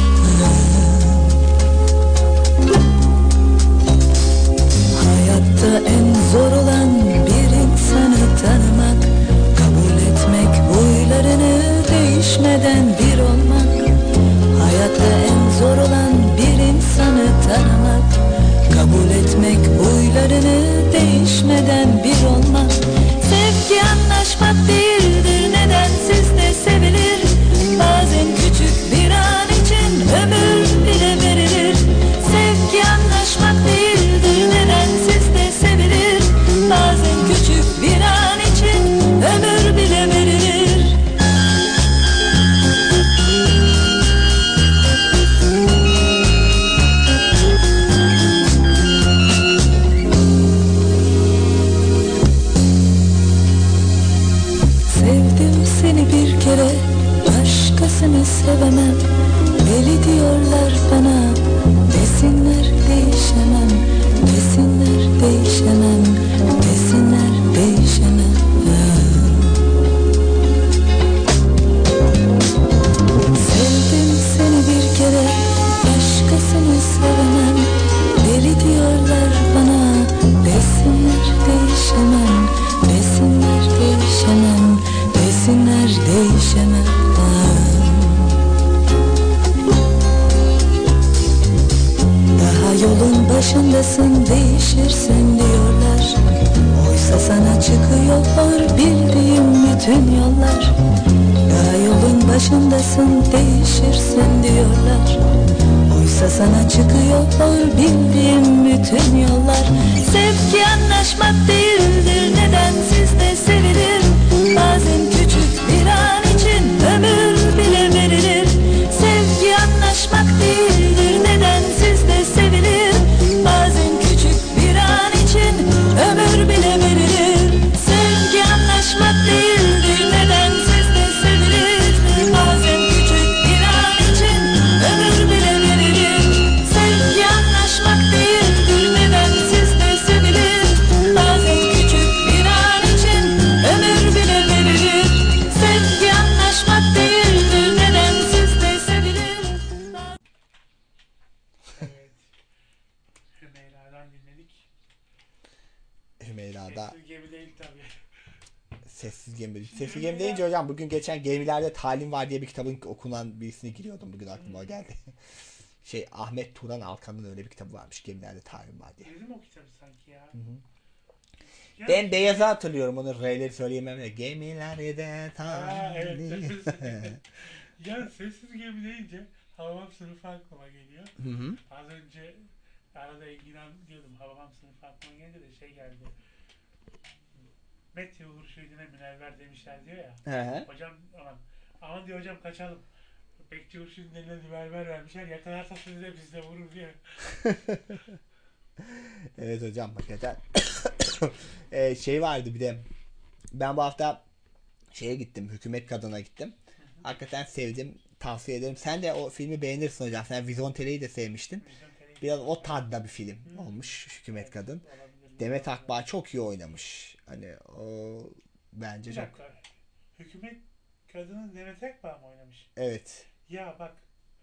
Hayatta en zor olan bir insanı tanımak, kabul etmek, huylarını değişmeden bir olmak. Hayatta en zor olan bir insanı tanımak, kabul etmek, huylarını değişmeden bir olmak. Sevgi anlaşmak değildir, nedensiz de sevilir. Bazen küçük bir an için ömür bile verilir. Sevgi anlaşmak değildir, nedensiz de sevilir. Bazen küçük bir an için ömür bile verilir. Sevdim seni bir kere, başkasını sevemem. Deli diyorlar bana, desinler değişemem. Desinler değişemem, desinler değişemem. Sevdim seni bir kere, başkasını sevemem. Deli diyorlar bana, desinler değişemem. Desinler değişemem, desinler değişemem. Daha yolun başındasın, değişirsin diyorlar. Oysa sana çıkıyor bildiğim bütün yollar. Daha yolun başındasın, değişirsin diyorlar. Oysa Oysa sana çıkıyor bildiğim bütün yollar. Sevgi anlaşmak değildir, nedensiz de sevilir. Bazen küçük bir an için ömür bile verilir. Sevgi anlaşmak değildir, nedensiz de sevilir. Bazen küçük bir an için ömür bile verilir. Sevgi anlaşmak değildir, nedensiz de sevilir. Bazen küçük bir an için ömür bile verilir. Sevgi anlaşmak değildir, nedensiz de sevilir. Bazen küçük bir an için ömür bile verilir. Sevgi anlaşmak değildir, nedensiz de sevilir. Hümeyra'dan dinledik. Hümeyra'da Sessiz gemi değil tabii. Sessiz Gemi. Sessiz Gemi deyince hocam bugün geçen Gemilerde Talim Var diye bir kitabın okunan birisini giriyordum. Bugün aklıma o geldi. Şey Ahmet Turan Alkan'ın öyle bir kitabı varmış. Gemilerde Talim Var diye. Bizim o kitabı sanki ya. Hı hı. Ya- Ben Beyaz'ı hatırlıyorum. Onu R'leri söyleyemem de. Gemilerde Ha, evet. Talim. Ya sessiz gemi deyince Hababam sınıfı aklıma geliyor. Hı hı. Az önce arada ilgilen diyordum. Hababam sınıfı aklıma gelince de şey geldi. Met Yavur Şehidine münevver demişler diyor ya. Hı hı. Hocam aman, aman diyor hocam kaçalım. Bekçi Hurşit'in eline münevver vermişler. Yakalarsa sizi de biz de vurur diyor. Evet hocam hakikaten. ee, şey vardı bir de. Ben bu hafta şeye gittim. Hükümet Kadın'a gittim. Hakikaten sevdim. Tavsiye ederim. Sen de o filmi beğenirsin hocam. Sen Vizontele'yi de sevmiştin. Biraz o tadda bir film olmuş Hükümet Kadın. Demet Akbağ çok iyi oynamış. Hani o bence Bir çok. dakika. Hükümet Kadının Demet Akbağ mı oynamış? Evet. Ya bak.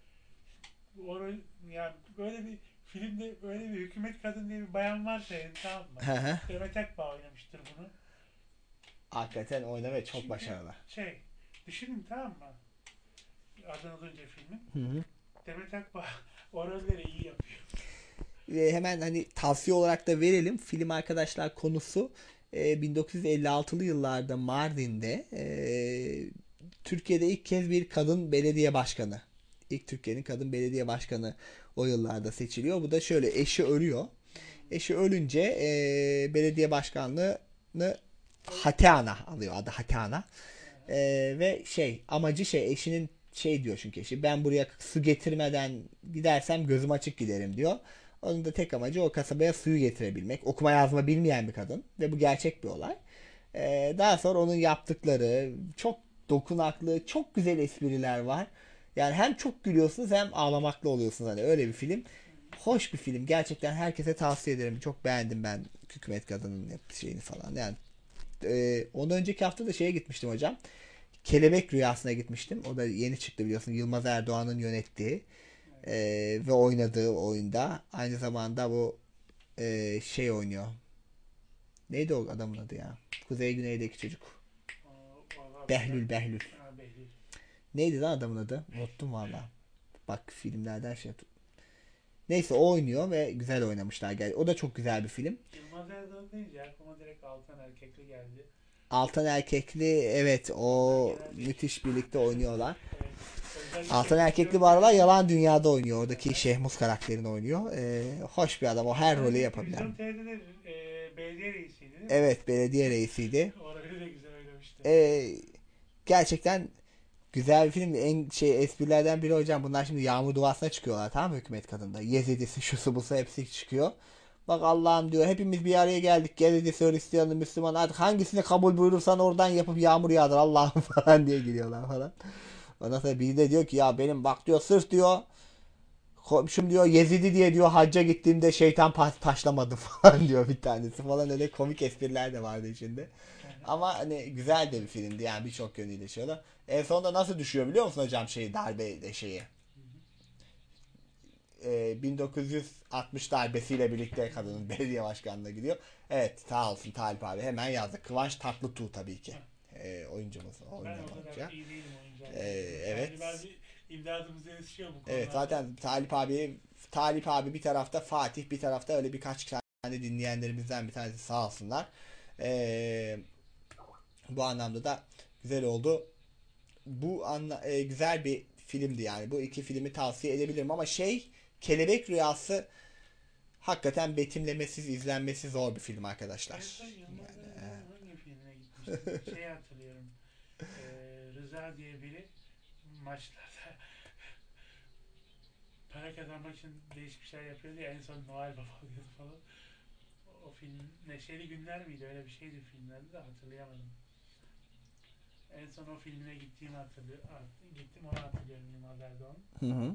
O rol, ya böyle bir filmde böyle bir hükümet kadın diye bir bayan varsa yani, tamam mı? Hı hı. Demet Akbağ oynamıştır bunu. Hakikaten oynama çok Çünkü başarılı. Şey, düşünün tamam mı? Adını duyunca filmin. Hı hı. Demet Akbağ o rolleri iyi yapıyor. Ve hemen hani tavsiye olarak da verelim. Film arkadaşlar konusu e, bin dokuz yüz elli altılı yıllarda Mardin'de e, Türkiye'de ilk kez bir kadın belediye başkanı. İlk Türkiye'nin kadın belediye başkanı o yıllarda seçiliyor. Bu da şöyle, eşi ölüyor. Eşi ölünce e, belediye başkanlığını Hateana alıyor. Adı Hateana. E, ve şey amacı şey eşinin şey diyor çünkü eşi ben buraya su getirmeden gidersem gözüm açık giderim diyor. Onun da tek amacı o kasabaya suyu getirebilmek. Okuma yazma bilmeyen bir kadın. Ve bu gerçek bir olay. Ee, daha sonra onun yaptıkları çok dokunaklı, çok güzel espriler var. Yani hem çok gülüyorsunuz hem ağlamaklı oluyorsunuz. Hani öyle bir film. Hoş bir film. Gerçekten herkese tavsiye ederim. Çok beğendim ben Hükümet Kadın'ın yaptığı şeyini falan. Yani e, ondan önceki hafta da şeye gitmiştim hocam. Kelebek Rüyası'na gitmiştim. O da yeni çıktı biliyorsun. Yılmaz Erdoğan'ın yönettiği. Ee, ve oynadığı oyunda aynı zamanda bu e, şey oynuyor. Neydi o adamın adı ya? Kuzey Güney'deki çocuk. Behlül Behlül. Neydi lan adamın adı? Unuttum valla. Bak filmlerden şey yaptım. Neyse o oynuyor ve güzel oynamışlar. O da çok güzel bir film. Yılmaz Erdoğan deyince aklıma direkt Altan Erkekli geldi. Altan Erkekli evet o müthiş birlikte oynuyorlar. Altan Erkekli bu aralar Yalan Dünya'da oynuyor. Oradaki Şehmuz karakterini oynuyor. Ee, hoş bir adam. O her rolü yapabilir. Bizim T R'de e, belediye reisiydi değil mi? Evet belediye reisiydi. Orayı da güzel oynamıştı. Ee, gerçekten güzel bir film. En şey esprilerden biri hocam. Bunlar şimdi yağmur duasına çıkıyorlar tamam mı Hükümet Kadın'da. Yezidisi şusu busu hepsi çıkıyor. Bak Allah'ım diyor hepimiz bir araya geldik. Yezidisi Hristiyanı Müslüman artık hangisini kabul buyurursan oradan yapıp yağmur yağdır Allah'ım falan diye giriyorlar falan. Ondan sonra biri de diyor ki ya benim bak diyor sırf diyor komşum diyor Yezidi diye diyor hacca gittiğimde şeytan taşlamadı falan diyor bir tanesi falan öyle komik espriler de vardı içinde. Ama hani güzel de bir filmdi yani birçok yönüyle şöyle. En sonunda nasıl düşüyor biliyor musun hocam şeyi darbe şeyi? Ee, bin dokuz yüz altmış darbesiyle birlikte kadının belediye başkanlığına gidiyor. Evet sağ olsun Talip abi hemen yazdı. Kıvanç Tatlıtuğ tabii ki. Ee, oyuncumuz. Ben o kadar iyi değilim oyuncu. Ee, evet. Yani ben imdadımıza yetişiyor bu konuda. Evet zaten Talip abi Talip abi bir tarafta Fatih bir tarafta öyle birkaç tane dinleyenlerimizden bir tanesi sağ olsunlar. Ee, bu anlamda da güzel oldu. Bu anla, e, güzel bir filmdi yani. Bu iki filmi tavsiye edebilirim ama şey Kelebek Rüyası hakikaten betimlemesiz, izlenmesi zor bir film arkadaşlar. Yani, hangi filmine gitmiştim? Şey hatırlıyorum. Ee, Rıza diye biri maçlarda para kazanmak için değişik bir şeyler yapıyordu ya, en son Noel Baba oluyordu falan. O film Neşeli Günler miydi? Öyle bir şeydi filmlerde de hatırlayamadım. En son o filmine gittiğimi hatırlıyorum. Gittim onu hatırlıyorum Yılmaz Erdoğan. Hı hı.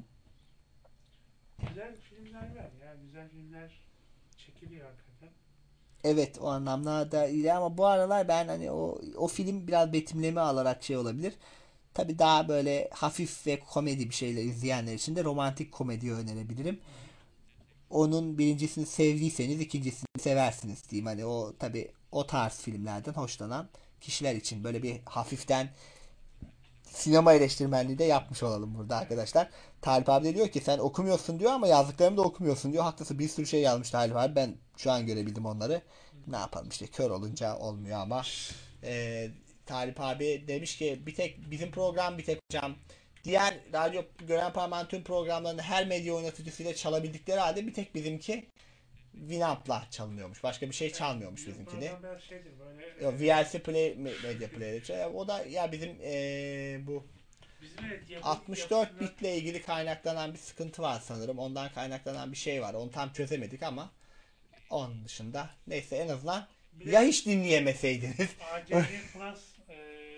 Güzel filmler var ya. Güzel filmler çekiliyor hakikaten. Evet, o anlamda iyi ama bu aralar ben hani o o film biraz betimleme alarak şey olabilir. Tabii daha böyle hafif ve komedi bir şeyler izleyenler için de romantik komediyi önerebilirim. Onun birincisini sevdiyseniz ikincisini seversiniz diyeyim. Hani o tabii o tarz filmlerden hoşlanan kişiler için böyle bir hafiften sinema eleştirmenliği de yapmış olalım burada arkadaşlar. Talip abi de diyor ki sen okumuyorsun diyor ama yazdıklarımı da okumuyorsun diyor. Haklısın, bir sürü şey yazmış Talip abi. Ben şu an görebildim onları. Ne yapalım işte, kör olunca olmuyor ama. Ee, Talip abi demiş ki bir tek bizim program bir tek hocam. Diğer radyo gören parmağın tüm programlarını her medya oynatıcısıyla çalabildikleri halde bir tek bizimki Winamp'la çalınıyormuş. Başka bir şey çalmıyormuş bizimkini. V L C Play Media Player'ı. O da ya bizim ee, bu bizim evet, yapı, altmış dört yapısından... bitle ilgili kaynaklanan bir sıkıntı var sanırım. Ondan kaynaklanan bir şey var. Onu tam çözemedik ama onun dışında neyse, en azından bir ya hiç dinleyemeseydiniz. A C C Plus e,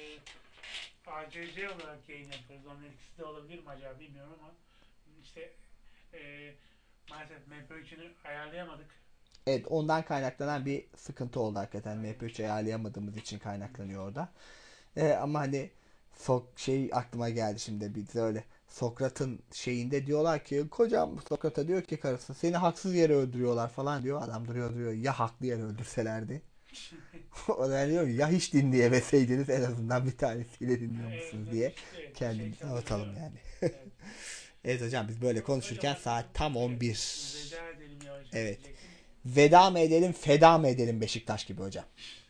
A C C olarak yayın yapıyoruz. Onun etkisi de olabilir mi acaba bilmiyorum ama işte e, maalesef M P üç'ünü ayarlayamadık. Evet, ondan kaynaklanan bir sıkıntı oldu hakikaten. M P üç ayarlayamadığımız için kaynaklanıyor orada. Ee, ama hani so şey aklıma geldi şimdi, bize öyle Sokrat'ın şeyinde diyorlar ki kocam Sokrat'a diyor ki karısı seni haksız yere öldürüyorlar falan diyor. Adam duruyor duruyor ya haklı yere öldürselerdi. O da diyor ya hiç dinleyemeseydiniz en azından bir tanesiyle dinliyormuşsunuz diye kendimizi avutalım yani. Evet hocam, biz böyle konuşurken saat tam on bir. Evet. Veda mı edelim, feda mı edelim Beşiktaş gibi hocam.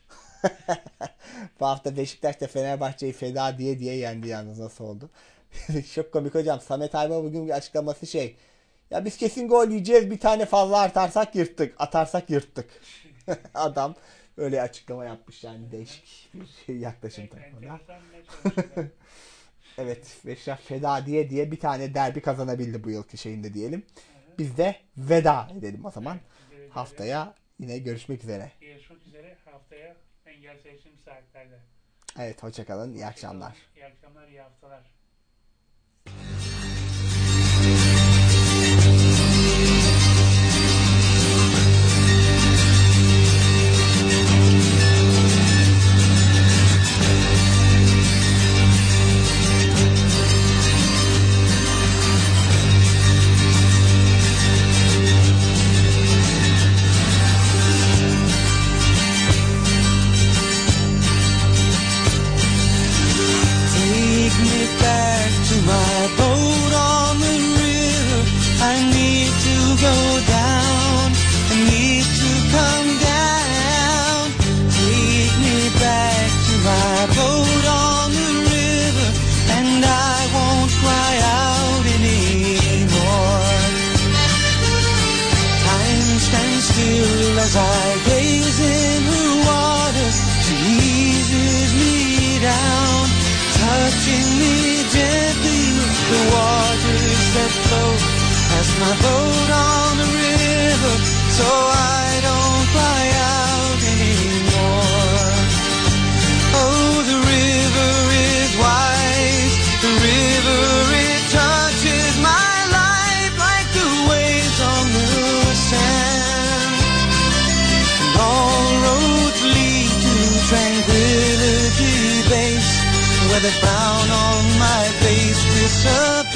Bu hafta Beşiktaş da Fenerbahçe'yi feda diye diye yendi yalnız, nasıl oldu? Çok komik hocam. Samet Aybaba bugün bir açıklaması şey. Ya biz kesin gol yiyeceğiz, bir tane fazla atarsak yırttık. Atarsak yırttık. Adam öyle açıklama yapmış yani, değişik bir şey, yaklaşım tarafından. Evet, Beşiktaş feda diye diye bir tane derbi kazanabildi bu yılki şeyinde diyelim. Biz de veda edelim o zaman. Haftaya yine görüşmek üzere. Görüşmek üzere haftaya engel seçim saatlerde. Evet, hoşçakalın, iyi akşamlar. İyi akşamlar, iyi haftalar. As I gaze in the water, she eases me down, touching me gently with the waters that flow past my boat on the river, so I don't cry out anymore. Oh, the river is wise, the river, it touches my life like the waves on the sand. All roads lead to Tranquility Base, where the frown on my face disappears.